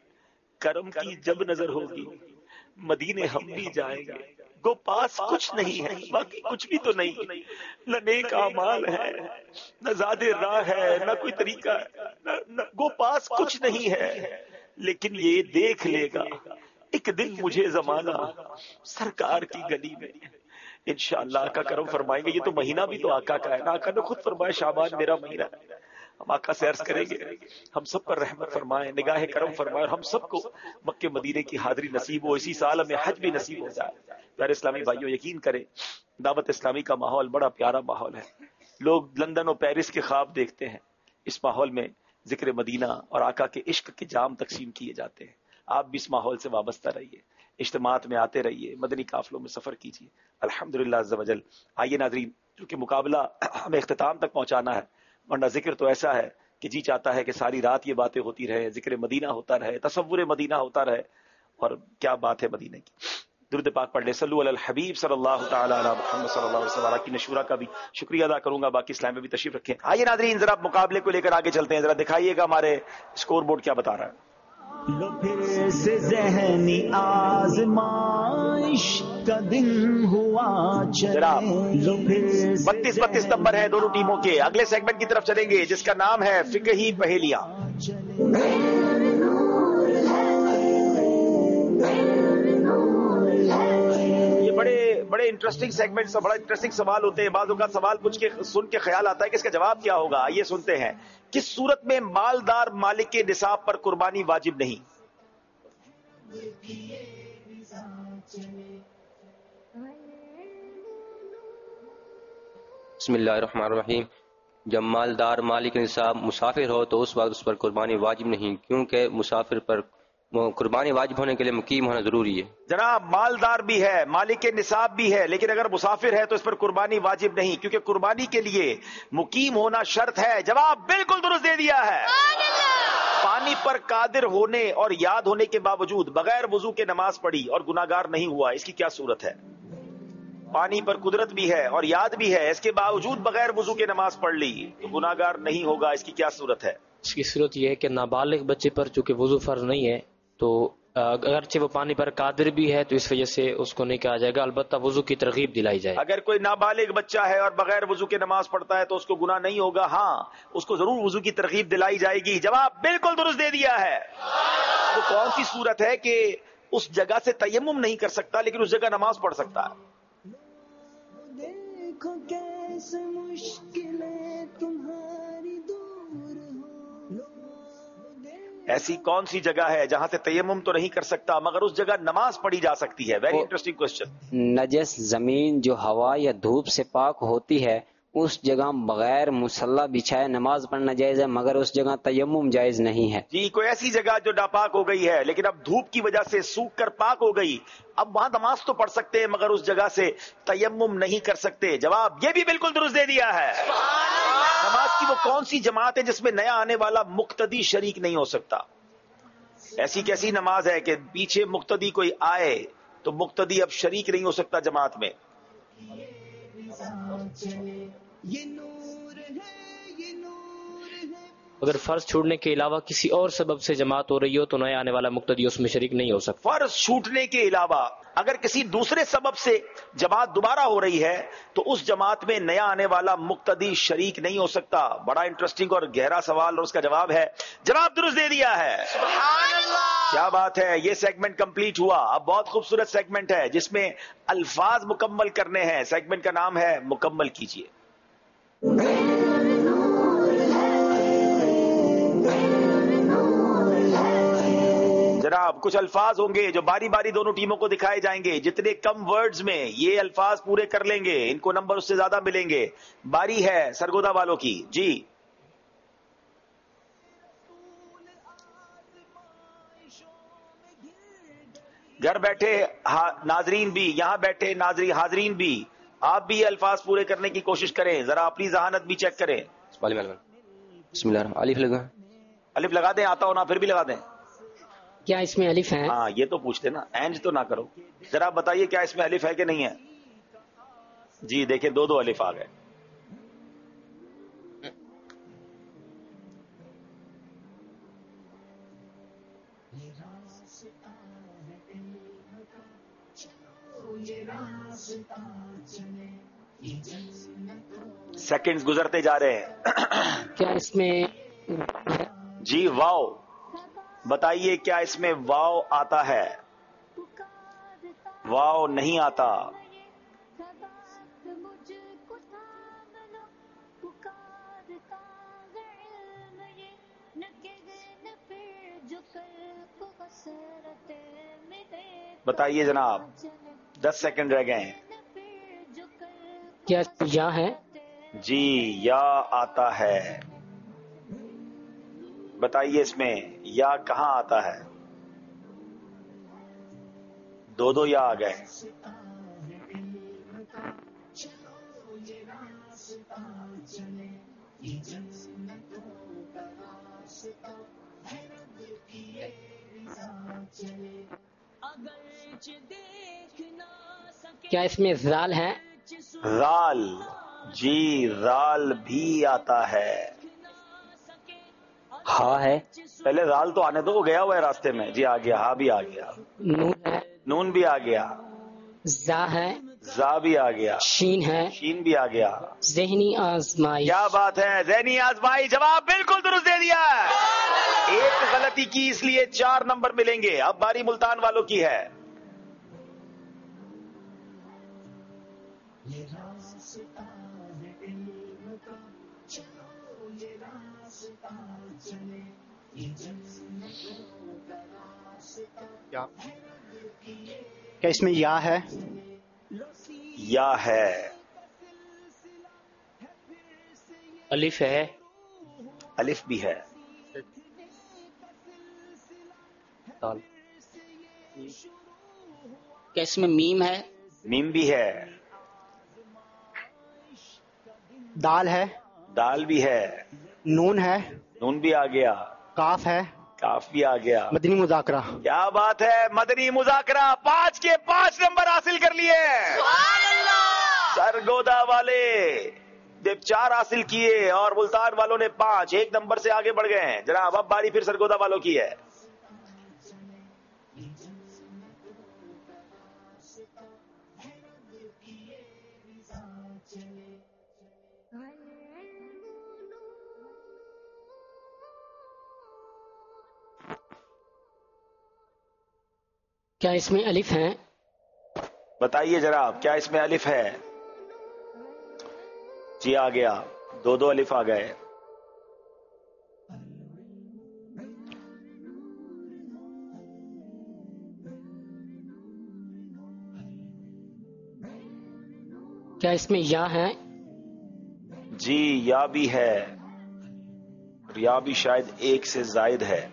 کرم کی جب نظر ہوگی مدینے ہم بھی جائیں گے۔ گو پاس کچھ نہیں ہے، باقی کچھ بھی تو نہیں، نہ نیک اعمال ہے، نہ زیادہ راہ ہے، نہ کوئی طریقہ ہے، گو پاس کچھ نہیں ہے، لیکن یہ دیکھ لے گا ایک دن مجھے زمانہ سرکار کی گلی میں۔ انشاءاللہ آقا کرم فرمائیں گے۔ یہ تو مہینہ بھی تو آقا کا ہے نا، آقا نے خود فرمایا شعبان میرا مہینہ ہے۔ ہم آقا سے عرض کریں گے ہم سب پر رحمت فرمائے، نگاہ کرم فرمائے، اور ہم سب کو مکے مدینے کی حاضری نصیب ہو، اسی سال ہمیں حج بھی نصیب ہو جائے۔ پیارے اسلامی بھائیوں، یقین کریں دعوت اسلامی کا ماحول بڑا پیارا ماحول ہے۔ لوگ لندن اور پیرس کے خواب دیکھتے ہیں، اس ماحول میں ذکر مدینہ اور آقا کے عشق کے جام تقسیم کیے جاتے ہیں۔ آپ بھی اس ماحول سے وابستہ رہیے، اجتماعات میں آتے رہیے، مدنی قافلوں میں سفر کیجیے۔ الحمدللہ عز و جل۔ آئیے ناظرین، چونکہ مقابلہ ہمیں اختتام تک پہنچانا ہے، ورنہ ذکر تو ایسا ہے کہ جی چاہتا ہے کہ ساری رات یہ باتیں ہوتی رہے، ذکر مدینہ ہوتا رہے، تصور مدینہ ہوتا رہے، اور کیا بات ہے مدینہ کی۔ درود پاک پڑھ لیں، صلو علی الحبیب صلی اللہ تعالی علی محمد صلی اللہ علیہ وسلم۔ کی نشورہ کا بھی شکریہ ادا کروں گا، باقی اسلام میں بھی تشریف رکھیں۔ آئیے ناظرین، ذرا مقابلے کو لے کر آگے چلتے ہیں، ذرا دکھائیے گا ہمارے اسکور بورڈ کیا بتا رہا ہے۔ لو پھر سے ذہنی آزمائش کا دن ہوا چلے، 32 نمبر ہے دونوں ٹیموں کے۔ اگلے سیگمنٹ کی طرف چلیں گے جس کا نام ہے فقہی پہیلیاں۔ یہ بڑے انٹرسٹنگ سیگمنٹس اور بڑا انٹرسٹنگ سوال ہوتے ہیں۔ بعض اوقات سوال پوچھ کے سن کے خیال آتا ہے کہ اس کا جواب کیا ہوگا۔ آئیے سنتے ہیں۔ کس صورت میں مالدار مالک کے نصاب پر قربانی واجب نہیں؟ بسم اللہ الرحمن الرحیم۔ جب مالدار مالک نصاب مسافر ہو تو اس وقت اس پر قربانی واجب نہیں، کیونکہ مسافر پر قربانی واجب ہونے کے لیے مقیم ہونا ضروری ہے۔ جناب، مالدار بھی ہے، مالک نصاب بھی ہے، لیکن اگر مسافر ہے تو اس پر قربانی واجب نہیں، کیونکہ قربانی کے لیے مقیم ہونا شرط ہے۔ جواب بالکل درست دے دیا ہے۔ پانی پر قادر ہونے اور یاد ہونے کے باوجود بغیر وضو کے نماز پڑھی اور گناہگار نہیں ہوا، اس کی کیا صورت ہے؟ پانی پر قدرت بھی ہے اور یاد بھی ہے، اس کے باوجود بغیر وضو کے نماز پڑھ لی تو گناہگار نہیں ہوگا، اس کی کیا صورت ہے؟ اس کی صورت یہ ہے کہ نابالغ بچے پر چونکہ وضو فرض نہیں ہے، تو اگرچہ وہ پانی پر قادر بھی ہے تو اس وجہ سے اس کو نہیں کہا جائے گا، البتہ وضو کی ترغیب دلائی جائے۔ اگر کوئی نابالغ بچہ ہے اور بغیر وضو کے نماز پڑھتا ہے تو اس کو گناہ نہیں ہوگا، ہاں اس کو ضرور وضو کی ترغیب دلائی جائے گی۔ جواب بالکل درست دے دیا ہے۔ وہ کون سی صورت ہے کہ اس جگہ سے تیمم نہیں کر سکتا لیکن اس جگہ نماز پڑھ سکتا ہے؟ دیکھو کیسے مشکلیں تمہاری دور ہو۔ ایسی کون سی جگہ ہے جہاں سے تیمم تو نہیں کر سکتا مگر اس جگہ نماز پڑھی جا سکتی ہے؟ Very interesting question. نجس زمین جو ہوا یا دھوپ سے پاک ہوتی ہے اس جگہ بغیر مصلی بچھائے نماز پڑھنا جائز ہے، مگر اس جگہ تیمم جائز نہیں ہے۔ جی کوئی ایسی جگہ جو ناپاک ہو گئی ہے لیکن اب دھوپ کی وجہ سے سوکھ کر پاک ہو گئی، اب وہاں نماز تو پڑھ سکتے ہیں مگر اس جگہ سے تیمم نہیں کر سکتے۔ جواب یہ بھی بالکل درست دے دیا ہے۔ نماز کی وہ کون سی جماعت ہے جس میں نیا آنے والا مقتدی شریک نہیں ہو سکتا؟ ایسی کیسی نماز ہے کہ پیچھے مقتدی کوئی آئے تو مقتدی اب شریک نہیں ہو سکتا جماعت میں؟ اگر فرض چھوڑنے کے علاوہ کسی اور سبب سے جماعت ہو رہی ہو تو نیا آنے والا مقتدی اس میں شریک نہیں ہو سکتا۔ فرض چھوٹنے کے علاوہ اگر کسی دوسرے سبب سے جماعت دوبارہ ہو رہی ہے تو اس جماعت میں نیا آنے والا مقتدی شریک نہیں ہو سکتا۔ بڑا انٹرسٹنگ اور گہرا سوال اور اس کا جواب ہے، جواب درست دے دیا ہے۔ سبحان اللہ، کیا بات ہے۔ یہ سیگمنٹ کمپلیٹ ہوا۔ اب بہت خوبصورت سیگمنٹ ہے جس میں الفاظ مکمل کرنے ہیں۔ سیگمنٹ کا نام ہے مکمل کیجئے۔ جناب کچھ الفاظ ہوں گے جو باری باری دونوں ٹیموں کو دکھائے جائیں گے، جتنے کم ورڈز میں یہ الفاظ پورے کر لیں گے ان کو نمبر اس سے زیادہ ملیں گے۔ باری ہے سرگودا والوں کی۔ جی گھر بیٹھے ناظرین بھی، یہاں بیٹھے حاضرین بھی، آپ بھی یہ الفاظ پورے کرنے کی کوشش کریں، ذرا اپنی ذہانت بھی چیک کریں۔ بسم اللہ الرحمن الرحیم۔ الف لگا دیں، آتا ہونا پھر بھی لگا دیں۔ کیا اس میں الف ہے؟ ہاں یہ تو پوچھتے نا، اینج تو نہ کرو۔ ذرا بتائیے کیا اس میں الف ہے کہ نہیں ہے؟ جی دیکھیں دو الف آ گئے۔ سیکنڈز گزرتے جا رہے ہیں۔ کیا اس میں جی واو، بتائیے کیا اس میں واو آتا ہے؟ واو نہیں آتا۔ بتائیے جناب، 10 سیکنڈ رہ گئے ہیں۔ کیا یا ہے؟ جی یا آتا ہے۔ بتائیے اس میں یا کہاں آتا ہے؟ دو یا آ گئے۔ کیا اس میں زال ہے؟ رال، جی رال بھی آتا ہے۔ ہاں ہے، پہلے رال تو آنے دو، وہ گیا ہوا ہے راستے میں۔ جی آ گیا، ہاں بھی آ گیا۔ نون ہے، نون بھی آ گیا۔ زا ہے، زا بھی آ گیا۔ شین ہے، شین بھی آ گیا۔ ذہنی آزمائی۔ کیا بات ہے، ذہنی آزمائی، جواب بالکل درست دے دیا ہے۔ ایک غلطی کی اس لیے 4 نمبر ملیں گے۔ اب باری ملتان والوں کی ہے۔ کیا اس میں یا ہے؟ یا ہے۔ الف ہے، الف بھی ہے۔ کیا اس میں میم ہے؟ میم بھی ہے۔ دال ہے، دال بھی ہے۔ نون ہے، نون بھی آ گیا۔ کاف ہے، کاف بھی آ گیا۔ مدنی مذاکرہ۔ کیا بات ہے، مدنی مذاکرہ 5 کے 5 نمبر حاصل کر لیے۔ سرگودا والے جب 4 حاصل کیے اور ملتان والوں نے 5، 1 نمبر سے آگے بڑھ گئے ہیں۔ جناب اب باری پھر سرگودا والوں کی ہے۔ کیا اس میں الف ہے؟ بتائیے جناب کیا اس میں الف ہے؟ جی آ گیا، 2 الف آ گئے۔ کیا اس میں یا ہے؟ جی یا بھی ہے، اور یا بھی شاید ایک سے زائد ہے.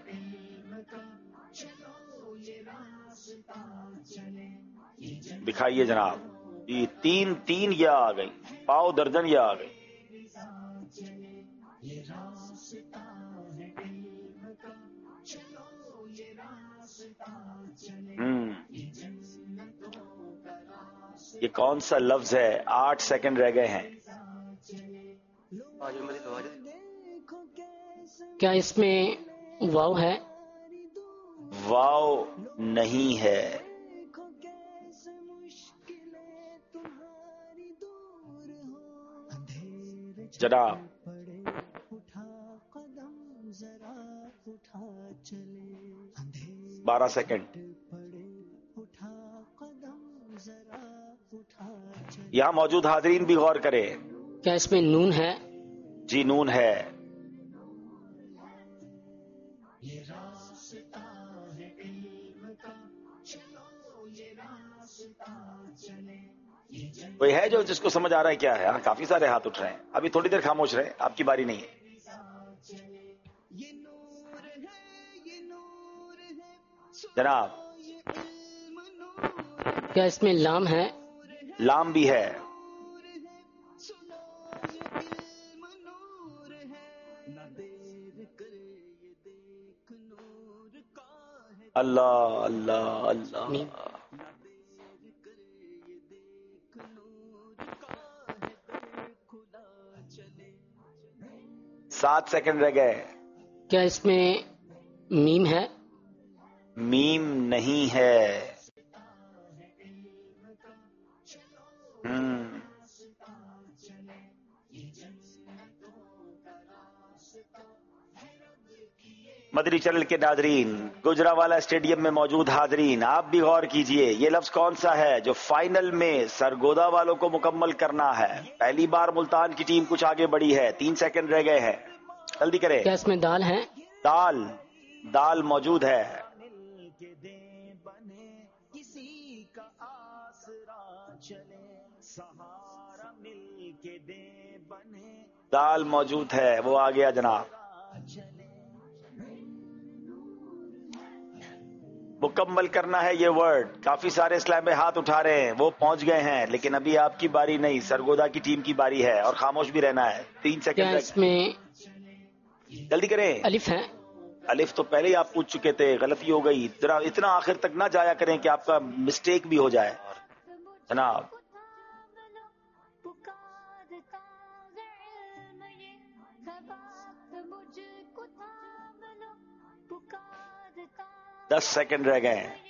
دکھائیے جناب. جی تین یا آ گئی، پاؤ درجن یا آ گئی. یہ کون سا لفظ ہے؟ 8 سیکنڈ رہ گئے ہیں. کیا اس میں واو ہے؟ واو نہیں ہے. جناب 12 سیکنڈ. یہاں موجود حاضرین بھی غور کریں. کیا اس میں نون ہے؟ جی نون ہے. کوئی ہے جو جس کو سمجھ آ رہا ہے کیا ہے؟ ہاں کافی سارے ہاتھ اٹھ رہے ہیں. ابھی تھوڑی دیر خاموش رہے، آپ کی باری نہیں ہے. جناب کیا اس میں لام ہے؟ لام بھی ہے. اللہ اللہ اللہ. 7 سیکنڈ رہ گئے. کیا اس میں میم ہے؟ میم نہیں ہے. مدری چینل کے ناظرین، گجرانوالہ اسٹیڈیم میں موجود حاضرین، آپ بھی غور کیجئے. یہ لفظ کون سا ہے جو فائنل میں سرگودا والوں کو مکمل کرنا ہے؟ پہلی بار ملتان کی ٹیم کچھ آگے بڑھی ہے. 3 سیکنڈ رہ گئے ہیں، جلدی کریں. کیا اس میں دال ہے؟ دال موجود ہے. دال موجود ہے، وہ آ گیا جناب. مکمل کرنا ہے یہ ورڈ. کافی سارے اسلام میں ہاتھ اٹھا رہے ہیں، وہ پہنچ گئے ہیں، لیکن ابھی آپ کی باری نہیں، سرگودا کی ٹیم کی باری ہے، اور خاموش بھی رہنا ہے. 3 سیکنڈ. اس میں جلدی کریں. الف ہے؟ الف تو پہلے ہی آپ پوچھ چکے تھے، غلطی ہو گئی. اتنا آخر تک نہ جایا کریں کہ آپ کا مسٹیک بھی ہو جائے جناب. دس سیکنڈ رہ گئے ہیں.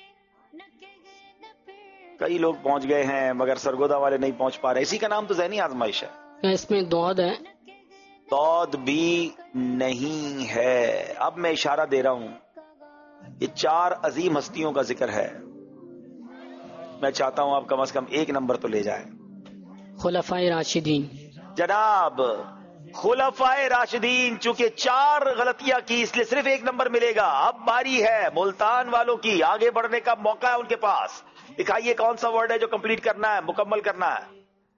کئی لوگ پہنچ گئے ہیں مگر سرگودا والے نہیں پہنچ پا رہے. اسی کا نام تو ذہنی آزمائش ہے. کیا اس میں دود ہے؟ دود بھی نہیں ہے. اب میں اشارہ دے رہا ہوں، یہ 4 عظیم ہستیوں کا ذکر ہے. میں چاہتا ہوں آپ کم از کم 1 نمبر تو لے جائیں. خلفائے راشدین. جناب خلفائے راشدین، چونکہ 4 غلطیاں کی اس لیے صرف 1 نمبر ملے گا. اب باری ہے ملتان والوں کی، آگے بڑھنے کا موقع ہے ان کے پاس. دکھائیے کون سا ورڈ ہے جو کمپلیٹ کرنا ہے، مکمل کرنا ہے.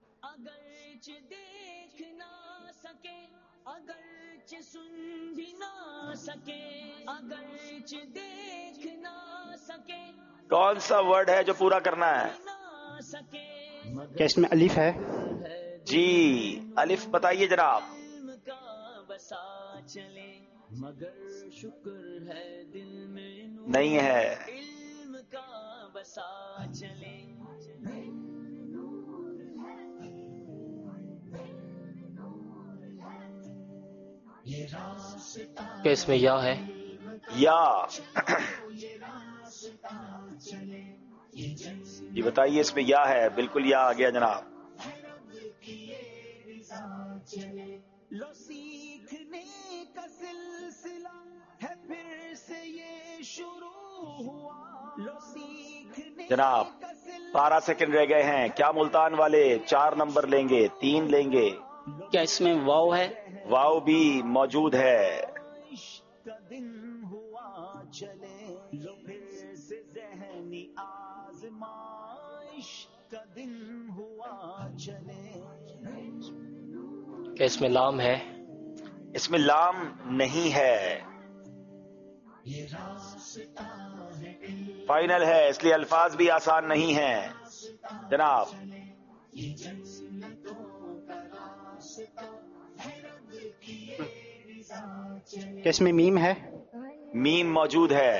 کون سا ورڈ ہے جو پورا کرنا ہے؟ کیا اس میں الف ہے؟ جی الف بتائیے جناب. نہیں ہے. کیا اس میں یا ہے؟ یا جی بتائیے اس میں یا ہے. بالکل یا آ گیا جناب. جناب 12 سیکنڈ رہ گئے ہیں. کیا ملتان والے 4 نمبر لیں گے، 3 لیں گے؟ کیا اس میں واو ہے؟ واو بھی موجود ہے. کہ اس میں لام ہے؟ اس میں لام نہیں ہے، فائنل ہے، اس لیے الفاظ بھی آسان نہیں ہیں جناب۔ کہ اس میں میم ہے؟ میم موجود ہے۔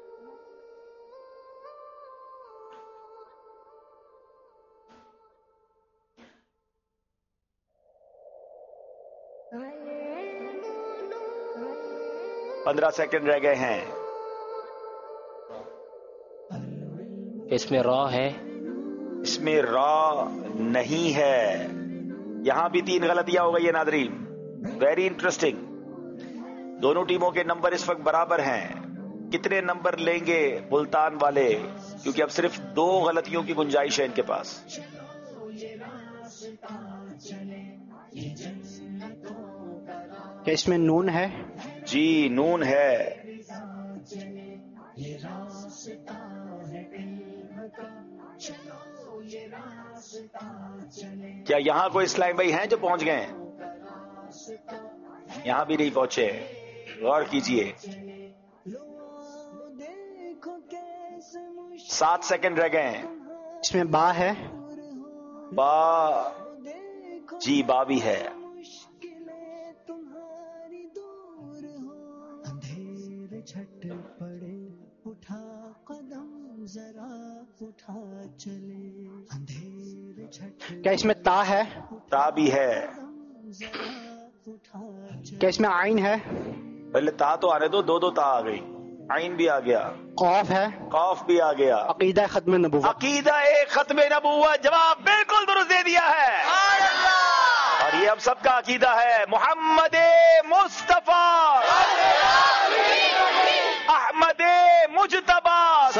پندرہ سیکنڈ رہ گئے ہیں۔ اس میں را ہے؟ اس میں را نہیں ہے، یہاں بھی 3 غلطیاں ہو گئی ہیں ناظرین، ویری انٹرسٹنگ۔ دونوں ٹیموں کے نمبر اس وقت برابر ہیں، کتنے نمبر لیں گے ملتان والے، کیونکہ اب صرف 2 غلطیوں کی گنجائش ہے ان کے پاس۔ کہ اس میں نون ہے؟ جی نون ہے۔ کیا یہاں کوئی اسلام بھائی ہیں جو پہنچ گئے ہیں؟ یہاں بھی نہیں پہنچے، غور کیجئے۔ 7 سیکنڈ رہ گئے ہیں۔ اس میں با ہے؟ با، جی با بھی ہے۔ کیا اس میں تا ہے؟ تا بھی ہے۔ کیا اس میں عین ہے؟ پہلے تا تو آنے دو، 2 تا آ گئی، عین بھی آ گیا۔ قاف ہے؟ قاف بھی آ گیا۔ عقیدہ ختم نبوت؟ عقیدہ ختم نبوت، جواب بالکل درست دے دیا ہے، اور یہ ہم سب کا عقیدہ ہے۔ محمد مصطفیٰ احمد مجتبی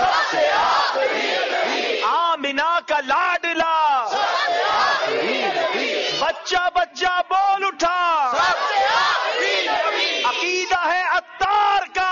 آمینہ کا لاڈلا، بچہ بچہ بول اٹھا، عقیدہ ہے عطار کا۔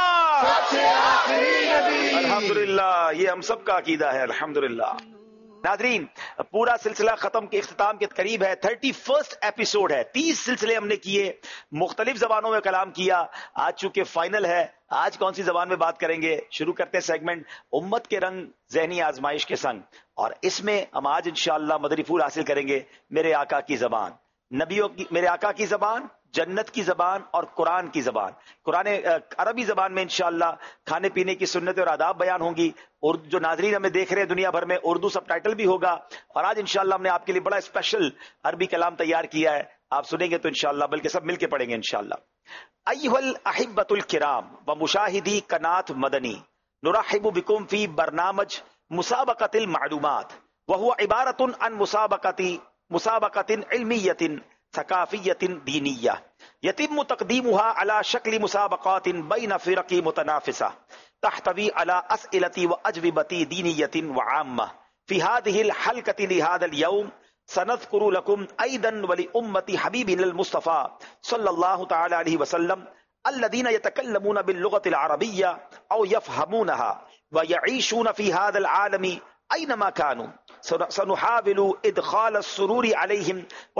الحمدللہ، یہ ہم سب کا عقیدہ ہے الحمدللہ۔ ناظرین، پورا سلسلہ ختم کے اختتام کے قریب ہے، 31 ایپیسوڈ ہے، 30 سلسلے ہم نے کیے، مختلف زبانوں میں کلام کیا۔ آج چونکہ فائنل ہے، آج کون سی زبان میں بات کریں گے؟ شروع کرتے ہیں سیگمنٹ امت کے رنگ ذہنی آزمائش کے سنگ، اور اس میں ہم آج انشاءاللہ مدری پھول حاصل کریں گے میرے آقا کی زبان، نبیوں کی، میرے آقا کی زبان، جنت کی زبان اور قرآن کی زبان۔ قرآن عربی زبان میں انشاءاللہ کھانے پینے کی سنت اور آداب بیان ہوں گی، اور جو ناظرین ہمیں دیکھ رہے ہیں دنیا بھر میں، اردو سب ٹائٹل بھی ہوگا۔ اور آج انشاءاللہ ہم نے آپ کے لیے بڑا اسپیشل عربی کلام تیار کیا ہے، آپ سنیں گے تو انشاءاللہ، بلکہ سب مل کے پڑھیں گے انشاءاللہ۔ ایھا الاحبۃ الکرام و مشاہدی قنات مدنی، نرحب بکم فی برنامج مسابقۃ المعلومات، وهو عبارۃ عن مسابقۃ علمیۃ ثقافیۃ دینیہ یتم تقدیمها على شکل مسابقات بین فرق متنافسہ تحتوی على اسئلة واجوبة دینیۃ وعامہ۔ فی هذه الحلقۃ لهذا اليوم سنذکر لکم ایضا ولأمة حبیبنا المصطفى صلی اللہ تعالی علیہ وسلم الذین یتکلمون باللغة العربیہ او یفہمونها ویعیشون فی هذا العالم اینما كانوا۔ سنحاول ادخال السرور علیہم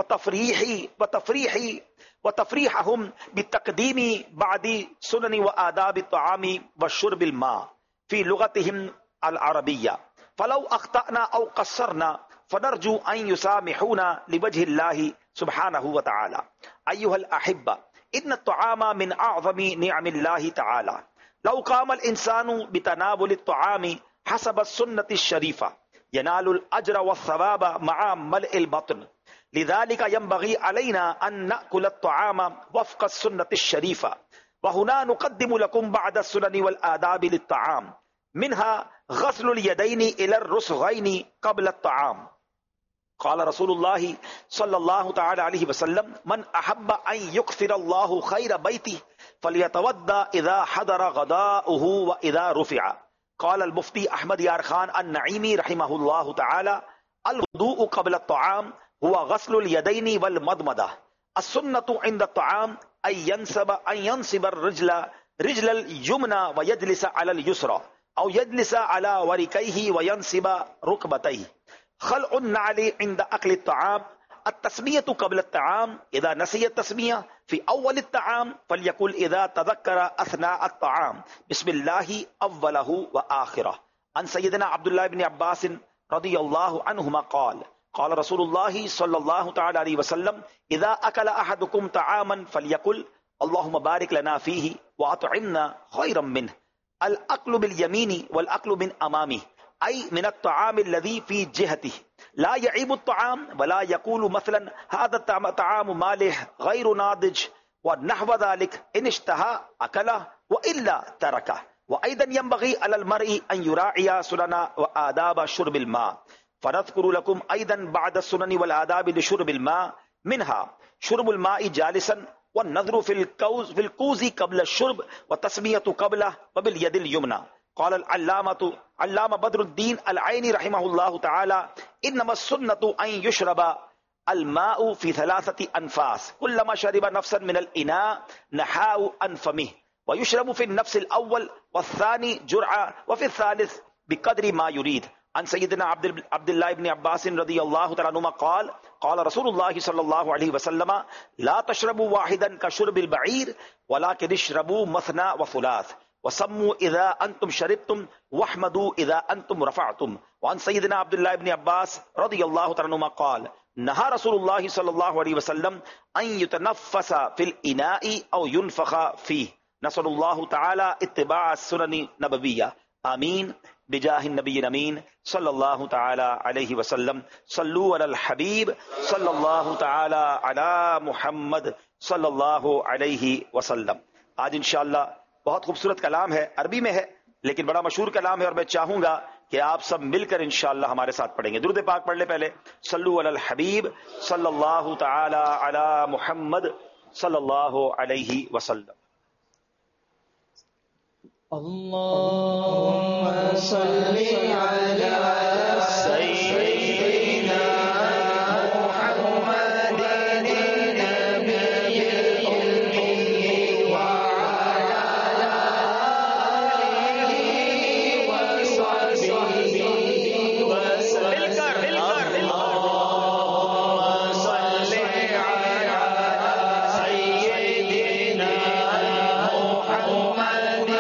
وتفریحهم بتقدیم بعض سنن وآداب الطعام والشرب الماء فی لغتهم العربیہ، فلو اخطأنا او قصرنا فنرجو ان يسامحونا لوجه الله سبحانه وتعالى۔ ایها الاحبہ، ان الطعام من اعظم نعم الله تعالى، لو قام الانسان بتناول الطعام حسب السنة الشریفہ ينال الأجر والثواب مع ملء البطن، لذلك ينبغي علينا أن نأكل الطعام وفق السنة الشريفة، وهنا نقدم لكم بعض السنن والآداب للطعام، منها غسل اليدين إلى الرسغين قبل الطعام۔ قال رسول الله صلى الله تعالى عليه وسلم من أحب أن يكثر الله خير بيته فليتوضأ إذا حضر غداؤه وإذا رفع۔ قال المفتی احمد یار خان النعیمی رحمہ اللہ تعالی الوضوء قبل الطعام هو غسل اليدين والمضمضة، السنة عند الطعام ان ينصب الرجل اليمنى ويجلس على اليسرى او يجلس على وركيه وينصب ركبتيه، خلع النعل عند اكل الطعام التسمیۃ قبل الطعام اذا نسی التسمیہ فی اول الطعام فلیقل اذا تذکر اثناء الطعام بسم اللہ اولہ وآخرہ. عن سیدنا عبداللہ بن عباس رضی اللہ عنہما قال قال رسول اللہ صلی اللہ تعالی علیہ وسلم اذا اکل احدکم طعاما فلیقل اللہم بارک لنا فیہ واطعمنا خیرا منہ. الاکل بالیمین والاکل من امامہ ای من الطعام الذی فی جہتہ لا يعيب الطعام ولا يقول مثلا هذا طعام مالح غير ناضج ونحو ذلك ان اشتهى اكله والا تركه. وايضا ينبغي على المرء ان يراعي سنن وآداب شرب الماء فنذكر لكم ايضا بعد السنن والآداب لشرب الماء منها شرب الماء جالسا والنظر في الكوز قبل الشرب والتسمية قبله وباليد اليمنى. قال علامہ بدر الدین العینی رحمہ اللہ تعالی انما السنة ان يشرب الماء في 3 انفاس كلما شرب نفسا من الاناء نحاء عن فمه ويشرب في النفس الاول والثاني جرعة وفي الثالث بقدر ما يريد. عن سیدنا عبد اللہ بن عباس رضی اللہ تعالی عنہما قال قال رسول اللہ صلی اللہ علیہ وسلم لا تشربوا واحدا كشرب البعير ولكن اشربوا مثنى وثلاث وسموا اذا انتم شربتم واحمدوا اذا انتم رفعتم. وعن سیدنا عبداللہ بن عباس رضی اللہ تعالی عنہما قال نہا رسول اللہ صلی اللہ علیہ وسلم ان يتنفس في الاناء او ينفخ فيه. نسأل اللہ تعالی اتباع السنن نبویہ. آمین بجاہ النبی الامین صلی اللہ تعالی علیہ وسلم. صلو علی الحبیب صلی اللہ تعالی علی محمد صلی اللہ علیہ وسلم. آج انشاءاللہ بہت خوبصورت کلام ہے، عربی میں ہے لیکن بڑا مشہور کلام ہے، اور میں چاہوں گا کہ آپ سب مل کر انشاءاللہ ہمارے ساتھ پڑھیں گے. درود پاک پڑھ لے پہلے. صلو علی الحبیب صلی اللہ تعالی علی محمد صلی اللہ علیہ وسلم. اللهم صل على سيدنا محمد النبي الأمي وعلى آله وصحبه وسلم. اللهم صل على سيدنا محمد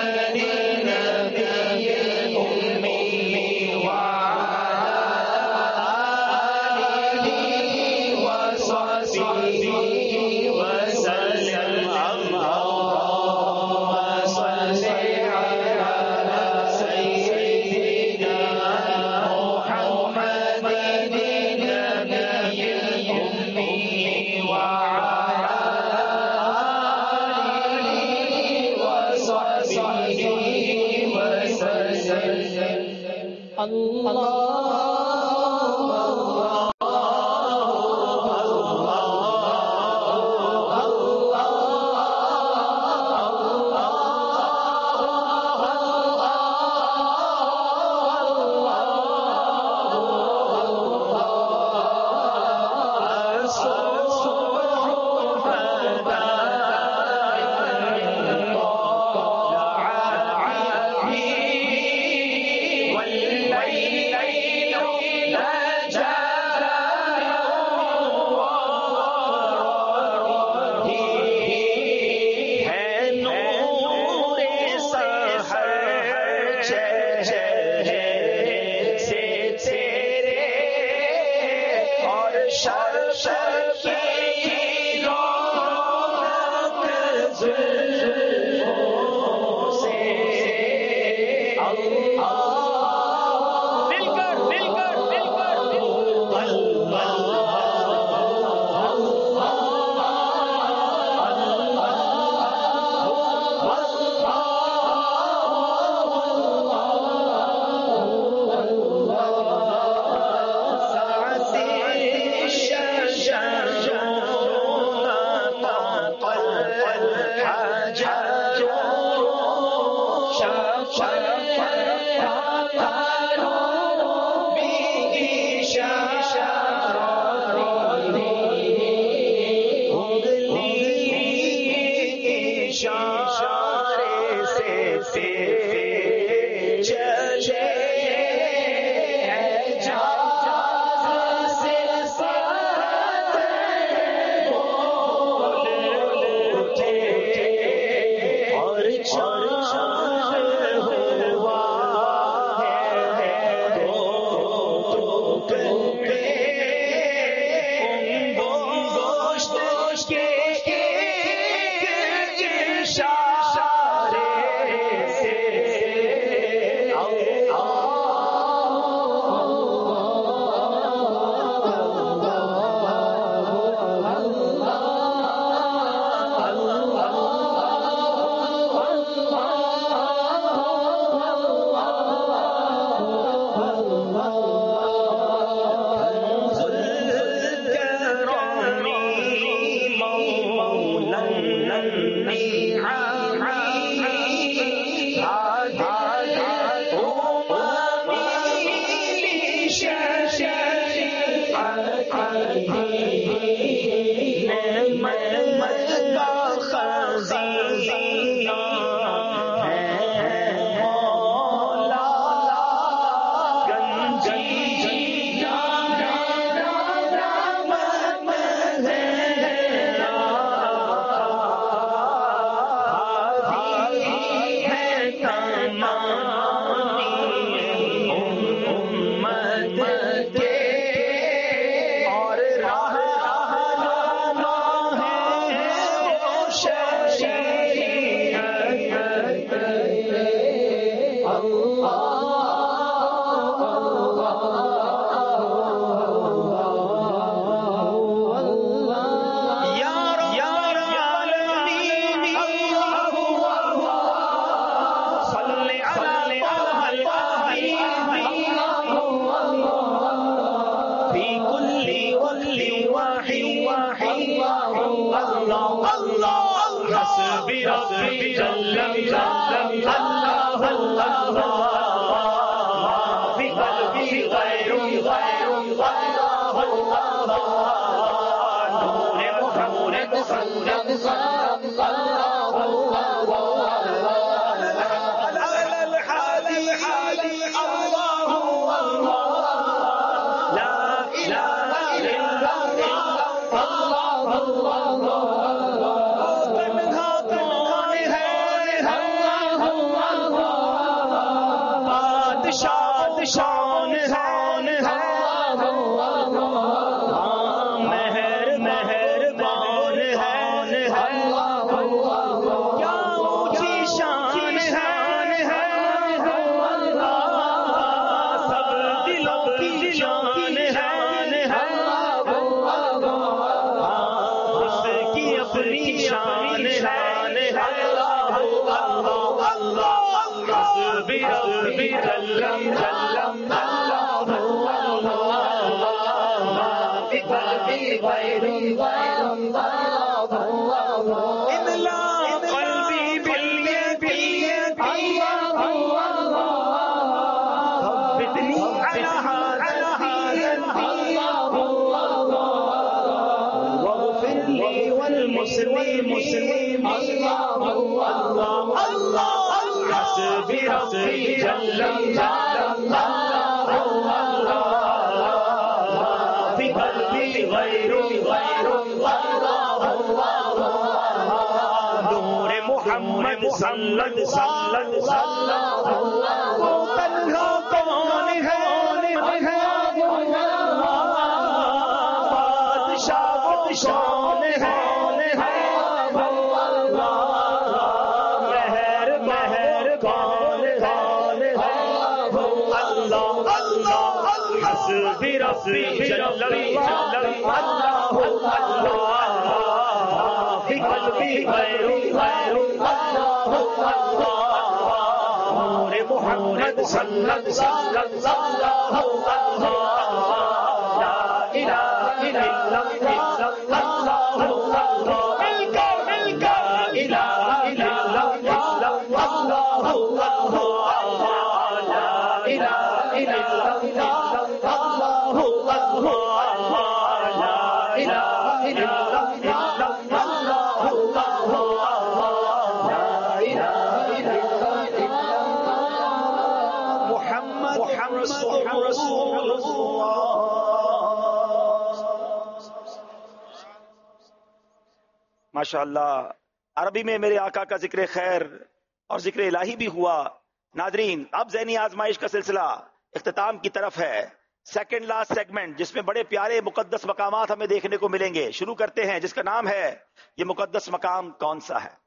ماشاءاللہ عربی میں میرے آقا کا ذکر خیر اور ذکر الہی بھی ہوا. ناظرین اب ذہنی آزمائش کا سلسلہ اختتام کی طرف ہے. سیکنڈ لاسٹ سیگمنٹ جس میں بڑے پیارے مقدس مقامات ہمیں دیکھنے کو ملیں گے. شروع کرتے ہیں جس کا نام ہے یہ مقدس مقام کون سا ہے.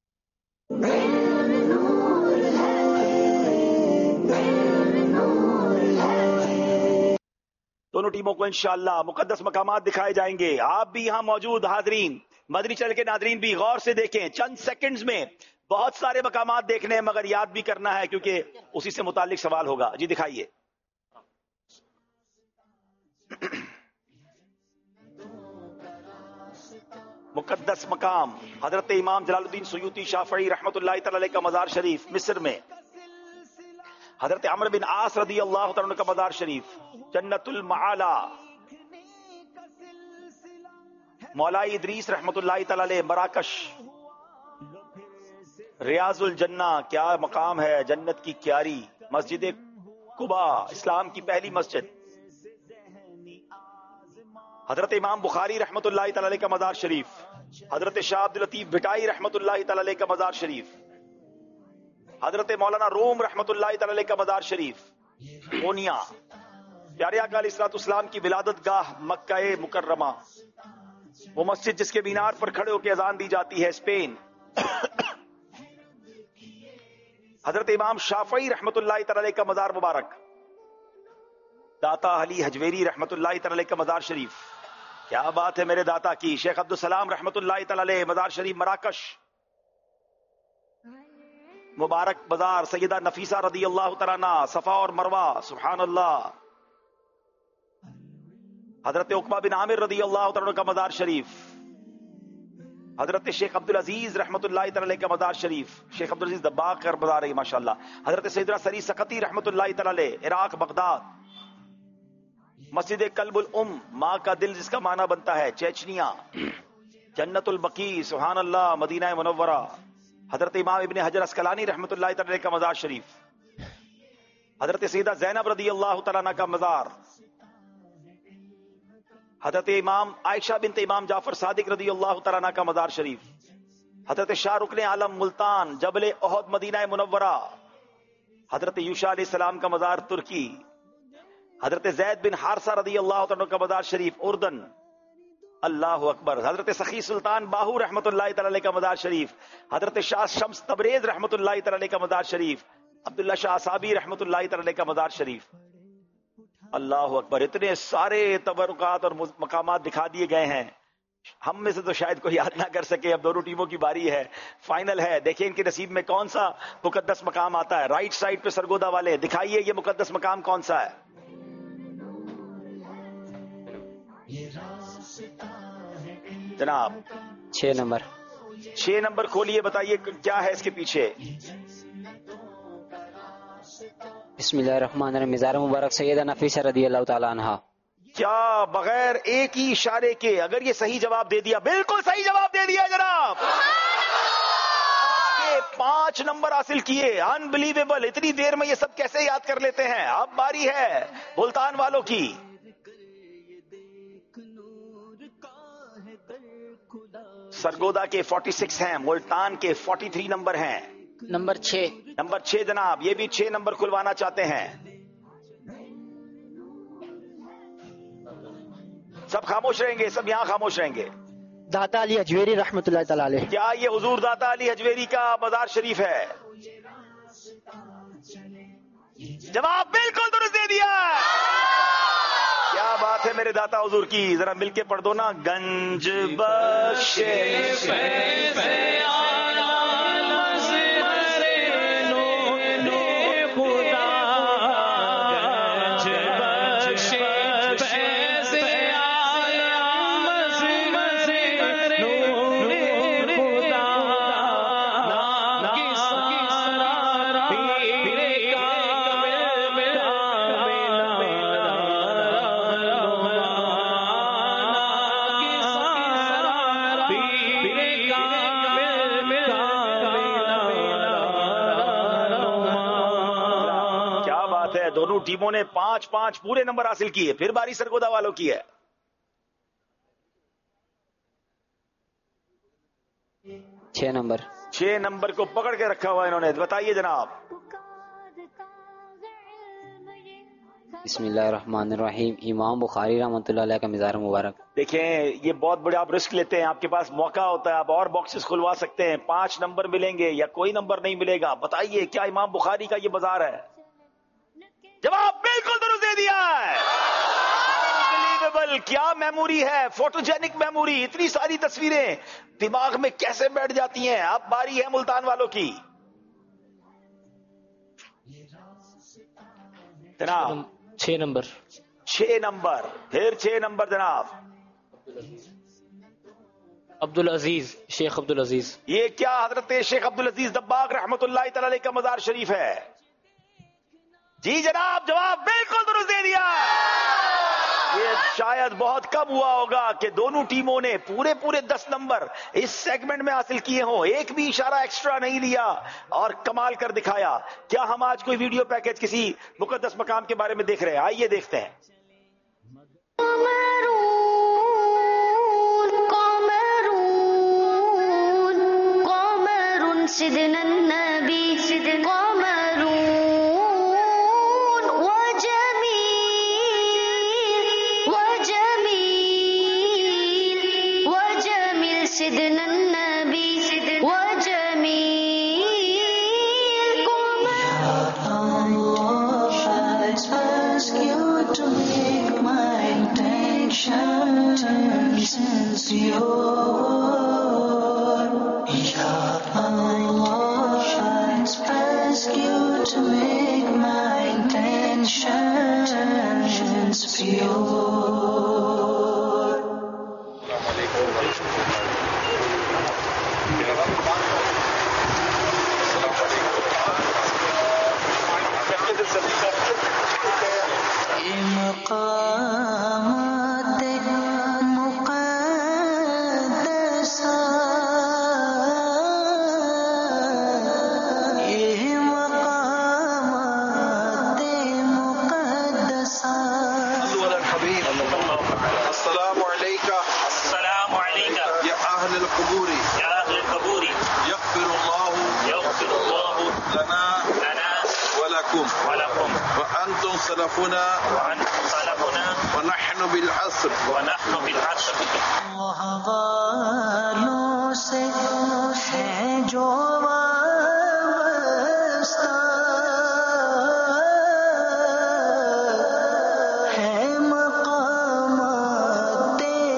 دونوں ٹیموں کو انشاءاللہ مقدس مقامات دکھائے جائیں گے. آپ بھی یہاں موجود حاضرین مدنی چینل کے ناظرین بھی غور سے دیکھیں. چند سیکنڈز میں بہت سارے مقامات دیکھنے ہیں مگر یاد بھی کرنا ہے کیونکہ اسی سے متعلق سوال ہوگا. جی دکھائیے. مقدس مقام حضرت امام جلال الدین سیوطی شافعی رحمت اللہ تعالی علیہ کا مزار شریف مصر میں. حضرت عمرو بن عاص رضی اللہ تعالی عنہ کا مزار شریف جنت المعالی. مولائی ادریس رحمت اللہ تعالی علیہ مراکش. ریاض الجنہ کیا مقام ہے, جنت کی کیاری. مسجد قباء اسلام کی پہلی مسجد. حضرت امام بخاری رحمت اللہ تعالی علیہ کا مزار شریف. حضرت شاہ عبد اللطیف بھٹائی رحمت اللہ تعالی علیہ کا مزار شریف. حضرت مولانا روم رحمت اللہ تعالی علیہ کا مزار شریف پونیا. پیارے آقا علیہ الصلوۃ والسلام کی ولادت گاہ مکہ مکرمہ, وہ مسجد جس کے مینار پر کھڑے ہو کے اذان دی جاتی ہے, اسپین. حضرت امام شافعی رحمت اللہ تعالی کا مزار مبارک، داتا علی حجویری رحمت اللہ تعالی کا مزار شریف، کیا بات ہے میرے داتا کی، شیخ عبدالسلام رحمت اللہ تعالی مزار شریف مراکش، مبارک بازار، سیدہ نفیسہ رضی اللہ تعالیٰ عنہ، صفا اور مروہ، سبحان اللہ، حضرت عقبہ بن عامر رضی اللہ تعالیٰ عنہ کا مزار شریف، حضرت شیخ عبدالعزیز رحمت اللہ تعالی کا مزار شریف، شیخ عبدالعزیز دباغ کا مزار ہے ماشاءاللہ، حضرت سیدنا سری سقطی رحمت اللہ تعالی، عراق بغداد، مسجد قلب الام، ماں کا دل جس کا معنی بنتا ہے، چیچنیا، جنت البقیع، سبحان اللہ، مدینہ منورہ، حضرت امام ابن حجر اسقلانی رحمت اللہ تعالی کا مزار شریف، حضرت سیدہ زینب رضی اللہ تعالیٰ عنہ کا مزار، حضرت امام عائشہ بنت امام جعفر صادق رضی اللہ تعالیٰ عنہ کا مزار شریف، حضرت شاہ رکن عالم ملتان جبل احد مدینہ منورہ، حضرت یوشع علیہ السلام کا مزار ترکی، حضرت زید بن حارثہ رضی اللہ تعالیٰ عنہ کا مزار شریف اردن، اللہ اکبر، حضرت سخی سلطان باہو رحمت اللہ تعالی کا مزار شریف، حضرت شاہ شمس تبریز رحمت اللہ تعالی کا مزار شریف، عبداللہ شاہ صابی رحمت اللہ تعالی کا مزار شریف، اللہ اکبر، اتنے سارے تبرکات اور مقامات دکھا دیے گئے ہیں، ہم میں سے تو شاید کوئی یاد نہ کر سکے، اب دونوں ٹیموں کی باری ہے، فائنل ہے، دیکھیں ان کے نصیب میں کون سا مقدس مقام آتا ہے، رائٹ سائڈ پہ سرگودا والے دکھائیے یہ مقدس مقام کون سا ہے، جناب 6 نمبر 6 نمبر کھولیے، بتائیے کیا ہے اس کے پیچھے، بسم اللہ الرحمن الرحیم، مزار مبارک سیدہ نفیسہ رضی اللہ تعالیٰ عنہ، کیا بغیر ایک ہی اشارے کے اگر یہ صحیح جواب دے دیا، بالکل صحیح جواب دے دیا جناب، 5 نمبر حاصل کیے، انبلیویبل، اتنی دیر میں یہ سب کیسے یاد کر لیتے ہیں، اب باری ہے ملتان والوں کی، سرگودا کے 46 ہیں، ملتان کے 43 نمبر ہیں، نمبر 6 نمبر 6 جناب، یہ بھی 6 نمبر کھلوانا چاہتے ہیں، سب خاموش رہیں گے، سب یہاں خاموش رہیں گے، داتا علی حجویری رحمت اللہ تعالی علیہ، کیا یہ حضور داتا علی حجویری کا مزار شریف ہے، جواب بالکل درست دے دیا، کیا بات ہے میرے داتا حضور کی، ذرا مل کے پڑھ دو نا، گنج بخش دونوں ٹیموں نے 5 پورے نمبر حاصل کیے، پھر باری سرگودا والوں کی ہے، 6 نمبر 6 نمبر کو پکڑ کے رکھا ہوا انہوں نے، بتائیے جناب، بسم اللہ الرحمن الرحیم، امام بخاری رحمۃ اللہ علیہ کا مزار مبارک، دیکھیں یہ بہت بڑے آپ رسک لیتے ہیں، آپ کے پاس موقع ہوتا ہے، آپ اور باکسز کھلوا سکتے ہیں، 5 نمبر ملیں گے یا کوئی نمبر نہیں ملے گا، بتائیے کیا امام بخاری کا یہ مزار ہے، جواب بالکل درست دے دیا ہے، کیا میموری ہے، فوٹوجینک میموری، اتنی ساری تصویریں دماغ میں کیسے بیٹھ جاتی ہیں، اب باری ہے ملتان والوں کی، جناب 6 نمبر 6 نمبر، پھر 6 نمبر جناب، عبدالعزیز، شیخ عبدالعزیز، یہ کیا حضرت شیخ عبدالعزیز دباغ رحمت اللہ تعالی کا مزار شریف ہے، جی جناب، جواب بالکل درست دے دیا، یہ شاید بہت کم ہوا ہوگا کہ دونوں ٹیموں نے پورے 10 نمبر اس سیگمنٹ میں حاصل کیے ہوں، ایک بھی اشارہ ایکسٹرا نہیں لیا اور کمال کر دکھایا، کیا ہم آج کوئی ویڈیو پیکج کسی مقدس مقام کے بارے میں دیکھ رہے ہیں، آئیے دیکھتے ہیں، سيدنا النبي قمر وجميل سيدنا النبي وجميل قمر مقامات مقدسہ یہ مقامات مقدسہ السلام علیکہ السلام علیکہ یا اہل القبور یا اہل القبور یغفر اللہ لنا ولکم وانتم سلفنا ونحن بالعصر اللہ والوں سے ہے جو وابستہ ہے مقامات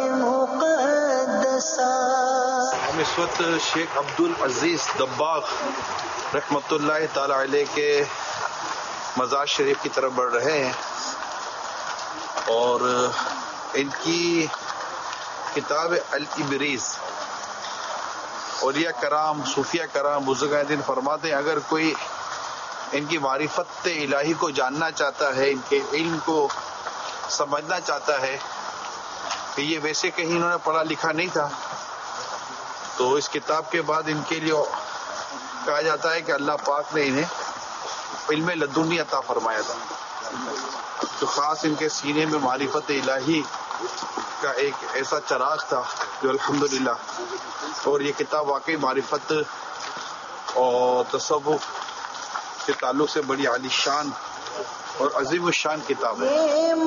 مقدسہ. ہم اس وقت شیخ عبدالعزیز دباغ رحمۃ اللہ تعالی علیہ کے مزار شریف کی طرف بڑھ رہے ہیں اور ان کی کتاب الابریز اولیاء کرام صوفیہ کرام بزرگان دین فرماتے ہیں اگر کوئی ان کی معرفت الہی کو جاننا چاہتا ہے ان کے علم کو سمجھنا چاہتا ہے کہ یہ ویسے کہیں انہوں نے پڑھا لکھا نہیں تھا تو اس کتاب کے بعد ان کے لیے کہا جاتا ہے کہ اللہ پاک نے انہیں علم لدنی عطا فرمایا تھا تو خاص ان کے سینے میں معرفت الہی کا ایک ایسا چراغ تھا جو الحمدللہ اور یہ کتاب واقعی معرفت اور تصوف کے تعلق سے بڑی عالی شان اور عظیم الشان کتاب ہے.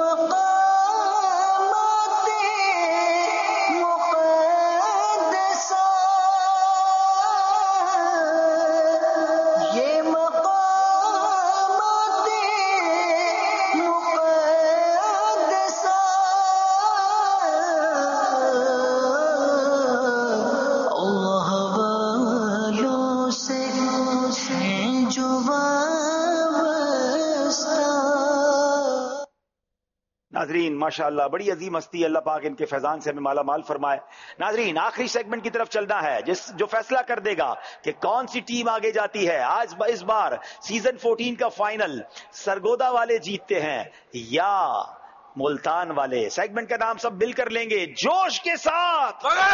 ناظرین ماشاءاللہ بڑی عظیم ہستی، اللہ پاک ان کے فیضان سے ہمیں مالا مال فرمائے. ناظرین آخری سیگمنٹ کی طرف چلنا ہے جو فیصلہ کر دے گا کہ کون سی ٹیم آگے جاتی ہے. آج اس بار سیزن 14 کا فائنل سرگودا والے جیتتے ہیں یا ملتان والے. سیگمنٹ کا نام سب مل کر لیں گے جوش کے ساتھ.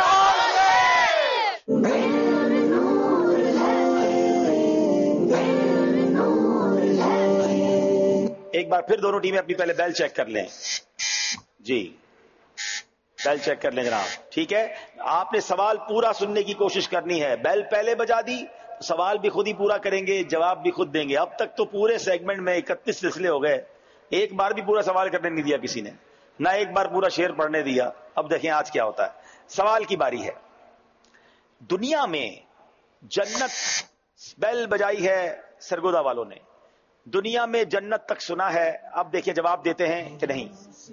ایک بار پھر دونوں ٹیمیں اپنی پہلے بیل چیک کر لیں. جی بیل چیک کر لیں جناب. ٹھیک ہے، آپ نے سوال پورا سننے کی کوشش کرنی ہے. بیل پہلے بجا دی، سوال بھی خود ہی پورا کریں گے، جواب بھی خود دیں گے. اب تک تو پورے سیگمنٹ میں 31 سلسلے ہو گئے، ایک بار بھی پورا سوال کرنے نہیں دیا کسی نے، نہ ایک بار پورا شعر پڑھنے دیا. اب دیکھیں آج کیا ہوتا ہے. سوال کی باری ہے. دنیا میں جنت، بیل بجائی ہے سرگودا والوں نے، دنیا میں جنت تک سنا ہے. اب دیکھیں جواب دیتے ہیں کہ نہیں.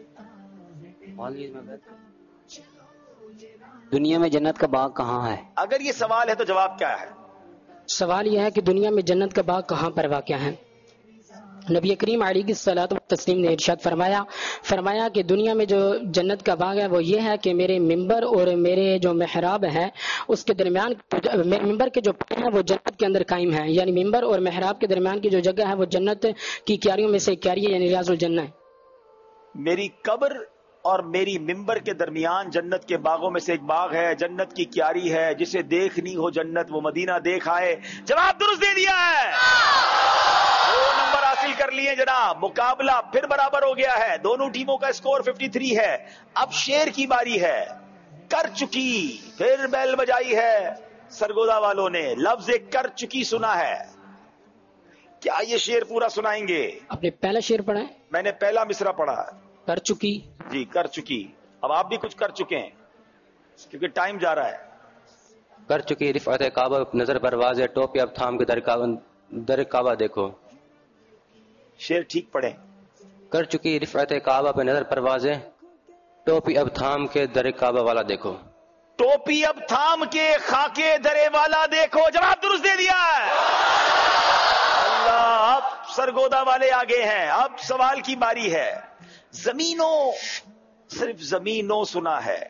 دنیا میں جنت کا باغ کہاں ہے؟ اگر یہ سوال ہے تو جواب کیا ہے؟ سوال یہ ہے کہ دنیا میں جنت کا باغ کہاں پر واقع ہے. نبی کریم علیہ الصلوۃ والتسلیم نے ارشاد فرمایا کہ دنیا میں جو جنت کا باغ ہے وہ یہ ہے کہ میرے ممبر اور میرے جو محراب ہے اس کے درمیان، میرے ممبر کے جو پائے ہیں وہ جنت کے اندر قائم ہیں. یعنی ممبر اور محراب کے درمیان کی جو جگہ ہے وہ جنت کی کیاریوں میں سے ایک کیاری ہے، یعنی ریاض الجنہ ہے. میری قبر اور میری ممبر کے درمیان جنت کے باغوں میں سے ایک باغ ہے، جنت کی کیاری ہے. جسے دیکھنی ہو جنت وہ مدینہ دیکھ آئے. جواب درست دے دیا ہے. 2 نمبر حاصل کر لیے جناب. مقابلہ پھر برابر ہو گیا ہے، دونوں ٹیموں کا اسکور 53 ہے. اب شیر کی باری ہے. کر چکی، پھر بیل بجائی ہے سرگودا والوں نے. لفظ کر چکی سنا ہے. کیا یہ شیر پورا سنائیں گے؟ آپ نے پہلا شیر پڑھا ہے؟ میں نے پہلا مصرع پڑھا. کر چکی. جی کر چکی. اب آپ بھی کچھ کر چکے ہیں کیونکہ ٹائم جا رہا ہے. کر چکی رفعت کعبہ نظر پرواز ہے، ٹوپی اب تھام کے در کعبہ دیکھو. شیر ٹھیک پڑھیں. کر چکی رفعت کعبہ پہ نظر پرواز ہے، ٹوپی اب تھام کے در کعبہ والا دیکھو. ٹوپی اب تھام کے خاکے درے والا دیکھو. جواب درست دے دیا ہے. اللہ، اب سرگودا والے آگے ہیں. اب سوال کی باری ہے. زمینوں، صرف زمینوں سنا ہے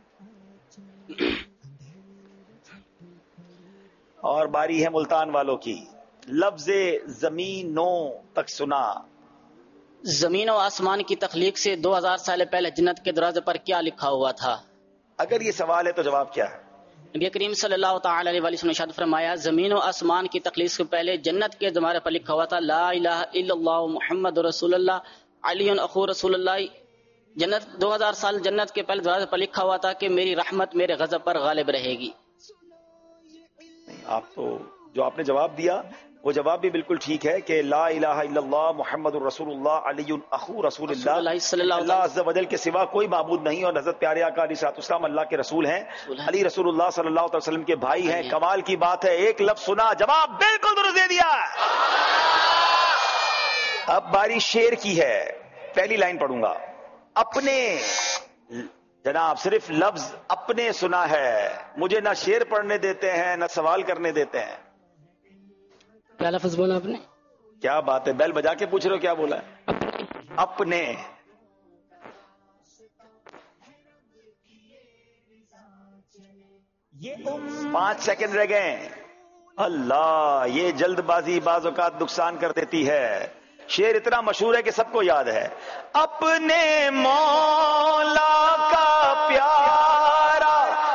اور باری ہے ملتان والوں کی. لفظ زمینوں تک سنا. زمین و آسمان کی تخلیق سے 2000 سال پہلے جنت کے دروازے پر کیا لکھا ہوا تھا؟ اگر یہ سوال ہے تو جواب کیا ہے؟ نبی کریم صلی اللہ تعالی علیہ وسلم نے ارشاد فرمایا زمین و آسمان کی تخلیق سے پہلے جنت کے دروازے پر لکھا ہوا تھا لا الہ الا اللہ محمد رسول اللہ علی اخو رسول اللہ. جنت 2000 سال جنت کے پہلے دروازے پر لکھا ہوا تھا کہ میری رحمت میرے غضب پر غالب رہے گی. آپ تو جو آپ نے جواب دیا وہ جواب بھی بالکل ٹھیک ہے کہ لا الہ الا اللہ محمد الرسول اللہ علی اخو رسول اللہ. اللہ عز و جل کے سوا کوئی معبود نہیں اور حضرت پیارے آقا علیہ الصلوۃ والسلام اللہ کے رسول ہیں. علی رسول اللہ صلی اللہ علیہ وسلم کے بھائی ہیں. کمال کی بات ہے, ایک لفظ سنا, جواب بالکل درست دے دیا. اب باری شعر کی ہے. پہلی لائن پڑھوں گا. اپنے, جناب صرف لفظ اپنے سنا ہے, مجھے نہ شعر پڑھنے دیتے ہیں نہ سوال کرنے دیتے ہیں. کیا لفظ بولا آپ نے؟ کیا بات ہے, بیل بجا کے پوچھ رہے ہو کیا بولا ہے؟ اپنے. یہ 5 سیکنڈ رہ گئے. اللہ, یہ جلد بازی بعض اوقات نقصان کر دیتی ہے. شعر اتنا مشہور ہے کہ سب کو یاد ہے. اپنے مولا کا پیارا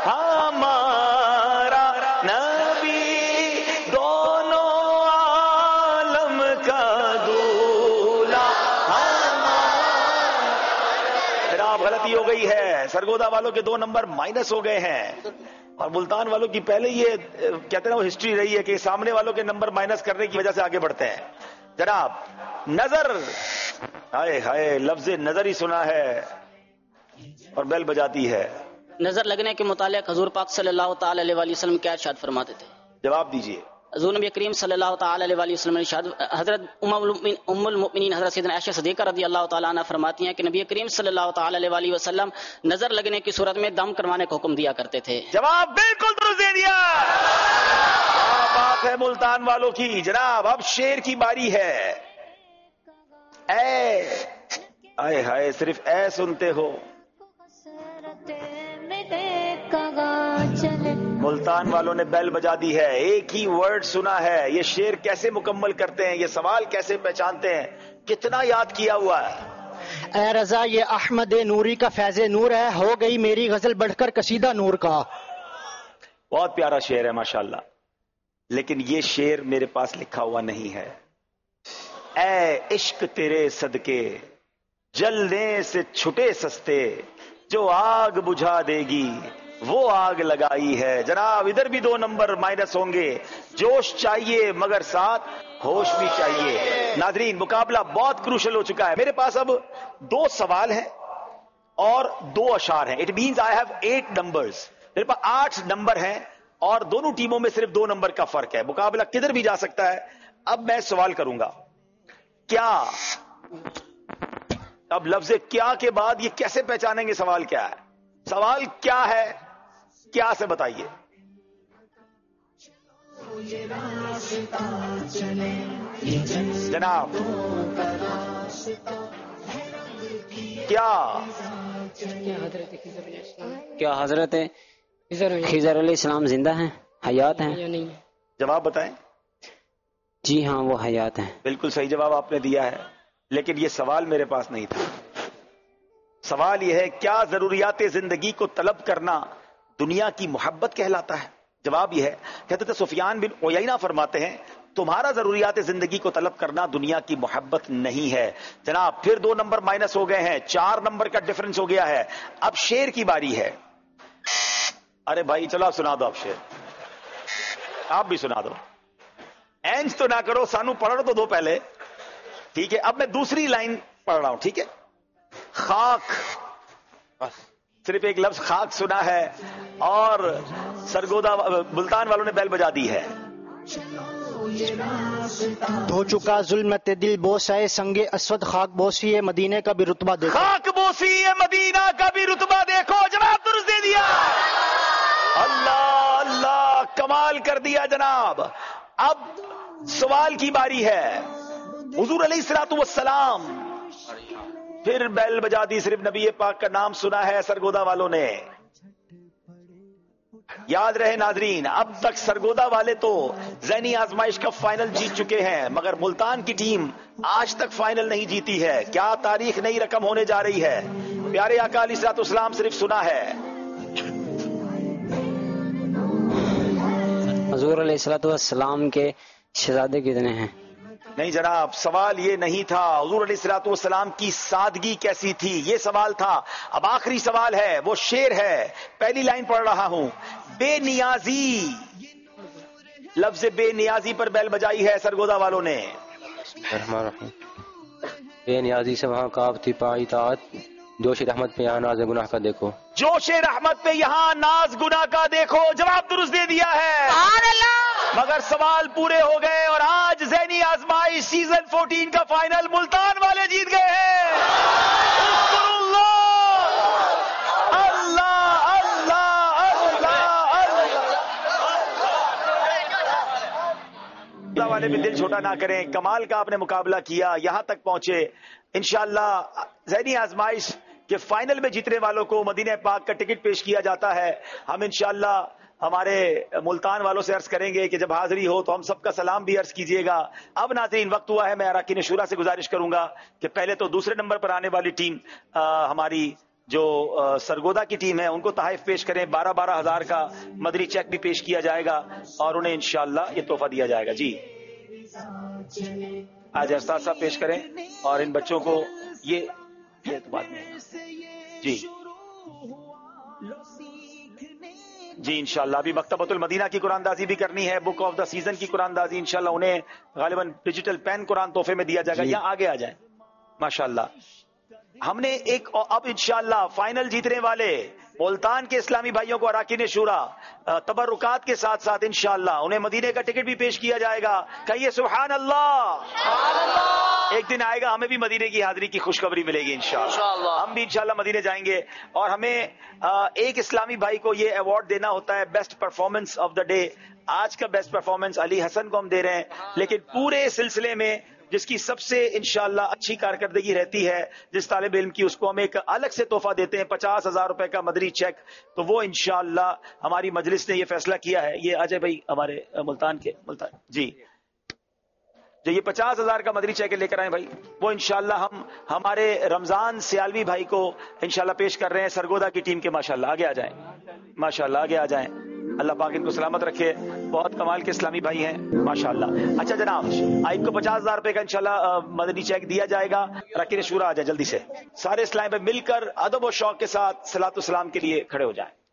ہمارا نبی, دونوں عالم کا دولا ہمارا. جناب غلطی ہو گئی ہے. سرگودا والوں کے 2 نمبر مائنس ہو گئے ہیں اور ملتان والوں کی پہلے یہ کہتے ہیں وہ ہسٹری رہی ہے کہ سامنے والوں کے نمبر مائنس کرنے کی وجہ سے آگے بڑھتے ہیں. جناب نظر, ہائے ہائے, لفظ نظر ہی سنا ہے اور بیل بجاتی ہے. نظر لگنے کے متعلق حضور پاک صلی اللہ تعالی علیہ وآلہ وسلم کیا ارشاد فرماتے تھے؟ جواب دیجئے. حضور نبی کریم صلی اللہ تعالی علیہ وآلہ وسلم نے ارشاد, حضرت ام المؤمنین حضرت سیدنا عائشہ صدیقہ رضی اللہ تعالی عنہا فرماتی ہیں کہ نبی کریم صلی اللہ تعالی علیہ وآلہ وسلم نظر لگنے کی صورت میں دم کروانے کا حکم دیا کرتے تھے. جواب بالکل درست دے دیا. بات ہے ملتان والوں کی. جناب اب شیر کی باری ہے. اے آئے ہائے, صرف اے سنتے ہو. ملتان والوں نے بیل بجا دی ہے. ایک ہی ورڈ سنا ہے. یہ شعر کیسے مکمل کرتے ہیں, یہ سوال کیسے پہچانتے ہیں, کتنا یاد کیا ہوا ہے. اے رضا یہ احمد نوری کا فیض نور ہے, ہو گئی میری غزل بڑھ کر قصیدہ نور کا. بہت پیارا شعر ہے ماشاءاللہ, لیکن یہ شعر میرے پاس لکھا ہوا نہیں ہے. اے عشق تیرے صدقے جلنے سے چھٹے سستے, جو آگ بجھا دے گی وہ آگ لگائی ہے. جناب ادھر بھی 2 نمبر مائنس ہوں گے. جوش چاہیے مگر ساتھ ہوش بھی چاہیے. ناظرین مقابلہ بہت کروشل ہو چکا ہے. میرے پاس اب 2 سوال ہیں اور 2 اشعار ہیں. It means I have 8 numbers. میرے پاس 8 نمبر ہیں اور دونوں ٹیموں میں صرف 2 نمبر کا فرق ہے. مقابلہ کدھر بھی جا سکتا ہے. اب میں سوال کروں گا, کیا, اب لفظ کیا کے بعد یہ کیسے پہچانیں گے سوال کیا ہے؟ سوال کیا ہے, کیا سے بتائیے. جناب کیا حضرت خضر علیہ السلام زندہ ہیں, حیات ہیں؟ جواب بتائیں. جی ہاں وہ حیات ہیں. بالکل صحیح جواب آپ نے دیا ہے, لیکن یہ سوال میرے پاس نہیں تھا. سوال یہ ہے کیا ضروریات زندگی کو طلب کرنا دنیا کی محبت کہلاتا ہے؟ جواب یہ ہے, حضرت سفیان بن عیینہ فرماتے ہیں تمہارا ضروریات زندگی کو طلب کرنا دنیا کی محبت نہیں ہے. جناب پھر 2 نمبر مائنس ہو گئے ہیں, 4 نمبر کا ڈفرنس ہو گیا ہے. اب شعر کی باری ہے. ارے بھائی چلو آپ سنا دو, آپ شعر آپ بھی سنا دو. اینج تو نہ کرو, سانو پڑھو تو دو پہلے. ٹھیک ہے, اب میں دوسری لائن پڑھ رہا ہوں. ٹھیک ہے, خاک, صرف ایک لفظ خاک سنا ہے اور سرگودا ملتان والوں نے بیل بجا دی ہے. دھو چکا ظلمت دل بوسائے سنگ اسود, خاک بوسی ہے مدینے کا بھی رتبہ دیکھو. خاک بوسی ہے مدینہ کا بھی رتبہ دیکھو. جناب درست دے دیا. اللہ اللہ, کمال کر دیا جناب. اب سوال کی باری ہے. حضور علیہ الصلوۃ والسلام, پھر بیل بجا دی, صرف نبی پاک کا نام سنا ہے سرگودا والوں نے. یاد رہے ناظرین، اب تک سرگودا والے تو ذہنی آزمائش کا فائنل جیت چکے ہیں، مگر ملتان کی ٹیم آج تک فائنل نہیں جیتی ہے. کیا تاریخ نئی رقم ہونے جا رہی ہے؟ پیارے آقا علیہ الصلوۃ والسلام صرف سنا ہے. حضور علیہ الصلوۃ والسلام کے شہزادے کتنے ہیں؟ نہیں جناب، سوال یہ نہیں تھا حضور علیہ الصلوۃ والسلام کی سادگی کیسی تھی، یہ سوال تھا. اب آخری سوال ہے، وہ شعر ہے، پہلی لائن پڑھ رہا ہوں. بے نیازی، لفظ بے نیازی پر بیل بجائی ہے سرگودا والوں نے. بے نیازی سے وہاں کاف تھی پائی طاعت، جوش رحمت پہ یہاں ناز گناہ کا دیکھو. جوش رحمت پہ یہاں ناز گناہ کا دیکھو. جواب درست دے دیا ہے، مگر سوال پورے ہو گئے اور آج ذہنی آزمائش سیزن 14 کا فائنل ملتان والے جیت گئے ہیں. اللہ اللہ اللہ اللہ والے بھی دل چھوٹا نہ کریں، کمال کا آپ نے مقابلہ کیا، یہاں تک پہنچے. انشاءاللہ ذہنی آزمائش کے فائنل میں جیتنے والوں کو مدینہ پاک کا ٹکٹ پیش کیا جاتا ہے. ہم انشاءاللہ ہمارے ملتان والوں سے عرض کریں گے کہ جب حاضری ہو تو ہم سب کا سلام بھی عرض کیجیے گا. اب ناظرین وقت ہوا ہے، میں اراکین شورا سے گزارش کروں گا کہ پہلے تو دوسرے نمبر پر آنے والی ٹیم ہماری جو سرگودا کی ٹیم ہے ان کو تحائف پیش کریں. 12,000 کا مدنی چیک بھی پیش کیا جائے گا اور انہیں انشاءاللہ یہ تحفہ دیا جائے گا. جی آج استاد صاحب پیش کریں اور ان بچوں کو یہ تو بات نہیں. جی انشاءاللہ ابھی مکتبۃ المدینہ کی قرآن دازی بھی کرنی ہے، بک آف دا سیزن کی قرآن دازی انشاءاللہ انہیں غالباً ڈیجیٹل پین قرآن تحفے میں دیا جائے گا. یا آگے آ جائیں. ماشاءاللہ ہم نے ایک اب انشاءاللہ فائنل جیتنے والے ملتان کے اسلامی بھائیوں کو اراکین شورا تبرکات کے ساتھ ساتھ انشاءاللہ انہیں مدینے کا ٹکٹ بھی پیش کیا جائے گا. کہیے سبحان اللہ. ایک دن آئے گا ہمیں بھی مدینے کی حاضری کی خوشخبری ملے گی انشاءاللہ. ہم بھی انشاءاللہ مدینے جائیں گے اور ہمیں ایک اسلامی بھائی کو یہ ایوارڈ دینا ہوتا ہے best performance of the day. آج کا بیسٹ پرفارمنس علی حسن کو ہم دے رہے ہیں، لیکن پورے سلسلے میں جس کی سب سے انشاءاللہ اچھی کارکردگی رہتی ہے جس طالب علم کی، اس کو ہم ایک الگ سے تحفہ دیتے ہیں 50,000 روپے کا مدنی چیک. تو وہ انشاءاللہ ہماری مجلس نے یہ فیصلہ کیا ہے. یہ اجے بھائی ہمارے ملتان جی جو یہ 50,000 کا مدنی چیک لے کر آئے بھائی، وہ انشاءاللہ ہم ہمارے رمضان سیالوی بھائی کو انشاءاللہ پیش کر رہے ہیں سرگودا کی ٹیم کے. ماشاءاللہ آگے آ جائیں، ماشاءاللہ آگے آ جائیں. اللہ پاک ان کو سلامت رکھے، بہت کمال کے اسلامی بھائی ہیں ماشاءاللہ. اچھا جناب، آئیب کو 50,000 روپے کا انشاءاللہ مدنی چیک دیا جائے گا. اراکین شورا آ جائیں جلدی سے، سارے اسلامی بھائی مل کر ادب و شوق کے ساتھ صلاۃ و سلام کے لیے کھڑے ہو جائیں.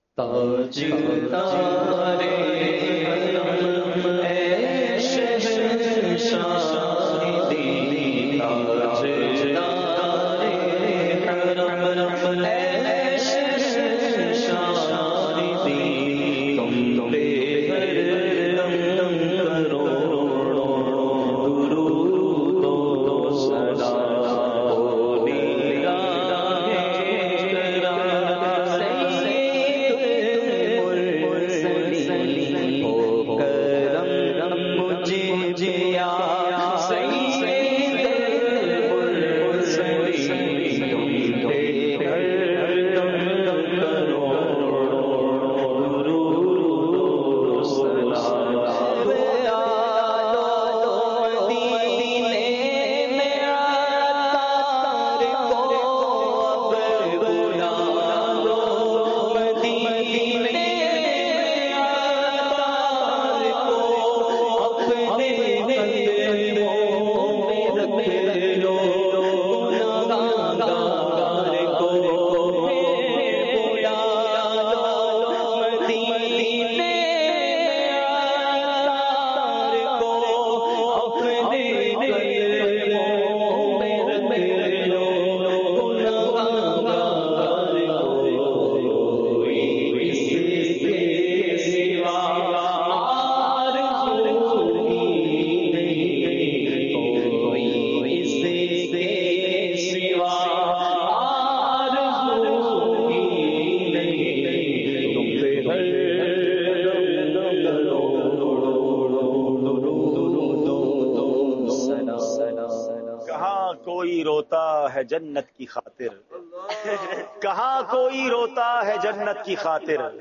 جنت کی خاطر، کہاں کوئی روتا ہے جنت کی خاطر.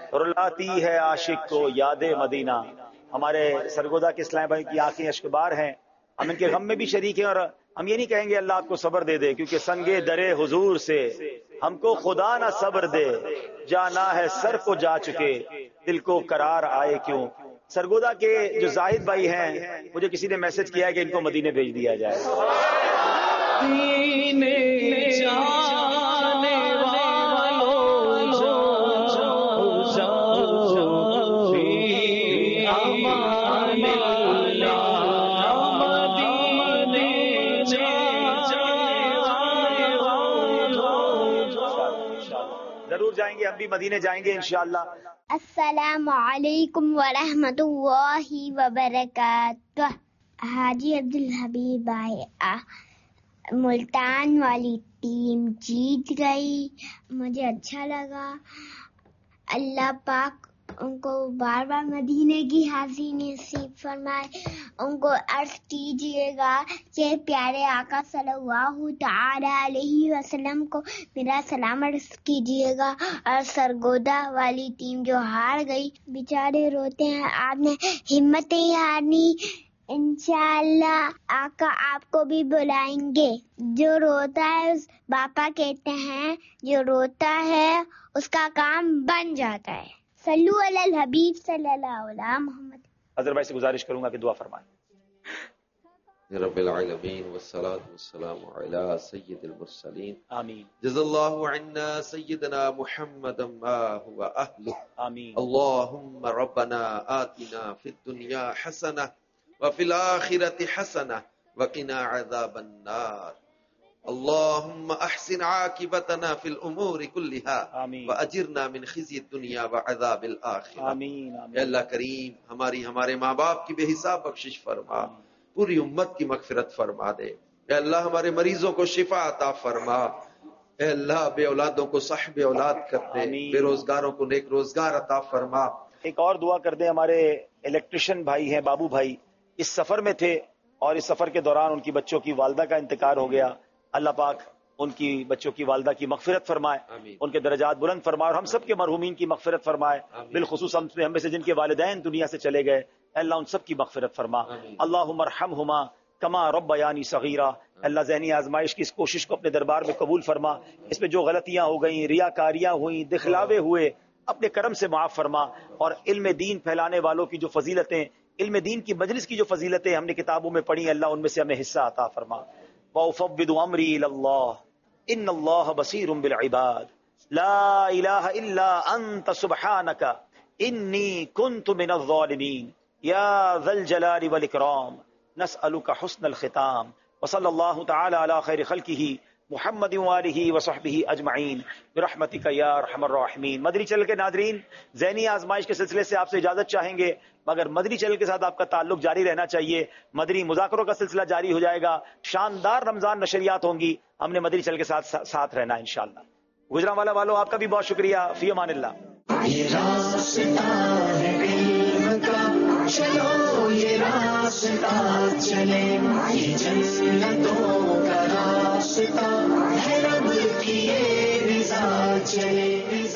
رلاتی ہے عاشق کو یاد مدینہ. ہمارے سرگودا کے اسلام بھائی کی آنکھیں اشکبار ہیں. ہم ان کے غم میں بھی شریک ہیں اور ہم یہ نہیں کہیں گے اللہ آپ کو صبر دے دے، کیونکہ سنگے درے حضور سے ہم کو خدا نہ صبر دے. جانا ہے سر کو جا چکے دل کو قرار آئے کیوں. سرگودا کے جو زاہد بھائی ہیں مجھے کسی نے میسج کیا ہے کہ ان کو مدینے بھیج دیا جائے. ضرور جائیں گے، ہم بھی مدینے جائیں گے انشاءاللہ. السلام علیکم ورحمۃ اللہ وبرکاتہ. حاجی عبدالحبیب آئے، ملتان والی ٹیم جیت گئی، مجھے اچھا لگا. اللہ پاک ان کو بار بار مدینے کی حاضری نصیب فرمائے. ان کو عرض کیجیے گا کہ پیارے آقا صلی اللہ تعالی علیہ وسلم کو میرا سلام عرض کیجیے گا. اور سرگودا والی ٹیم جو ہار گئی بیچارے روتے ہیں، آپ نے ہمت نہیں ہارنی. انشاءاللہ آقا آپ کو بھی بلائیں گے. جو روتا ہے اس باپا کہتے ہیں جو روتا ہے اس کا کام بن جاتا ہے. صلو علی الحبیب صلی اللہ علیہ محمد. حضرت بھائی سے گزارش کروں گا کہ دعا فرمائیں. رب العالمین والصلاة والسلام علی سید المرسلین. آمین. جزا اللہ عنا سیدنا محمد ما هو اہلہ. آمین. اللہم ربنا آتنا فی الدنیا حسنہ وفی الآخرة حسنہ وقنا عذاب النار. اللہم احسن عاقبتنا فی الامور کلها واجرنا من خزی الدنیا وعذاب الآخرہ. آمین. اے اللہ کریم ہمارے ماں باپ کی بے حساب بخشش فرما، پوری امت کی مغفرت فرما دے. اے اللہ ہمارے مریضوں کو شفا عطا فرما. اے اللہ بے اولادوں کو صاحب اولاد کر دے، بے روزگاروں کو نیک روزگار عطا فرما. ایک اور دعا کر دیں. ہمارے الیکٹریشین بھائی ہیں بابو بھائی، اس سفر میں تھے اور اس سفر کے دوران ان کی بچوں کی والدہ کا انتقال ہو گیا. اللہ پاک ان کی بچوں کی والدہ کی مغفرت فرمائے، ان کے درجات بلند فرمائے اور ہم سب کے مرحومین کی مغفرت فرمائے. بالخصوص ہم میں سے جن کے والدین دنیا سے چلے گئے، اللہ ان سب کی مغفرت فرما. اللہم ارحمہما کما ربیانی صغیرہ. اللہ ذہنی آزمائش کی اس کوشش کو اپنے دربار میں قبول فرما. اس میں جو غلطیاں ہو گئیں، ریاکاریاں ہوئیں، دکھلاوے ہوئے، اپنے کرم سے معاف فرما. اور علم دین پھیلانے والوں کی جو فضیلتیں، علم دین کی مجلس کی جو فضیلتیں ہم نے کتابوں میں پڑھی، اللہ ان میں سے ہمیں حصہ عطا فرما. وَأُفَوِّضُ أَمْرِي إِلَى اللَّهِ إِنَّ اللَّهَ بَصِيرٌ بِالْعِبَادِ لَا إِلَهَ إِلَّا أَنْتَ سُبْحَانَكَ إِنِّي كُنْتُ مِنَ الظَّالِمِينَ يَا ذَا الْجَلَالِ وَالْإِكْرَامِ نَسْأَلُكَ حُسْنَ الْخِتَامِ وصلی اللہ تعالی علی خیر خلقہ محمد وآلہ وصحبہ اجمعین برحمتک یا ارحم الراحمین. مدنی چینل کے ناظرین، ذہنی آزمائش کے سلسلے سے آپ سے اجازت چاہیں گے، مگر مدنی چینل کے ساتھ آپ کا تعلق جاری رہنا چاہیے. مدنی مذاکروں کا سلسلہ جاری ہو جائے گا، شاندار رمضان نشریات ہوں گی. ہم نے مدنی چینل کے ساتھ رہنا ہے انشاءاللہ. گجرانوالا والوں آپ کا بھی بہت شکریہ. فی امان اللہ. چلو یہ راستہ چلے، یہ جنتوں کا راستہ ہے، رب کی یہ رضا چلے.